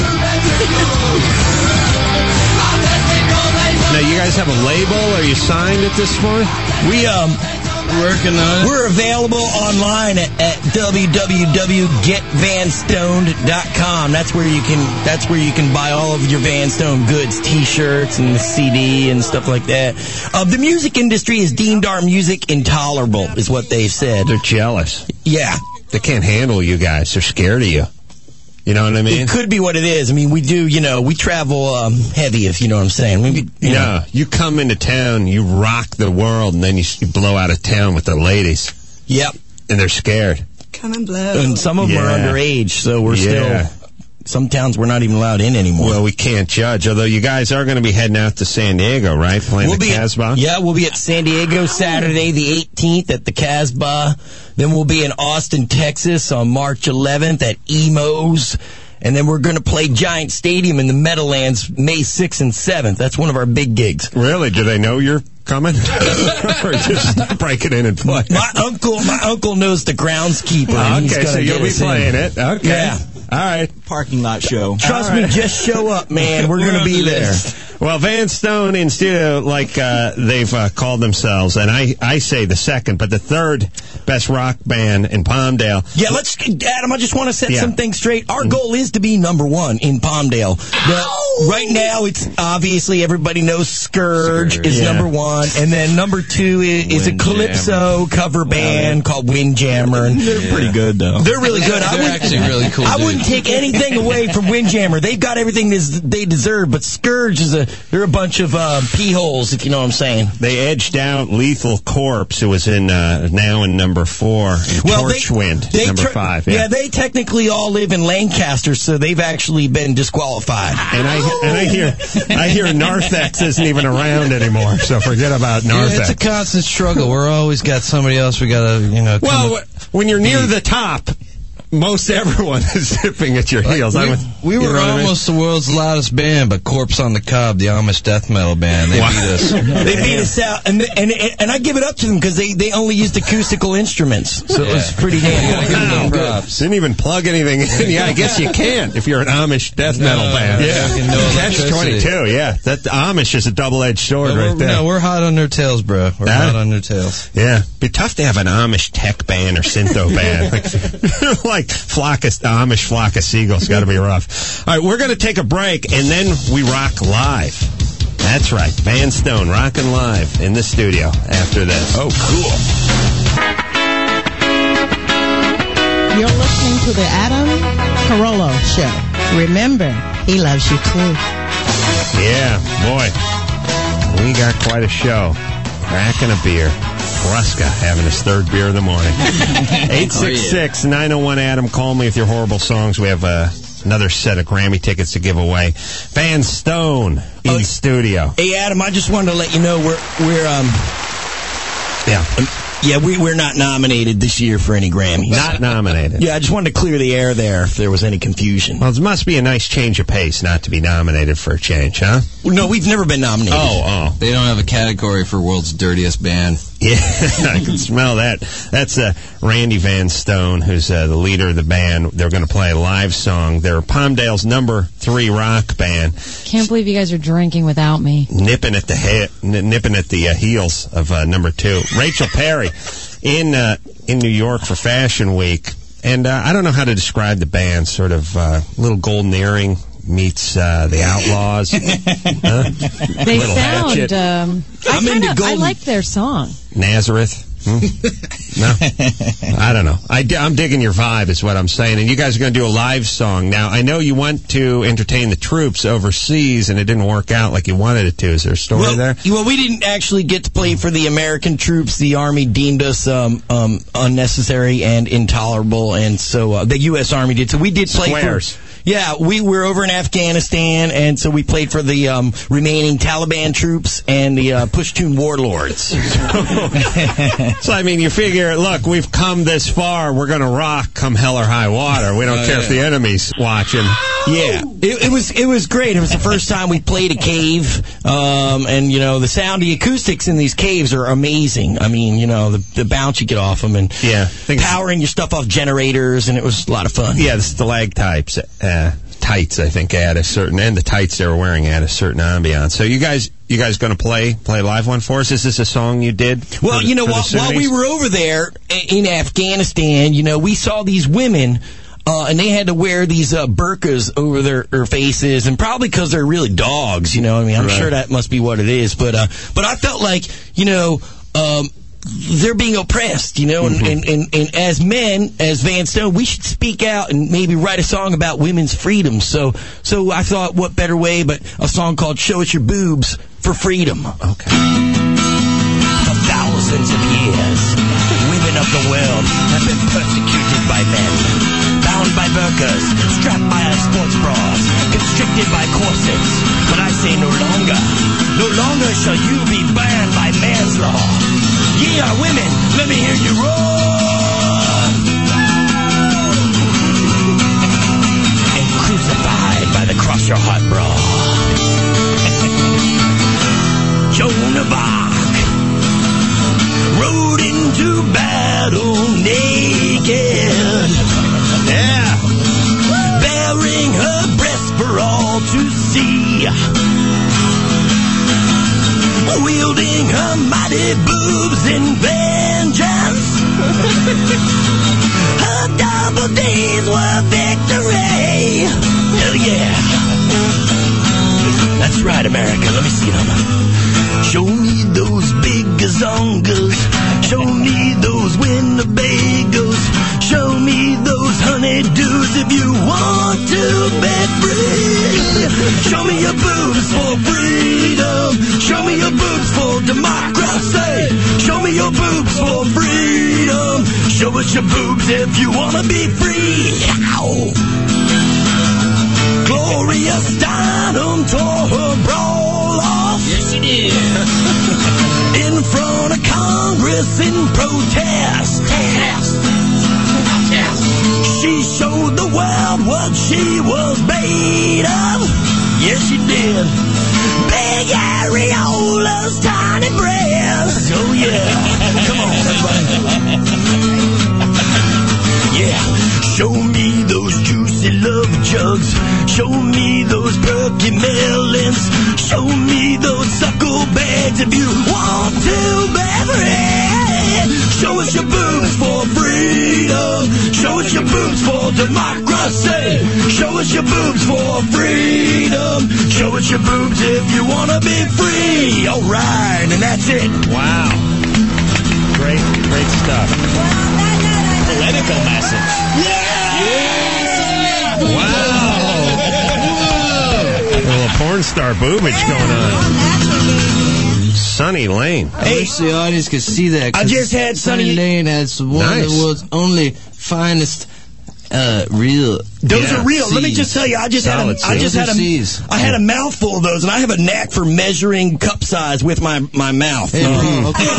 Now, you guys have a label? Are you signed at this point? We, um... Working on it. We're available online at, at w w w dot get van stoned dot com. That's where you can that's where you can buy all of your Van Stone goods, T-shirts and the C D and stuff like that. Uh, the music industry has deemed our music intolerable, is what they've said. They're jealous. Yeah. They can't handle you guys. They're scared of you. You know what I mean? It could be what it is. I mean, we do, you know, we travel um, heavy, if you know what I'm saying. We, you No, know. you come into town, you rock the world, and then you, you blow out of town with the ladies. Yep. And they're scared. Come and blow. And some of them are Yeah. underage, so we're Yeah. still... Some towns we're not even allowed in anymore. Well, we can't judge. Although you guys are going to be heading out to San Diego, right? Playing We'll the be at- Casbah? yeah, we'll be at San Diego Saturday the eighteenth at the Casbah. Then we'll be in Austin, Texas on March eleventh at Emo's. And then we're going to play Giant Stadium in the Meadowlands May sixth and seventh. That's one of our big gigs. Really? Do they know you're coming? Or just break it in and play? My uncle, my uncle knows the groundskeeper. and he's Okay, gonna so you'll get be us in. playing it. Okay. Yeah. All right. Parking lot show. Trust me, just show up, man. We're, We're going to on be the there. list. Well, Van Stone in studio, like uh, they've uh, called themselves, and I, I say the second, but the third best rock band in Palmdale. Yeah, let's, Adam, I just want to set Yeah. something straight. Our goal is to be number one in Palmdale. The, right now, it's obviously everybody knows Scourge, Scourge. is Yeah. number one, and then number two is, is a Calypso cover band called Windjammer. And They're pretty good, though. They're really good. I They're wouldn't- actually really cool I dudes. wouldn't take anything away from Windjammer. They've got everything this- they deserve, but Scourge is a, they're a bunch of uh, pee holes, if you know what I'm saying. They edged out Lethal Corpse, who was in uh, now in number four, and Well, they- Torchwind, they number tr- five. Yeah. Yeah. they technically all live in Lancaster, so they've actually been disqualified. and I and I hear I hear Narthex isn't even around anymore, so forget about Yeah, Narthex. it's a constant struggle. We're always got somebody else we got to, you know. come well, up- when you're near the top, most everyone is zipping at your heels. Like, I we, would- we you were know what I mean? almost the world's loudest band, but Corpse on the Cob, the Amish death metal band, they Wow. beat us. They beat us out, and and and I give it up to them because they, they only used acoustical instruments, so it was Yeah. pretty damn good. Wow. Wow. props. Didn't even plug anything in. Yeah, I guess you can't if you're an Amish death metal No, band. yeah. Fucking no Catch electricity. twenty-two, yeah. That Amish is a double-edged sword No, right we're, there. no, we're hot on their tails, bro. We're Huh? hot on their tails. Yeah, be tough to have an Amish tech band or syntho band, like, like flock of Amish flock of seagulls. Got to be rough. All right, we're going to take a break and then we rock live. That's right, Van Stone rocking live in the studio after this. Oh, cool. You're listening to the Adam Carolla Show. Remember, he loves you too. Yeah, boy, we got quite a show. Cracking a beer. Ruska having his third beer of the morning. eight six six, nine oh one, Adam. Call me with your horrible songs. We have uh, another set of Grammy tickets to give away. Van Stone in Uh, studio. Hey, Adam, I just wanted to let you know we're we're um Yeah. um, yeah we we're not nominated this year for any Grammys. Not nominated. Yeah, I just wanted to clear the air there if there was any confusion. Well, it must be a nice change of pace not to be nominated for a change, huh? No, we've never been nominated. Oh, oh. They don't have a category for world's dirtiest band. Yeah, I can smell that. That's uh, Randy Van Stone, who's uh, the leader of the band. They're going to play a live song. They're Palmdale's number three rock band, Can't believe you guys are drinking without me. nipping at the he- n- nipping at the uh, heels of uh, number two. Rachel Perry in uh, in New York for Fashion Week, and uh, I don't know how to describe the band. Sort of uh, little golden earring meets uh, the Outlaws. Huh? They Little sound. Hatchet. Um, I I'm into kinda, I golden- like their song. Nazareth. Hmm? No, I don't know. I, am digging your vibe, is what I'm saying. And you guys are going to do a live song. Now, I know you want to entertain the troops overseas, and it didn't work out like you wanted it to. Is there a story well, there? Well, we didn't actually get to play for the American troops. The Army deemed us um, um, unnecessary and intolerable, and so uh, the U S Army did. So we did play Squares. for. Yeah, we were over in Afghanistan, and so we played for the um, remaining Taliban troops and the uh, Pushtun warlords. So, I mean, you figure, look, we've come this far. We're going to rock come hell or high water. We don't Oh, care yeah. if the enemy's watching. Yeah, it, it was it was great. It was the first time we played a cave, um, and you know the sound, the acoustics in these caves are amazing. I mean, you know the the bounce you get off them, and Yeah. powering your stuff off generators, and it was a lot of fun. Yeah, the stalactites, uh, tights, I think, add a certain, and the tights they were wearing add a certain ambiance. So you guys, you guys going to play play a live one for us? Is this a song you did? Well, for- you know, for the while, while we Sunnis? were over there in Afghanistan, you know, we saw these women, uh, and they had to wear these uh, burqas over their, their faces, and probably because they're really dogs, you know. I mean, I'm Right. sure that must be what it is. But uh, but I felt like, you know, um, they're being oppressed, you know, and, Mm-hmm. and, and, and as men, as Van Stone, we should speak out and maybe write a song about women's freedom. So so I thought, what better way but a song called Show Us Your Boobs for Freedom. Okay. For thousands of years, women of the world have been persecuted by men, bound by burqas, strapped by our sports bras, constricted by corsets. But I say no longer, no longer shall you be banned by man's law. Ye are women, let me hear you roar! And crucified by the cross your heart bra. Joan of Arc, rode into battle naked. Yeah. Bearing her breast for all to see. Wielding her mighty boobs in vengeance. Her double days were victory. Hell yeah. That's right, America. Let me see them. Show me those big gazongas. Show me those Winnebagos. Show me those honeydews if you want to be free. Show me your boobs for freedom. Show me your boobs for democracy. Show me your boobs for freedom. Show us your boobs if you want to be free. Ow. Gloria Steinem tore her brawl off. Yes, she did. In front of Congress in protest. She showed the world what she was made of. Yes, she did. Big areolas, tiny breasts. Oh, yeah. Come on, everybody. Yeah. Show me those juicy love jugs. Show me those perky melons. Show me those suckle bags if you want to be free. Show us your boobs for freedom. Show us your boobs for democracy. Show us your boobs for freedom. Show us your boobs if you want to be free. All right, and that's it. Wow. Great, great stuff. Political message. Yeah! yeah. Wow. A little porn star boobage going on. Sunny Lane. I wish the audience could see that. I just had Sunny, Sunny Lane as one Nice. of the world's only finest uh, real. Those yeah, are real. Let me C's. just tell you, I just had a, I just had a, C's. I had a mouthful of those, and I have a knack for measuring cup size with my my mouth. Hey, bro, okay.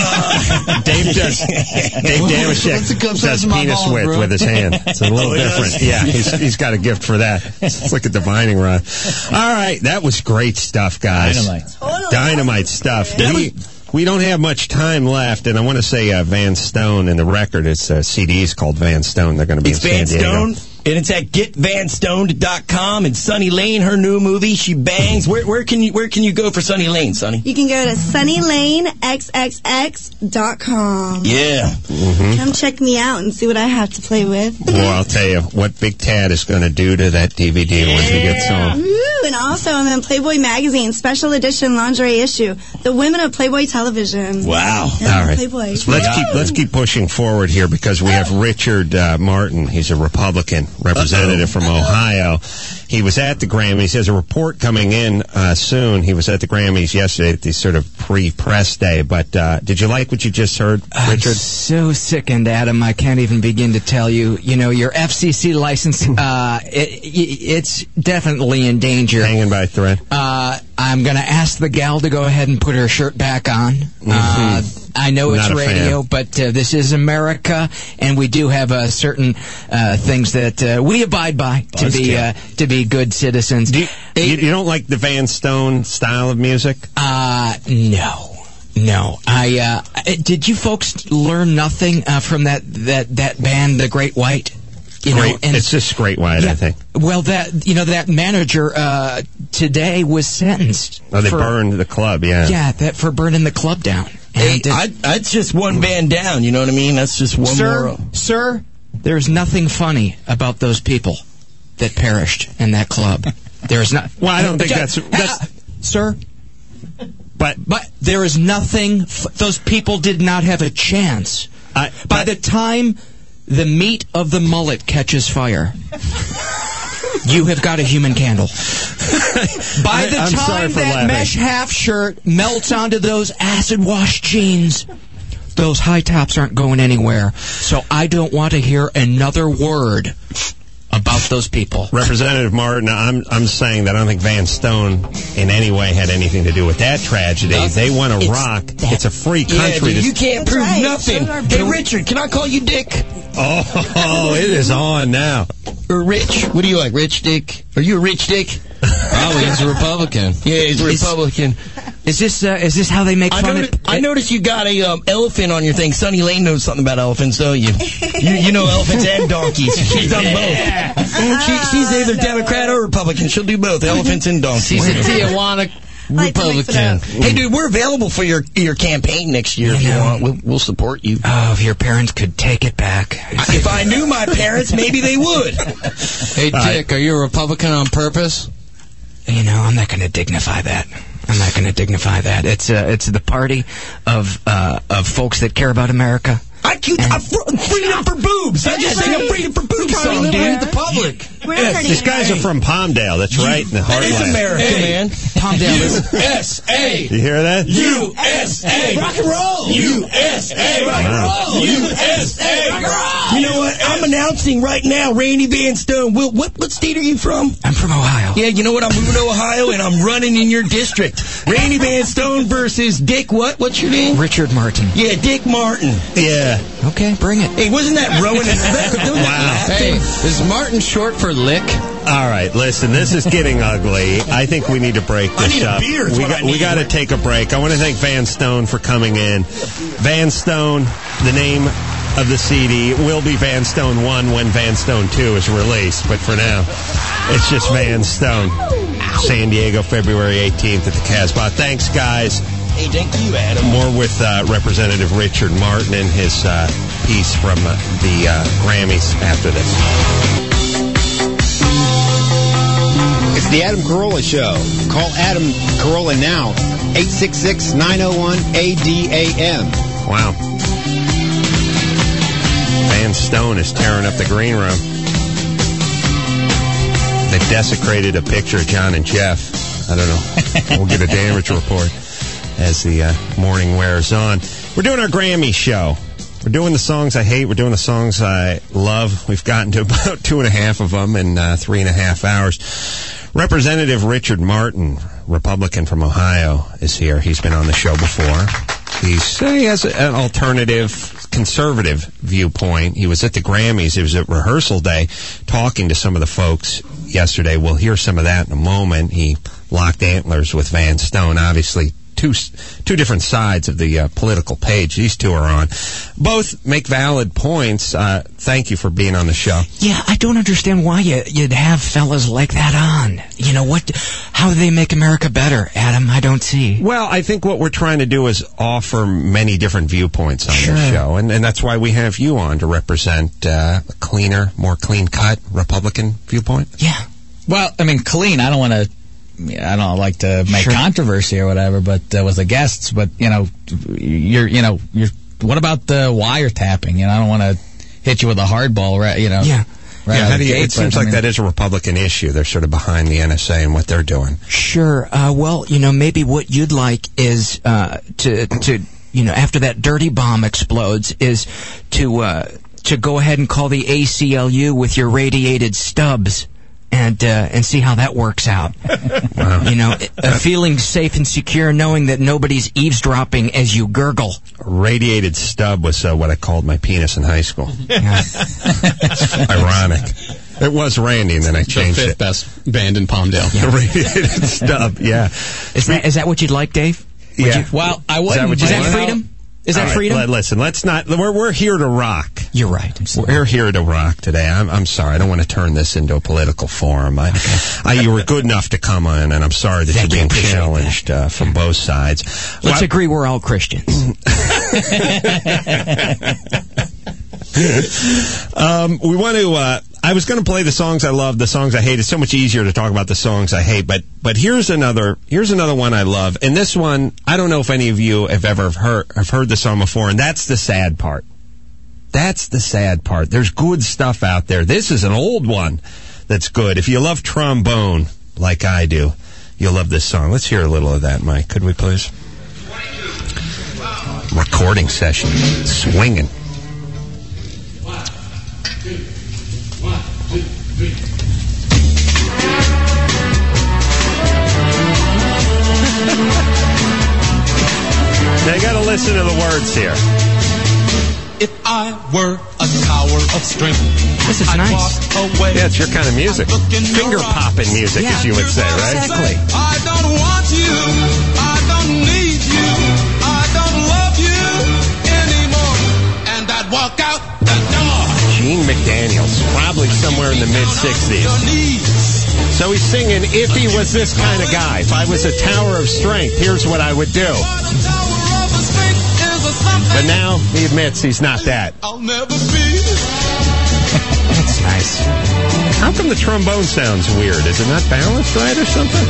Dave does. Dave Damashek does penis balls, width bro? with his hand. It's a little Oh, he different. does? Yeah, he's, he's got a gift for that. It's like a divining rod. All right, that was great stuff, guys. Dynamite. Dynamite stuff. We, we don't have much time left, and I want to say uh, Van Stone in the record. It's uh, C Ds called Van Stone. They're going to be It's in Van San Diego. Stone, and it's at get van stoned dot com. And Sunny Lane, her new movie, she bangs. Where where can you where can you go for Sunny Lane, Sunny? You can go to sunny lane x x x dot com. Yeah. Mm-hmm. Come check me out and see what I have to play with. Well, I'll tell you what Big Tad is going to do to that D V D once he gets home. Ooh, and also I'm in Playboy Magazine, special edition lingerie issue, The Women of Playboy Television. Wow. Yeah, All right. Playboy. Let's keep let's keep pushing forward here because we have Richard uh, Martin. He's a Republican representative from Ohio. He was at the Grammys. There's a report coming in uh, soon. He was at the Grammys yesterday at the sort of pre-press day. But uh, did you like what you just heard, Richard? I'm so sickened, Adam. I can't even begin to tell you. You know, your F C C license, uh, it, it's definitely in danger. Hanging by a thread. Uh, I'm going to ask the gal to go ahead and put her shirt back on. Mm-hmm. Uh, I know it's Not a radio, fan. but uh, this is America, and we do have uh, certain uh, things that uh, we abide by to be Buzzkill. uh, to be good citizens. Do you, you, you don't like the Van Stone style of music? Uh, no. No. I, uh, I- did you folks learn nothing uh, from that, that, that band, The Great White? You know, Great. and It's just Great White, Yeah. I think. Well, that you know that manager uh, today was sentenced. Oh, they for, burned the club, yeah. Yeah, that for burning the club down. Hey, And, uh, I, that's just one band down. You know what I mean? That's just one sir, more. sir, there's nothing funny about those people that perished in that club. There's not. Well, I don't think Uh, that's- that's- uh, sir. But but there is nothing. F- those people did not have a chance. I, By the time the meat of the mullet catches fire, you have got a human candle. By the I- I'm sorry time for that laughing. mesh half shirt melts onto those acid wash jeans, those high tops aren't going anywhere. So I don't want to hear another word about those people. Representative Martin, I'm I'm saying that I don't think Van Stone in any way had anything to do with that tragedy. They want to It's rock. It's a free Yeah, country. dude, to- you can't That's prove right. nothing. Those are Hey, big- Richard, can I call you Dick? Oh, it is on now. Or Rich? What do you like, Rich Dick? Are you a Rich Dick? All Probably he's a Republican. Yeah, he's a Republican. Is this uh, is this how they make I fun noticed, of? I noticed you got a um, elephant on your thing. Sonny Lane knows something about elephants, don't you? you, you know elephants and donkeys. She's done both. She, she's either Democrat or Republican. She'll do both, elephants and donkeys. She's a Tijuana Republican. Hey, dude, we're available for your your campaign next year if you want. We'll, we'll support you. Oh, if your parents could take it back. If I knew my parents, maybe they would. Hey, Dick, are you a Republican on purpose? You know, I'm not going to dignify that. I'm not going to dignify that. It's uh, it's the party of uh, of folks that care about America. I keep, I'm fr- freedom for boobs. I just sing a freedom for boobs song, dude. The public. Yes, these guys are from Palmdale. That's right in the That is heartland. America, Hey. man. Palmdale is U S A. You hear that? U S A. Rock and roll. U S A. Rock and roll. U S A. Rock and roll. You know what? I'm announcing right now, Randy Van Stone. Will, what, what state are you from? I'm from Ohio. Yeah, you know what? I'm moving to Ohio, and I'm running in your district. Randy Van Stone versus Dick what? What's your name? Richard Martin. Yeah, Dick Martin. Yeah. Okay, bring it. Hey, wasn't that Rowan? Wow. Hey, is Martin short for lick? All right, listen, this is getting ugly. I think we need to break this I need a up. beer is we what got, I need. we got to take a break. I want to thank Van Stone for coming in. Van Stone, the name of the C D will be Van Stone one when Van Stone two is released, but for now, it's just Van Stone. San Diego, February eighteenth at the Casbah. Thanks, guys. Hey, thank you, Adam. More with uh, Representative Richard Martin and his uh, piece from uh, the uh, Grammys after this. It's the Adam Carolla Show. Call Adam Carolla now. eight six six, nine oh one, A D A M. Wow. Van Stone is tearing up the green room. They've desecrated a picture of John and Jeff. I don't know. We'll get a damage report as the uh, morning wears on. We're doing our Grammy show. We're doing the songs I hate. We're doing the songs I love. We've gotten to about two and a half of them in uh, three and a half hours. Representative Richard Martin, Republican from Ohio, is here. He's been on the show before. He's, uh, he has an alternative, conservative viewpoint. He was at the Grammys. It was at rehearsal day talking to some of the folks yesterday. We'll hear some of that in a moment. He locked antlers with Van Stone, obviously. Two two different sides of the uh, political page these two are on. Both make valid points. Uh, thank you for being on the show. Yeah, I don't understand why you, you'd have fellas like that on. You know, what? How do they make America better, Adam? I don't see. Well, I think what we're trying to do is offer many different viewpoints on Sure. the show, and, and that's why we have you on to represent uh, a cleaner, more clean-cut Republican viewpoint. Yeah. Well, I mean, clean. I don't want to. I don't like to make Sure. controversy or whatever, but uh, with the guests. But you know, you're you know you're. What about the wiretapping? You know, I don't want to hit you with a hardball, right? You know. Yeah. Right yeah, out how of do the you, gate, it seems but, I like mean, that is a Republican issue. They're sort of behind the N S A and what they're doing. Sure. Uh, well, you know, maybe what you'd like is uh, to to you know, after that dirty bomb explodes, is to uh, to go ahead and call the A C L U with your radiated stubs. And uh, and see how that works out. Wow. You know, uh, feeling safe and secure, knowing that nobody's eavesdropping as you gurgle. Radiated stub was uh, what I called my penis in high school. Yeah. Ironic. It was Randy, and then I changed the fifth it. best band in Palmdale. The radiated stub, yeah. Is that is that what you'd like, Dave? Would Yeah. you- well, I Is that wouldn't. what you is that want? freedom? Is that All right, freedom? li- listen, let's not. We're we're here to rock. You're right. We're here to rock today. I'm I'm sorry. I don't want to turn this into a political forum. I, I you were good enough to come on, and I'm sorry that Thank you're you. being Appreciate challenged uh, from both sides. Let's Well, agree we're all Christians. um, we want to. Uh, I was going to play the songs I love, the songs I hate. It's so much easier to talk about the songs I hate. But but here's another here's another one I love, and this one I don't know if any of you have ever heard have heard the song before, and that's the sad part. That's the sad part. There's good stuff out there. This is an old one that's good. If you love trombone like I do, you'll love this song. Let's hear a little of that, Mike. Could we please? Recording session, swinging. Now you got to listen to the words here. If I were a tower of strength, this is I'd nice. walk away. Yeah, it's your kind of music. Finger popping music, Yeah. as you would say, right? Exactly. I don't want you. I don't need you. I don't love you anymore. And I'd walk out the door. Gene McDaniels, probably somewhere in the mid sixties. So he's singing, if he was this kind of guy, if I was a tower of strength, here's what I would do. But now he admits he's not that. I'll never be. That's nice. How come the trombone sounds weird? Is it not balanced right or something?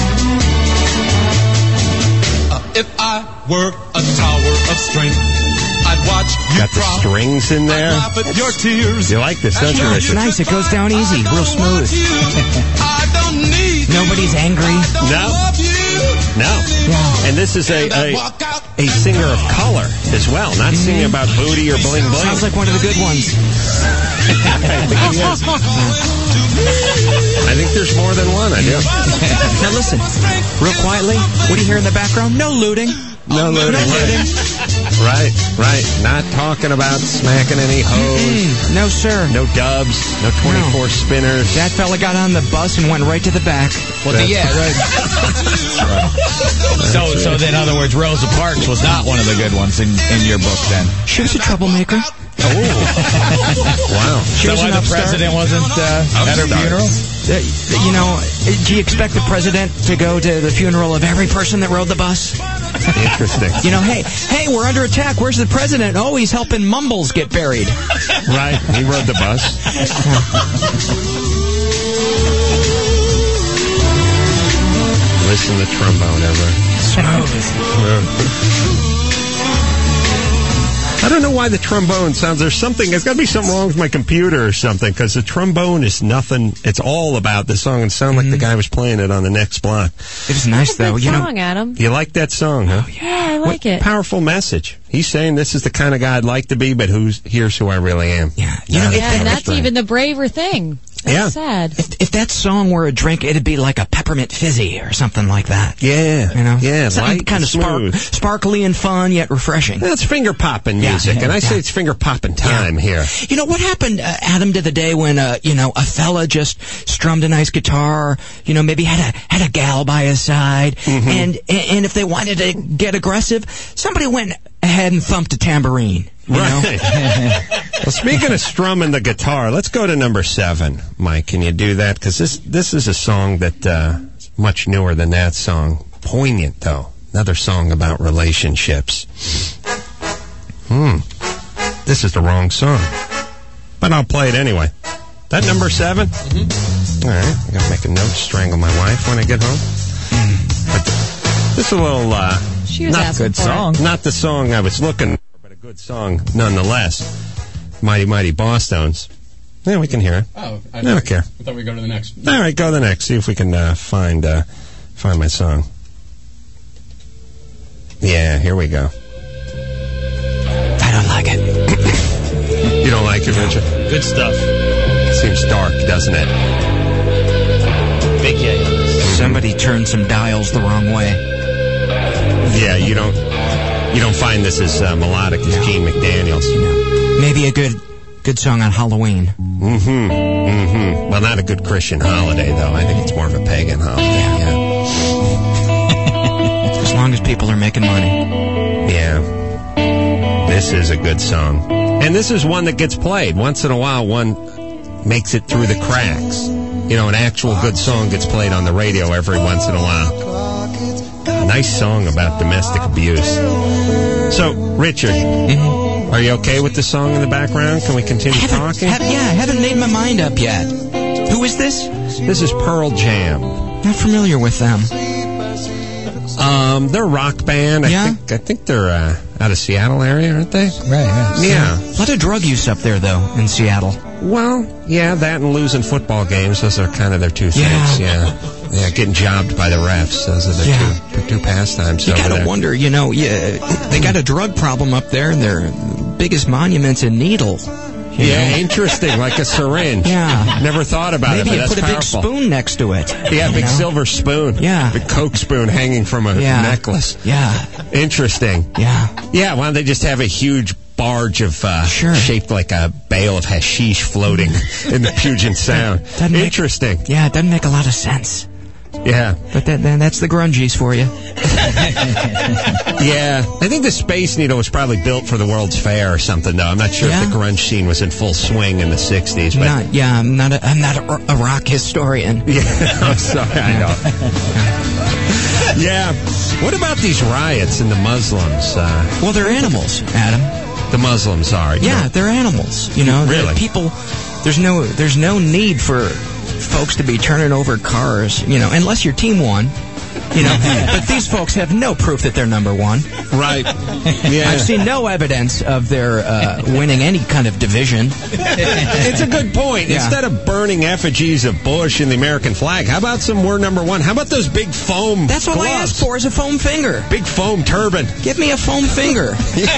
Uh, if I were a tower of strength, I'd watch you Got the drop. strings in there. I'd laugh at your tears. You like this, don't you, Yeah, it's Richard? nice. It goes down easy, real smooth. I don't need Nobody's angry. No. No. Yeah. And this is a, a a singer of color as well, not singing about booty or bling bling. Sounds like one of the good ones. I think there's more than one, I do. Now listen, real quietly, what do you hear in the background? No looting. No looting. Right, right. Not talking about smacking any hoes. Mm-mm. No, sir. No dubs. No twenty-four No. spinners. That fella got on the bus and went right to the back. Well, the, yeah, right. So, so then, in other words, Rosa Parks was not one of the good ones in, in your book, then. She was a troublemaker. Oh. Wow. She So was why an the upstart. president wasn't uh, at her Upstart. funeral? Uh, you know, do you expect the president to go to the funeral of every person that rode the bus? Interesting. You know, hey, hey, we're under attack. Where's the president? Oh, he's helping Mumbles get buried. Right. He rode the bus. Listen to trombone, ever. Smooth. I don't know why the trombone sounds. There's something. There's got to be something wrong with my computer or something, because the trombone is nothing. It's all about the song. It sounded like the guy was playing it on the next block. It was nice, though. Good You know, song, Adam. You like that song, huh? Yeah, I like it. Powerful message. He's saying this is the kind of guy I'd like to be, but who's here's who I really am. Yeah. You know, Not if a Yeah, that- and power that's strength. even the braver thing. That's Yeah. sad. If, if that song were a drink, it'd be like a peppermint fizzy or something like that. Yeah. You know, Yeah. something light kind and of spark, smooth. sparkly and fun yet refreshing. That's finger popping Yeah, music, yeah, and I say yeah. it's finger popping time here. You know what happened, uh, Adam, to the day when uh, you know a fella just strummed a nice guitar, you know, maybe had a had a gal by his side, Mm-hmm. and and if they wanted to get aggressive, somebody went ahead and thumped a tambourine. You know? Right. Well, speaking of strumming the guitar, let's go to number seven. Mike, can you do that? Because this this is a song that uh, is much newer than that song. Poignant, though. Another song about relationships. Hmm. This is the wrong song. But I'll play it anyway. That number seven? Mm-hmm. All right. I got to make a note to strangle my wife when I get home. But this is a little... Uh, She was not asking good for song. it. Not the song I was looking for, but a good song nonetheless. Mighty Mighty Bosstones. Yeah, we can hear it. Oh, I, I don't care. I thought we'd go to the next. All right, go to the next. See if we can uh, find uh, find my song. Yeah, here we go. I don't like it. You don't like it, Richard? Good stuff. Seems dark, doesn't it? Big yay on this. Somebody turned some dials the wrong way. Yeah, you don't you don't find this as uh, melodic as Gene McDaniels. No. Maybe a good good song on Halloween. Mm-hmm. Mm-hmm. Well, not a good Christian holiday, though. I think it's more of a pagan holiday. Yeah. As long as people are making money. Yeah. This is a good song. And this is one that gets played. Once in a while, one makes it through the cracks. You know, an actual good song gets played on the radio every once in a while. A nice song about domestic abuse. So, Richard, Mm-hmm. are you okay with the song in the background? Can we continue Haven't- talking? have- yeah, I haven't made my mind up yet. Who is this? This is Pearl Jam. Not familiar with them. Um, they're a rock band. I Yeah? think I think they're uh, out of Seattle area, aren't they? Right, yeah. Yeah. A lot of drug use up there, though, in Seattle. Well, yeah, that and losing football games, those are kind of their two things. Yeah. Yeah, getting jobbed by the refs. Those are their Yeah. two, their two pastimes. You over gotta there. wonder, you know, yeah, they got a drug problem up there, and their biggest monument's in Needle. you Yeah, know? interesting, like a syringe. Yeah. Never thought about Maybe it, but you that's put a powerful. big spoon next to it. Yeah, you big know? silver spoon. Yeah. Big Coke spoon hanging from a Yeah. necklace. Yeah. Interesting. Yeah. Yeah, why don't they just have a huge barge of uh, Sure. shaped like a bale of hashish floating in the Puget Sound? Doesn't make- Interesting. Yeah, it doesn't make a lot of sense. Yeah. But that, then that's the grungies for you. Yeah. I think the Space Needle was probably built for the World's Fair or something, though. I'm not sure Yeah. if the grunge scene was in full swing in the sixties. But Not, yeah, I'm not a, I'm not a, a rock historian. Yeah, I'm sorry, I know. Yeah. What about these riots and the Muslims? Uh, Well, they're animals, Adam. the Muslims are. you Yeah, know. they're animals. You know, They're Really? people. There's no there's no need for folks to be turning over cars. You know, unless your team won. You know, but these folks have no proof that they're number one. Right. Yeah. I've seen no evidence of their uh, winning any kind of division. It's a good point. Yeah. Instead of burning effigies of Bush and the American flag, how about some we're number one? How about those big foam That's all gloves? I ask for is a foam finger. Big foam turban. Give me a foam finger.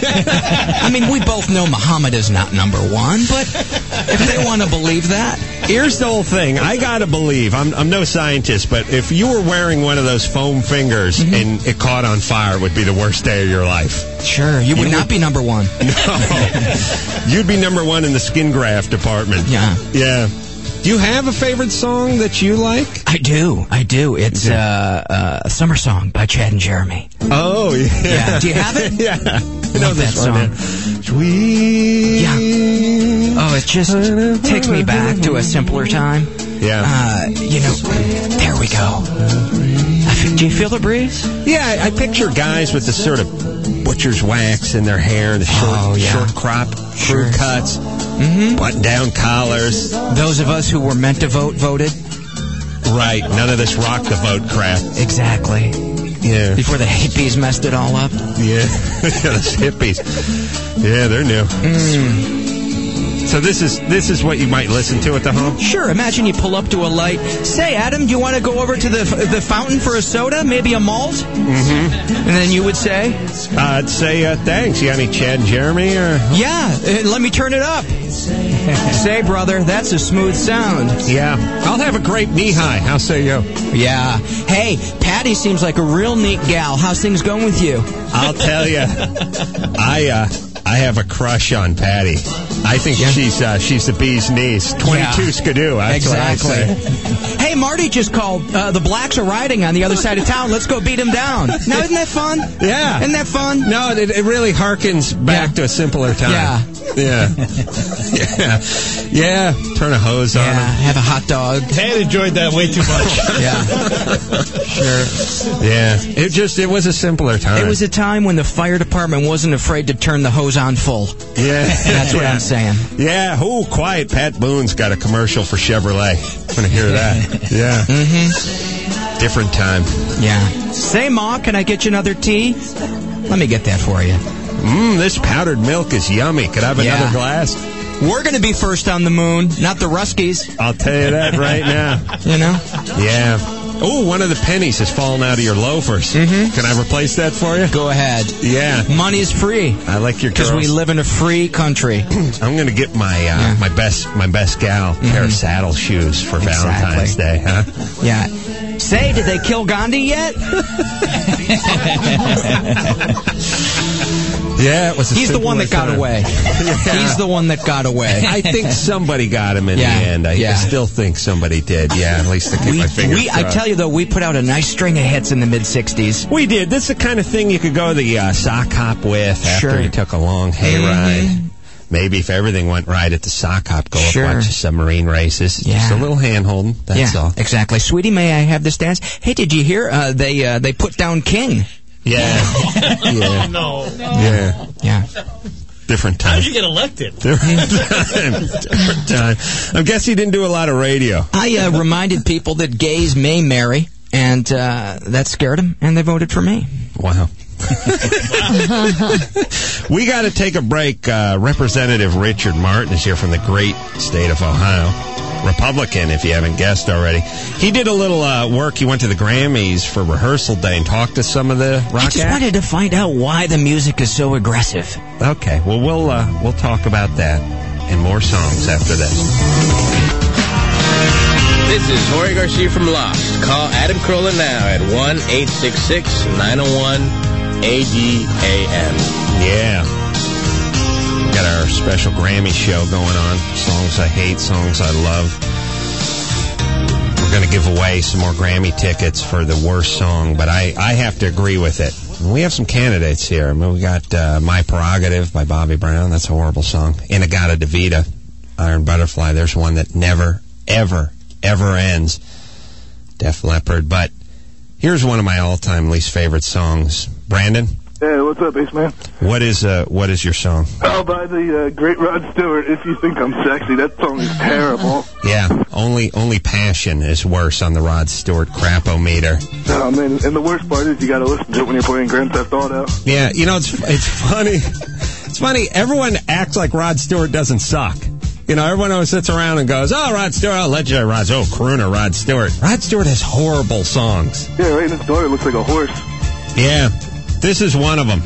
I mean, we both know Muhammad is not number one, but if they want to believe that. Here's the whole thing. I gotta believe, I'm, I'm no scientist, but if you were wearing one of those foam fingers Mm-hmm. and it caught on fire, it would be the worst day of your life. Sure, you would You not would- be number one. No. You'd be number one in the skin graft department. Yeah. Yeah. Do you have a favorite song that you like? I do, I do. It's uh, uh, a summer song by Chad and Jeremy. Oh, yeah. Yeah, do you have it? Yeah. I know Love this that one. song. Sweet. Yeah. Oh, it just takes me back to a simpler time. Yeah. Uh, you know, there we go. I f- do you feel the breeze? Yeah, I, I picture guys with the sort of butcher's wax in their hair, the short, Oh, yeah. short crop, Sure. crew cuts, Mm-hmm. button-down collars. Those of us who were meant to vote voted. Right, none of this rock the vote crap. Exactly. Yeah. Before the hippies messed it all up. Yeah, those hippies. Yeah, they're new. Mm. So this is this is what you might listen to at the home? Sure. Imagine you pull up to a light. Say, Adam, do you want to go over to the the fountain for a soda? Maybe a malt? Mm-hmm. And then you would say, Uh, I'd say uh, thanks. You got any Chad and Jeremy? Or? yeah, uh, let me turn it up. Say, brother, that's a smooth sound. Yeah. I'll have a grape knee-high. How say you? Yeah. Hey, Patty seems like a real neat gal. How's things going with you? I'll tell you, I uh, I have a crush on Patty. I think Yeah. she's uh, she's the bee's knees. twenty-two Yeah. skidoo. That's Exactly. what I say. Hey, Marty just called. Uh, the blacks are riding on the other side of town. Let's go beat them down. Now, isn't that fun? Yeah. Isn't that fun? No, it, it really harkens back Yeah. to a simpler time. Yeah. Yeah. Yeah. Yeah. Turn a hose Yeah, on him. have a hot dog. Ted enjoyed that way too much. Yeah. Sure. Yeah. It just, it was a simpler time. It was a time when the fire department wasn't afraid to turn the hose on full. Yeah. That's what Yeah. I'm saying. Yeah. Oh, quiet. Pat Boone's got a commercial for Chevrolet. I'm going to hear that. Yeah. Mm-hmm. Different time. Yeah. Say, Ma, can I get you another tea? Let me get that for you. Mmm, this powdered milk is yummy. Could I have Yeah. another glass? We're going to be first on the moon, not the Ruskies. I'll tell you that right now. You know? Yeah. Oh, one of the pennies has fallen out of your loafers. Mm-hmm. Can I replace that for you? Go ahead. Yeah. Money's free. I like your Because we girls. live in a free country. I'm gonna get my uh, Yeah. my best my best gal a pair of saddle shoes for Exactly. Valentine's Day, huh? Yeah. Say, did they kill Gandhi yet? Yeah, it was. A He's the one that simpler got time. away. Yeah. He's the one that got away. I think somebody got him in Yeah, the end. I, yeah. I still think somebody did. Yeah, at least I keep We, my fingers we, I crossed. tell you though, we put out a nice string of hits in the mid sixties. We did. This is the kind of thing you could go the uh, sock hop with after Sure. you took a long hayride. Maybe if everything went right at the sock hop, go Sure. up watch the submarine races. Just Yeah. a little hand holding. That's yeah, all. exactly. Sweetie, may I have this dance? Hey, did you hear? Uh, they uh, they put down King. Yeah. Yeah. No. Yeah. Yeah. Different How time. did you get elected? Different time. Different time. I guess he didn't do a lot of radio. I uh, reminded people that gays may marry, and uh, that scared them, and they voted for me. Wow. We got to take a break. Uh, Representative Richard Martin is here from the great state of Ohio. Republican, if you haven't guessed already. He did a little uh, work. He went to the Grammys for rehearsal day and talked to some of the rock I just acts. wanted to find out why the music is so aggressive. Okay, well we'll uh, we'll talk about that and more songs after this. This is Jorge Garcia from Lost. Call Adam Carolla now at one eight six six, nine oh one, A D A M. Yeah. We got our special Grammy show going on. Songs I hate, songs I love. We're going to give away some more Grammy tickets for the worst song, but I, I have to agree with it. We have some candidates here. I mean, we got uh, My Prerogative by Bobby Brown. That's a horrible song. Inagata Devita, Iron Butterfly. There's one that never, ever, ever ends. Def Leppard. But here's one of my all-time least favorite songs. Brandon? Hey, what's up, Ace Man? What is uh, what is your song? Oh, by the uh, great Rod Stewart, If You Think I'm Sexy. That song is terrible. Yeah, only only Passion is worse on the Rod Stewart crap-o-meter. Oh, man, and the worst part is you got to listen to it when you're playing Grand Theft Auto. Yeah, you know, it's it's funny. It's funny. Everyone acts like Rod Stewart doesn't suck. You know, everyone always sits around and goes, oh, Rod Stewart, oh, legendary Rod Stewart, oh, crooner Rod Stewart. Rod Stewart has horrible songs. Yeah, right next door it looks like a horse. Yeah, this is one of them.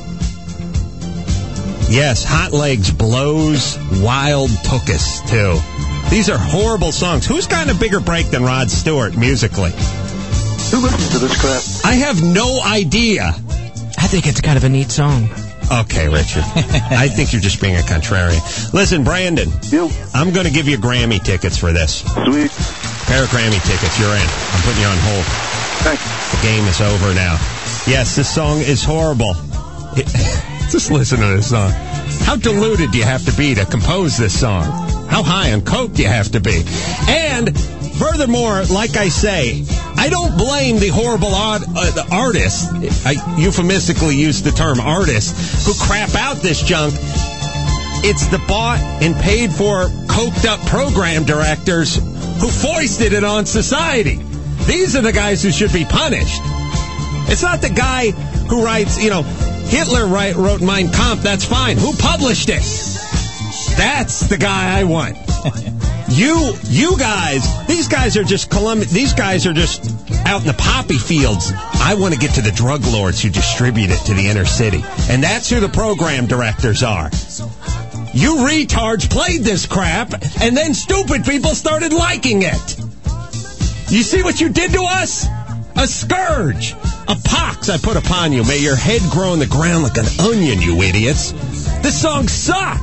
Yes, Hot Legs blows Wild Tookus, too. These are horrible songs. Who's gotten a bigger break than Rod Stewart musically? Who listens to this crap? I have no idea. I think it's kind of a neat song. Okay, Richard. I think you're just being a contrarian. Listen, Brandon. Yo. I'm going to give you Grammy tickets for this. Sweet. Pair of Grammy tickets. You're in. I'm putting you on hold. Thanks. The game is over now. Yes, this song is horrible. It, just listen to this song. How deluded do you have to be to compose this song? How high on coke do you have to be? And furthermore, like I say, I don't blame the horrible odd, uh, the artists, I euphemistically use the term artists, who crap out this junk. It's the bought and paid for, coked up program directors who foisted it on society. These are the guys who should be punished. It's not the guy who writes, you know, Hitler write, wrote Mein Kampf, that's fine. Who published it? That's the guy I want. You, you guys, these guys are just Colum- these guys are just out in the poppy fields. I want to get to the drug lords who distribute it to the inner city. And that's who the program directors are. You retards played this crap, and then stupid people started liking it. You see what you did to us? A scourge. A pox I put upon you. May your head grow in the ground like an onion, you idiots. This song sucked.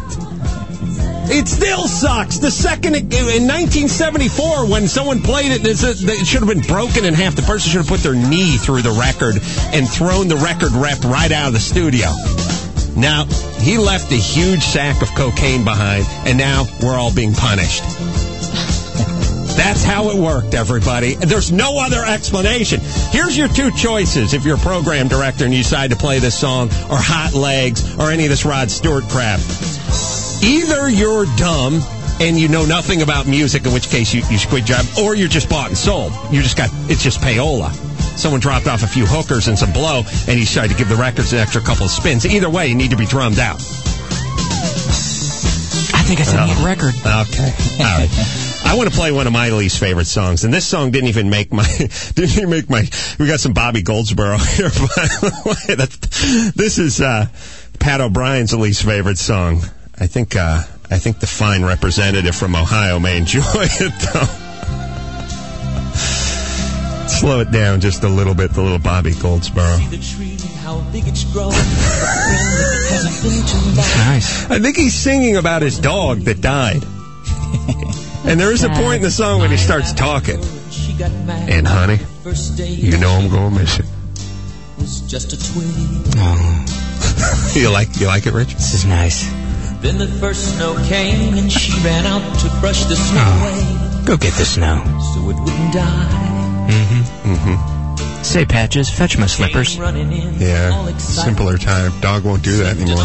It still sucks. The second it, in nineteen seventy-four, when someone played it, it should have been broken in half. The person should have put their knee through the record and thrown the record rep right out of the studio. Now, he left a huge sack of cocaine behind, and now we're all being punished. That's how it worked, everybody. There's no other explanation. Here's your two choices if you're a program director and you decide to play this song, or Hot Legs, or any of this Rod Stewart crap. Either you're dumb and you know nothing about music, in which case you, you should quit your job, or you're just bought and sold. You just got, it's just payola. Someone dropped off a few hookers and some blow, and he decided to give the records an extra couple of spins. Either way, you need to be drummed out. I think it's a oh. neat record. Okay. All right. I want to play one of my least favorite songs, and this song didn't even make my, didn't even make my, we got some Bobby Goldsboro here, by the way. That's, this is, uh, Pat O'Brien's least favorite song. I think, uh, I think the fine representative from Ohio may enjoy it, though. Slow it down just a little bit, the little Bobby Goldsboro. Nice. I think he's singing about his dog that died. And there is a point in the song when he starts talking. And honey, you know I'm gonna miss it. Oh. you like you like it, Rich? This is nice. Then the first snow came and she ran out to brush the snow oh. away. Go get the snow. So it wouldn't die. Mm-hmm. Mm-hmm. Say, Patches, fetch my slippers. Yeah, simpler time. Dog won't do that anymore.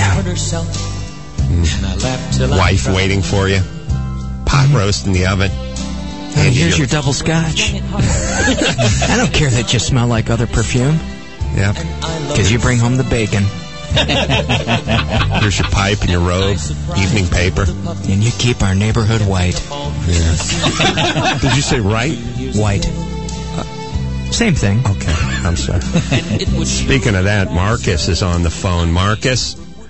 No. Mm. Wife waiting for you. Pot roast in the oven. And here's your double scotch. I don't care that you smell like other perfume. Yep. Because you bring home the bacon. Here's your pipe and your robe, evening paper. And you keep our neighborhood white. Yeah. Did you say right? White. Uh, same thing. Okay, I'm sorry. Speaking of that, Marcus is on the phone. Marcus? Uh,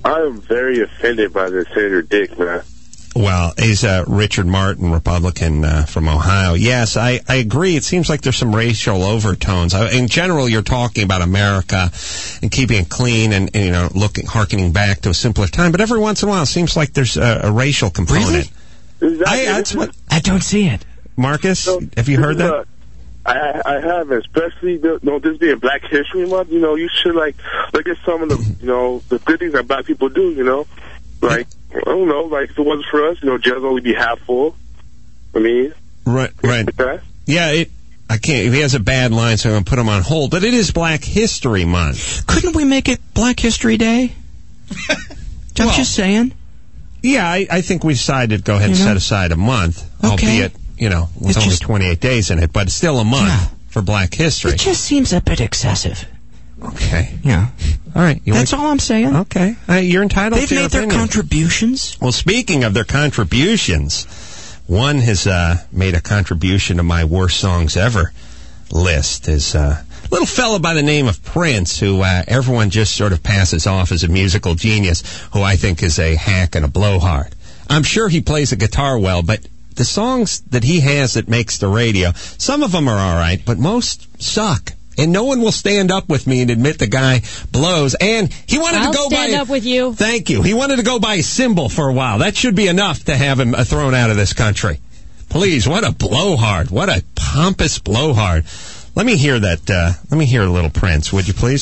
I am very offended by this Senator Dick, man. Well, he's uh, Richard Martin, Republican uh, from Ohio. Yes, I, I agree. It seems like there's some racial overtones. I, in general, you're talking about America and keeping it clean and, and you know, looking, harkening back to a simpler time. But every once in a while, it seems like there's a, a racial component. Really? I, that's what I don't see it. Marcus, So, have you heard this is, that? uh, I, I have, especially the, you know, this being Black History Month. You know, you should like look at some of the, you know, the good things that Black people do. You know, like I don't know, like if it wasn't for us, you know, jails only be half full. I mean, Right, right. Okay. Yeah, it. I can't. He has a bad line, so I'm going to put him on hold. But it is Black History Month. Couldn't we make it Black History Day? I'm Well, just saying. Yeah, I, I think we decided to go ahead and You know? set aside a month, Okay. albeit, you know, with It's only just- twenty-eight days in it, but it's still a month Yeah. for Black History. It just seems a bit excessive. Okay. Yeah. All right. You That's want- all I'm saying. Okay. Uh, you're entitled They've to your made their opinion. contributions. Well, speaking of their contributions, one has uh, made a contribution to my worst songs ever list. Is uh, a little fella by the name of Prince, who uh, everyone just sort of passes off as a musical genius, who I think is a hack and a blowhard. I'm sure he plays the guitar well, but the songs that he has that makes the radio, some of them are all right, but most suck. And no one will stand up with me and admit the guy blows. And he wanted I'll to go stand by. up with you. Thank you. He wanted to go by a symbol for a while. That should be enough to have him uh, thrown out of this country. Please, what a blowhard. What a pompous blowhard. Let me hear that. Uh, let me hear a little Prince, would you please?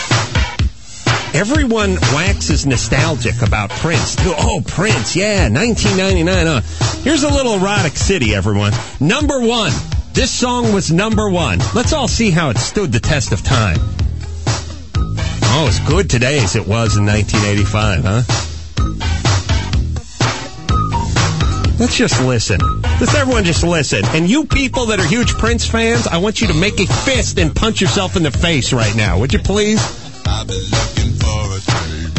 Everyone waxes nostalgic about Prince. Oh, Prince, yeah, nineteen ninety-nine. Uh. Here's a little Erotic City, everyone. Number one. This song was number one. Let's all see how it stood the test of time. Oh, it's good today as it was in nineteen eighty-five, huh? Let's just listen. Let's everyone just listen. And you people that are huge Prince fans, I want you to make a fist and punch yourself in the face right now. Would you please? I've been looking for a type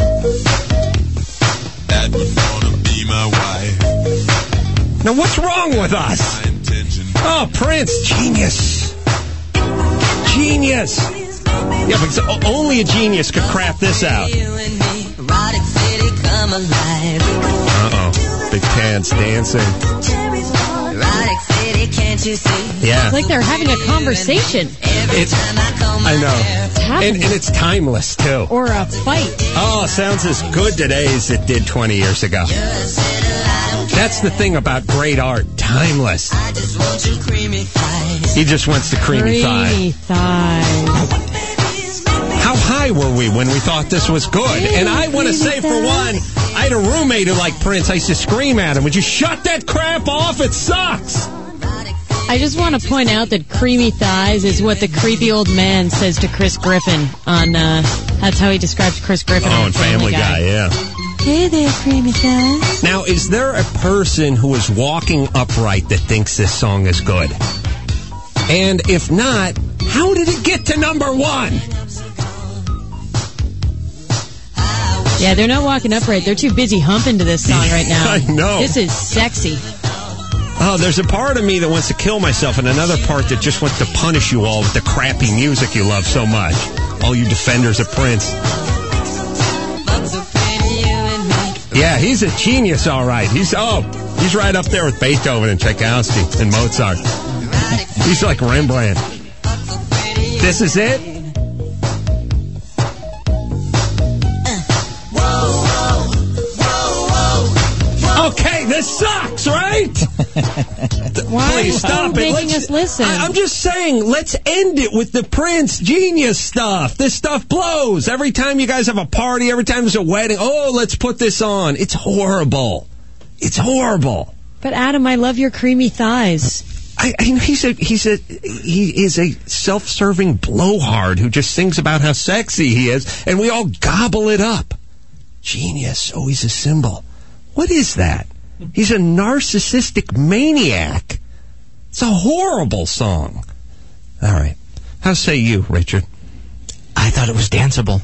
that would wanna be my wife. Now, what's wrong with us? Oh, Prince, genius. Genius. Yeah, because o- only a genius could craft this out. Erotic City, come alive. Uh-oh. Big Pants dancing. Erotic City, can't you see? Yeah. It's like they're having a conversation. It's, I know. And, and it's timeless, too. Or a fight. Oh, sounds as good today as it did twenty years ago. That's the thing about great art. Timeless. I just want you creamy thighs. He just wants the creamy, Creamy thigh. thighs. How high were we when we thought this was good? And I want to say, for one, I had a roommate who liked Prince. I used to scream at him, would you shut that crap off? It sucks. I just want to point out that creamy thighs is what the creepy old man says to Chris Griffin on, uh, that's how he describes Chris Griffin Oh, on and Family Guy, yeah. Hey there, creamy thighs. Now, is there a person who is walking upright that thinks this song is good? And if not, how did it get to number one? Yeah, they're not walking upright. They're too busy humping to this song right now. I know. This is sexy. Oh, there's a part of me that wants to kill myself and another part that just wants to punish you all with the crappy music you love so much. All you defenders of Prince. Yeah, he's a genius, all right. He's, oh, he's right up there with Beethoven and Tchaikovsky and Mozart. He's like Rembrandt. This is it? Okay, this sucks, right? Why Please are stop you it. making Let's- us listen? I, I'm just saying, let's end it with the Prince genius stuff. This stuff blows. Every time you guys have a party, every time there's a wedding, oh, let's put this on. It's horrible. It's horrible. But Adam, I love your creamy thighs. I, I know he's a he's a he is a self-serving blowhard who just sings about how sexy he is, and we all gobble it up. Genius. Oh, he's a symbol. What is that? He's a narcissistic maniac. It's a horrible song. All right. How say you, Richard? I thought it was danceable.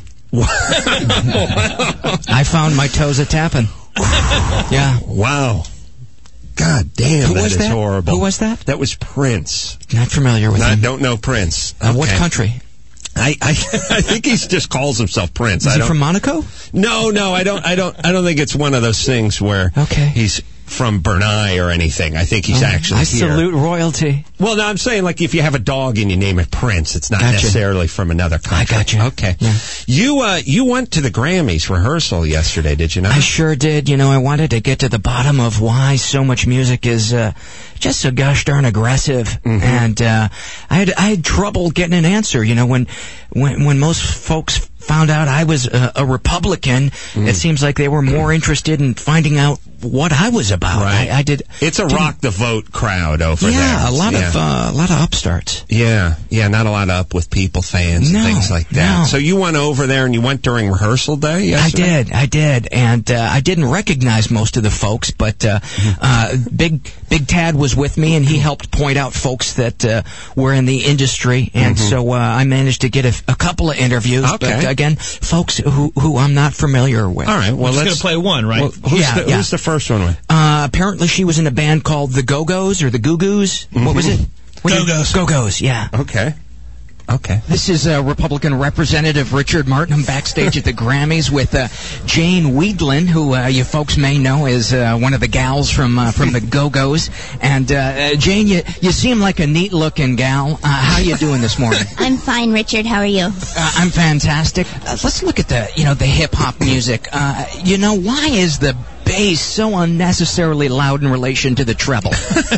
I found my toes a tapping. Yeah. Wow. God damn, Who that was is that? horrible. Who was that? That was Prince. Not familiar with I him. don't know Prince. Uh, What Okay. country? I, I I think he just calls himself Prince. Is I he don't, from Monaco? No, no, I don't. I don't. I don't think it's one of those things where okay. he's from Brunei or anything. I think he's oh, actually I here. salute royalty. Well, no, I'm saying like if you have a dog and you name it Prince, it's not gotcha. necessarily from another country. I got you. Okay. Yeah. You uh, you went to the Grammys rehearsal yesterday, did you not? I sure did. You know, I wanted to get to the bottom of why so much music is uh, just so gosh darn aggressive, mm-hmm. and uh, I had I had trouble getting an answer. You know, when when when most folks found out I was a, a Republican, mm. it seems like they were more interested in finding out what I was about. Right. I, I did. It's a rock the vote crowd over yeah, there. Yeah, a lot yeah. of uh, a lot of upstarts. Yeah, yeah, not a lot of Up With People fans no, and things like that. No. So you went over there and you went during rehearsal day yesterday? I did, I did, and uh, I didn't recognize most of the folks, but uh, uh, Big Big Tad was with me, and he helped point out folks that uh, were in the industry, and mm-hmm. so uh, I managed to get a, a couple of interviews. Okay. But again, folks who who I'm not familiar with. All right, well, We're just let's gonna play one, right? Well, who's, yeah, the, yeah. who's the first one with? Uh, apparently, she was in a band called the Go-Go's or the Goo-Goos. Mm-hmm. What was it? Go-Go's. Go-Go's, yeah. Okay. Okay. This is uh, Republican Representative Richard Martin. I'm backstage at the Grammys with uh, Jane Weedlin, who uh, you folks may know is uh, one of the gals from uh, from the Go-Go's. And uh, uh, Jane, you you seem like a neat-looking gal. Uh, how you doing this morning? I'm fine, Richard. How are you? Uh, I'm fantastic. Uh, let's look at the you know the hip hop music. Uh, you know, why is the bass so unnecessarily loud in relation to the treble?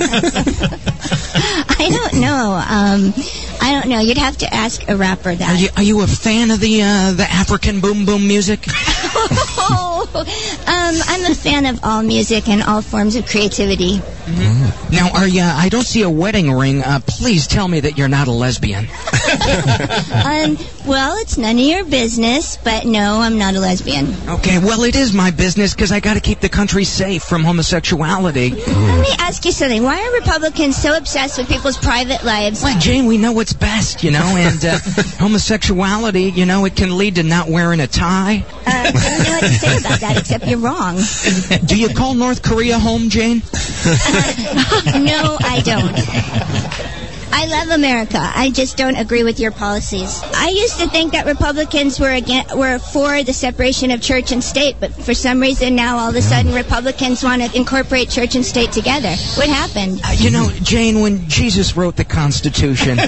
I don't know. Um, I don't know. You'd have to ask a rapper that. Are you, are you a fan of the uh, the African boom boom music? Oh, um, I'm a fan of all music and all forms of creativity. Mm-hmm. Now, are you? I don't see a wedding ring. Uh, please tell me that you're not a lesbian. um, well, it's none of your business, but no, I'm not a lesbian. Okay, well, it is my business because I got to keep the country safe from homosexuality. Let me ask you something. Why are Republicans so obsessed with people's private lives? Well, Jane, we know what's best, you know, and uh, homosexuality, you know, it can lead to not wearing a tie. Uh, I don't know what to say about that, except you're wrong. Do you call North Korea home, Jane? Uh, no, I don't. I love America. I just don't agree with your policies. I used to think that Republicans were against, were for the separation of church and state, but for some reason now all of a sudden Republicans want to incorporate church and state together. What happened? Uh, you know, Jane, when Jesus wrote the Constitution,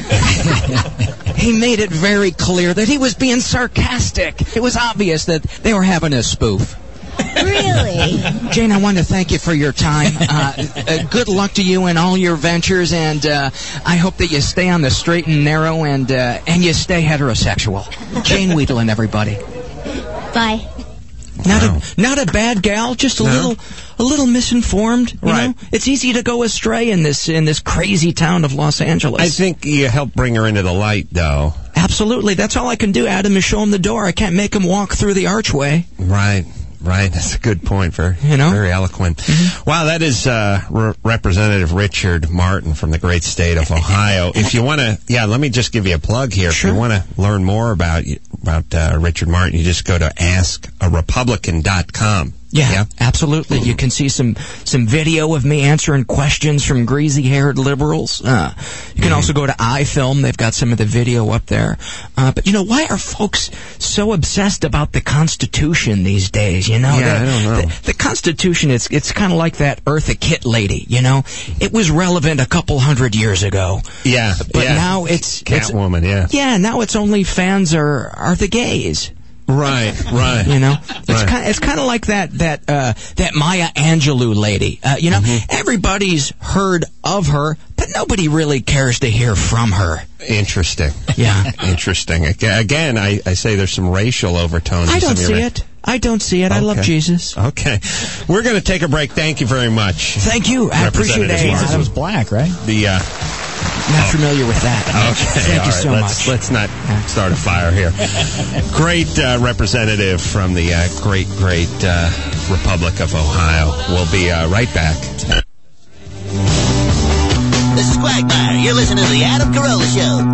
he made it very clear that he was being sarcastic. It was obvious that they were having a spoof. Really? Jane, I want to thank you for your time. Uh, uh, good luck to you in all your ventures, and uh, I hope that you stay on the straight and narrow, and uh, and you stay heterosexual. Jane Weedlin, everybody. Bye. Not wow. a not a bad gal, just a no. little a little misinformed. You right. know? It's easy to go astray in this in this crazy town of Los Angeles. I think you helped bring her into the light, though. Absolutely. That's all I can do, Adam, is show him the door. I can't make him walk through the archway. Right. Right, that's a good point. Very, you know? very eloquent. Mm-hmm. Wow, that is uh, Re- Representative Richard Martin from the great state of Ohio. If you want to, yeah, let me just give you a plug here. Sure. If you want to learn more about about uh, Richard Martin, you just go to ask a republican dot com. Yeah, yeah, absolutely. You can see some some video of me answering questions from greasy-haired liberals. Uh, you can mm-hmm. also go to iFilm. They've got some of the video up there. Uh, but, you know, why are folks so obsessed about the Constitution these days, you know? Yeah, the, I don't know. The, the Constitution, it's, it's kind of like that Eartha Kitt lady, you know? It was relevant a couple hundred years ago. Yeah, But yeah. now it's... Catwoman, yeah. Yeah, now it's only fans are, are the gays. Right, right. You know, it's right. kind. It's kind of like that that uh, that Maya Angelou lady. Uh, you know, mm-hmm. everybody's heard of her, but nobody really cares to hear from her. Interesting. Yeah. Interesting. Again, I, I say there's some racial overtones. I don't see ra- it. I don't see it. Okay. I love Jesus. Okay. We're going to take a break. Thank you very much. Thank you. I appreciate it. Jesus was black, right? The. Uh, Not oh. familiar with that. Okay, Thank all you right. so let's, much. Let's not start a fire here. Great uh, representative from the uh, great, great uh, Republic of Ohio. We'll be uh, right back. This is Quagmire. You're listening to the Adam Carolla Show.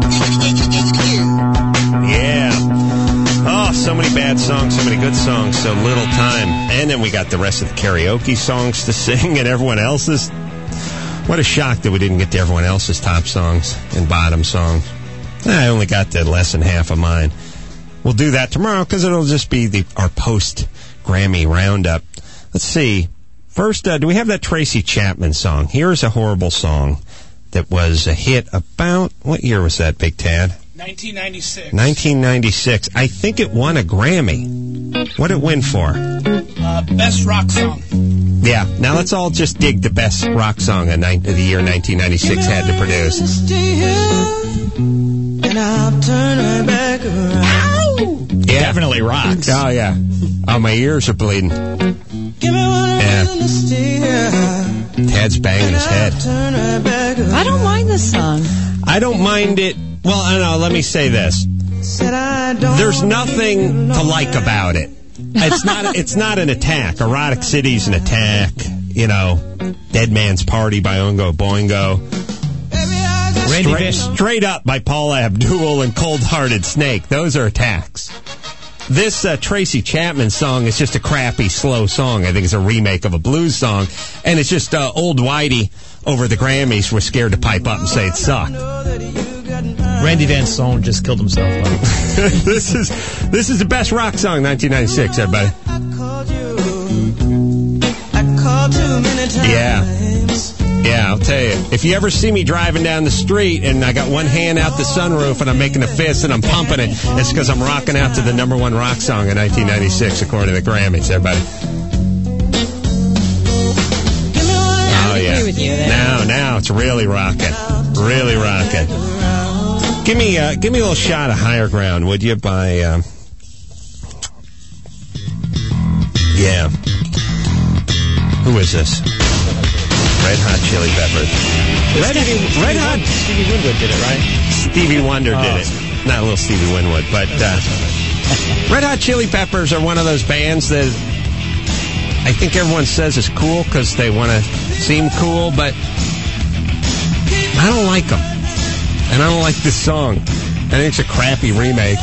Yeah. Oh, so many bad songs, so many good songs, so little time. And then we got the rest of the karaoke songs to sing and everyone else's. What a shock that we didn't get to everyone else's top songs and bottom songs. I only got to less than half of mine. We'll do that tomorrow because it'll just be the our post-Grammy roundup. Let's see. First, uh, do we have that Tracy Chapman song? Here's a horrible song that was a hit about, what year was that, Big Tad? nineteen ninety-six. nineteen ninety-six. I think it won a Grammy. What did it win for? Uh, best rock song. Yeah, now let's all just dig the best rock song of ni- the year nineteen ninety-six had to produce. And I'll turn right back around. Yeah. Definitely rocks. Oh, yeah. Oh, my ears are bleeding. Give me one Yeah. reason to stay here. Tad's banging his head. Turn right back around. I don't mind this song. I don't mind it. Well, I don't know. Let me say this. Said I don't There's wanna nothing be to alone. like about it. It's not. It's not an attack. Erotic City's an attack. You know, Dead Man's Party by Oingo Boingo. Randy Straight, Vish. straight Up by Paula Abdul and Cold Hearted Snake. Those are attacks. This uh, Tracy Chapman song is just a crappy, slow song. I think it's a remake of a blues song. And it's just uh, old Whitey over the Grammys was scared to pipe up and say it sucked. Randy Van Sloan just killed himself. this is this is the best rock song, nineteen ninety-six, everybody. I called too many times. Yeah. Yeah, I'll tell you. If you ever see me driving down the street and I got one hand out the sunroof and I'm making a fist and I'm pumping it, it's because I'm rocking out to the number one rock song in nineteen ninety-six, according to the Grammys, everybody. Oh, yeah. I agree with you there. Now, now it's really rocking. Really rocking. Give me, uh, give me a little shot of Higher Ground, would you, by, um... yeah. Who is this? Red Hot Chili Peppers. Red, Red Hot... Stevie Winwood did it, right? Stevie Wonder Oh. did it. Not a little Stevie Winwood, but uh, Red Hot Chili Peppers are one of those bands that I think everyone says is cool because they want to seem cool, but I don't like them. And I don't like this song. I think it's a crappy remake.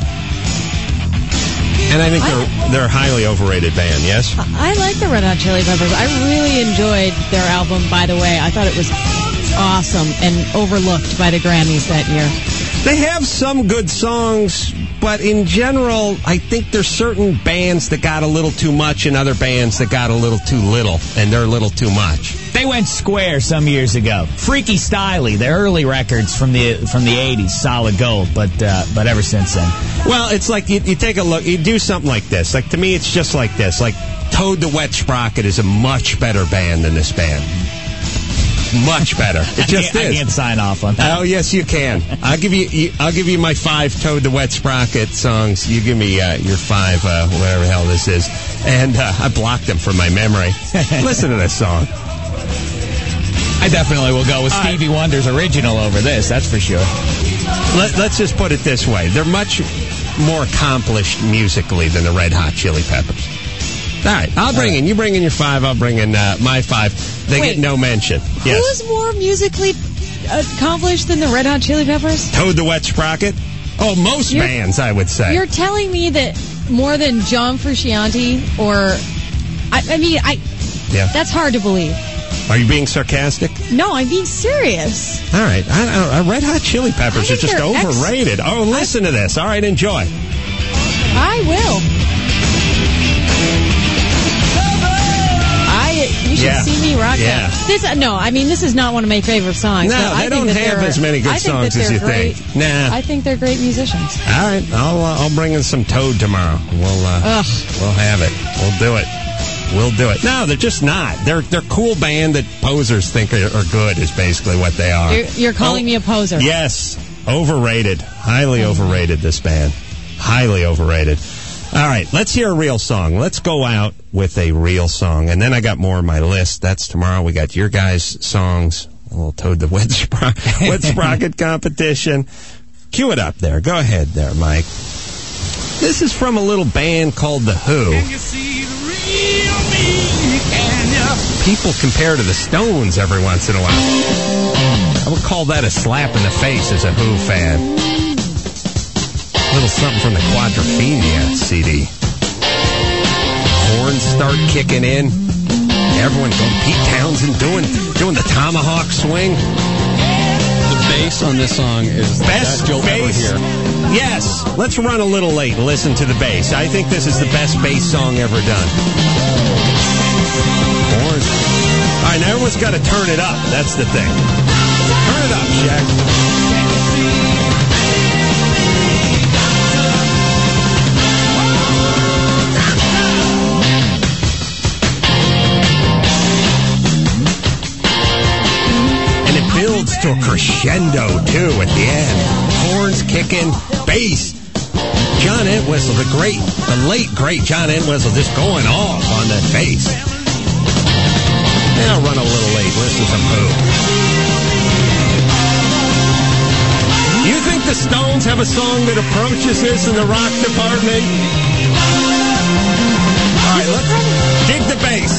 And I think they're they're a highly overrated band, yes? I like the Red Hot Chili Peppers. I really enjoyed their album, by the way. I thought it was awesome and overlooked by the Grammys that year. They have some good songs, but in general, I think there's certain bands that got a little too much and other bands that got a little too little, and they're a little too much. They went square some years ago. Freaky Styley, their early records from the from the eighties, solid gold, but uh, but ever since then. Well, it's like you, you take a look, you do something like this. Like, to me, it's just like this. Like, Toad the Wet Sprocket is a much better band than this band. Much better. It just I can't, is. I can't sign off on that. Oh, yes, you can. I'll give you, you I'll give you my five Toad the Wet Sprocket songs. You give me uh, your five, uh, whatever the hell this is. And uh, I blocked them from my memory. Listen to this song. I definitely will go with Stevie Wonder's original over this, that's for sure. Let, let's just put it this way. They're much more accomplished musically than the Red Hot Chili Peppers. All right, I'll bring in, you bring in your five, I'll bring in uh, my five. They Wait. get no mention. Yes. Who's more musically accomplished than the Red Hot Chili Peppers? Toad the Wet Sprocket? Oh, most You're- bands, I would say. You're telling me that more than John Frusciante or... I, I mean, I. Yeah. That's hard to believe. Are you being sarcastic? No, I'm being serious. All right. I, I, uh, Red Hot Chili Peppers I are think just they're ex- overrated. Oh, listen to this. All right, enjoy. I will. I. You should Yeah. see me rock Yeah. that. This. uh, No, I mean this is not one of my favorite songs. No, but I they think don't that have they're- as many good I think songs that as they're you great. think. Nah. I think they're great musicians. All right, I'll uh, I'll bring in some Toad tomorrow. We'll uh, Ugh. we'll have it. We'll do it. We'll do it. No, they're just not. They're they're cool band that posers think are, are good. Is basically what they are. You're, you're calling Oh, me a poser. Yes, overrated. Highly overrated. This band, highly overrated. All right, let's hear a real song. Let's go out with a real song, and then I got more on my list. That's tomorrow. We got your guys' songs. A little Toad the Wet, Spro- Wet Sprocket competition. Cue it up there. Go ahead there, Mike. This is from a little band called The Who. People compare to the Stones every once in a while. I would call that a slap in the face as a Who fan. A little something from the Quadrophenia C D. Horns start kicking in. Everyone going Pete Townsend doing doing the tomahawk swing. The bass on this song is the Best best you'll bass. ever hear. Yes. Let's run a little late and listen to the bass. I think this is the best bass song ever done. Horns. All right, now everyone's got to turn it up. That's the thing. Turn it up, Shaq. Builds to a crescendo, too, at the end. Horns kicking, bass. John Entwistle, the great, the late, great John Entwistle, just going off on that bass. Now run a little late, listen to some Who. You think the Stones have a song that approaches this in the rock department? All right, let's dig the bass.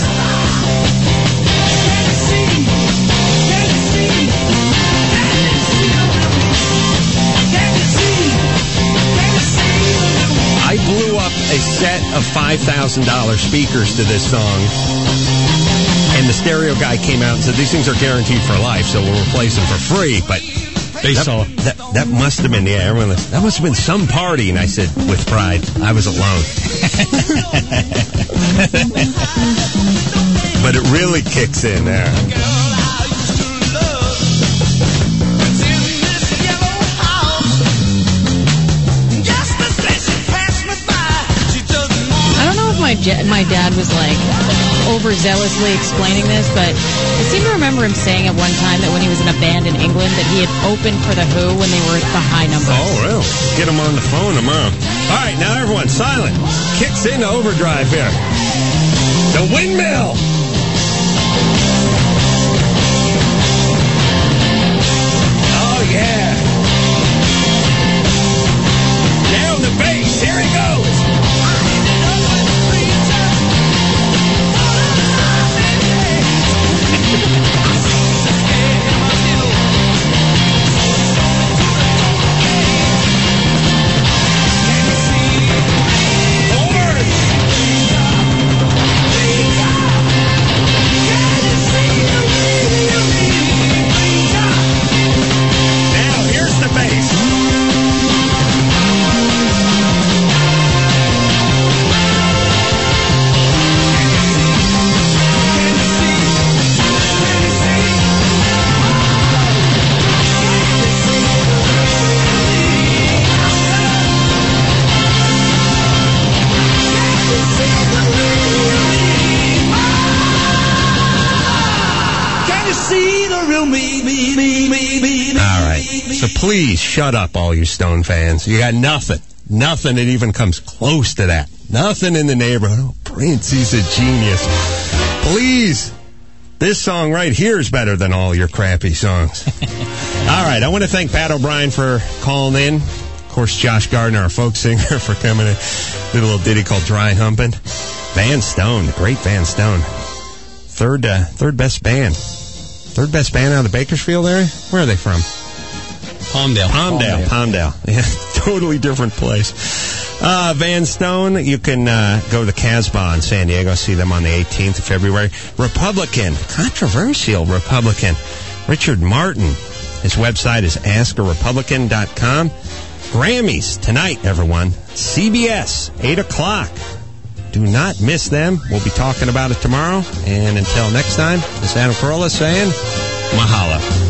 I blew up a set of five thousand dollars speakers to this song, and the stereo guy came out and said, these things are guaranteed for life, so we'll replace them for free. But they that, saw that, that must have been, yeah, everyone, that must have been some party. And I said, with pride, I was alone. But it really kicks in there. My, my dad was like overzealously explaining this, but I seem to remember him saying at one time that when he was in a band in England that he had opened for the Who when they were at the high numbers. Oh, really? Get him on the phone tomorrow. All right, now everyone silent. Kicks into overdrive here. The windmill. Oh, yeah. Now the bass. Here he goes. So please shut up, all you Stone fans. You got nothing. Nothing that even comes close to that. Nothing in the neighborhood. Oh, Prince, he's a genius. Please. This song right here is better than all your crappy songs. All right, I want to thank Pat O'Brien for calling in. Of course, Josh Gardner, our folk singer, for coming in. Did a little ditty called Dry Humpin'. Van Stone, the great Van Stone. Third, uh, third best band. Third best band out of the Bakersfield area? Where are they from? Palmdale. Palmdale. Palmdale. Yeah, totally different place. Uh, Van Stone, you can uh, go to the Casbah in San Diego, see them on the eighteenth of February. Republican, controversial Republican, Richard Martin. His website is ask a republican dot com. Grammys tonight, everyone. C B S, eight o'clock. Do not miss them. We'll be talking about it tomorrow. And until next time, this is Adam Carolla saying, mahalo.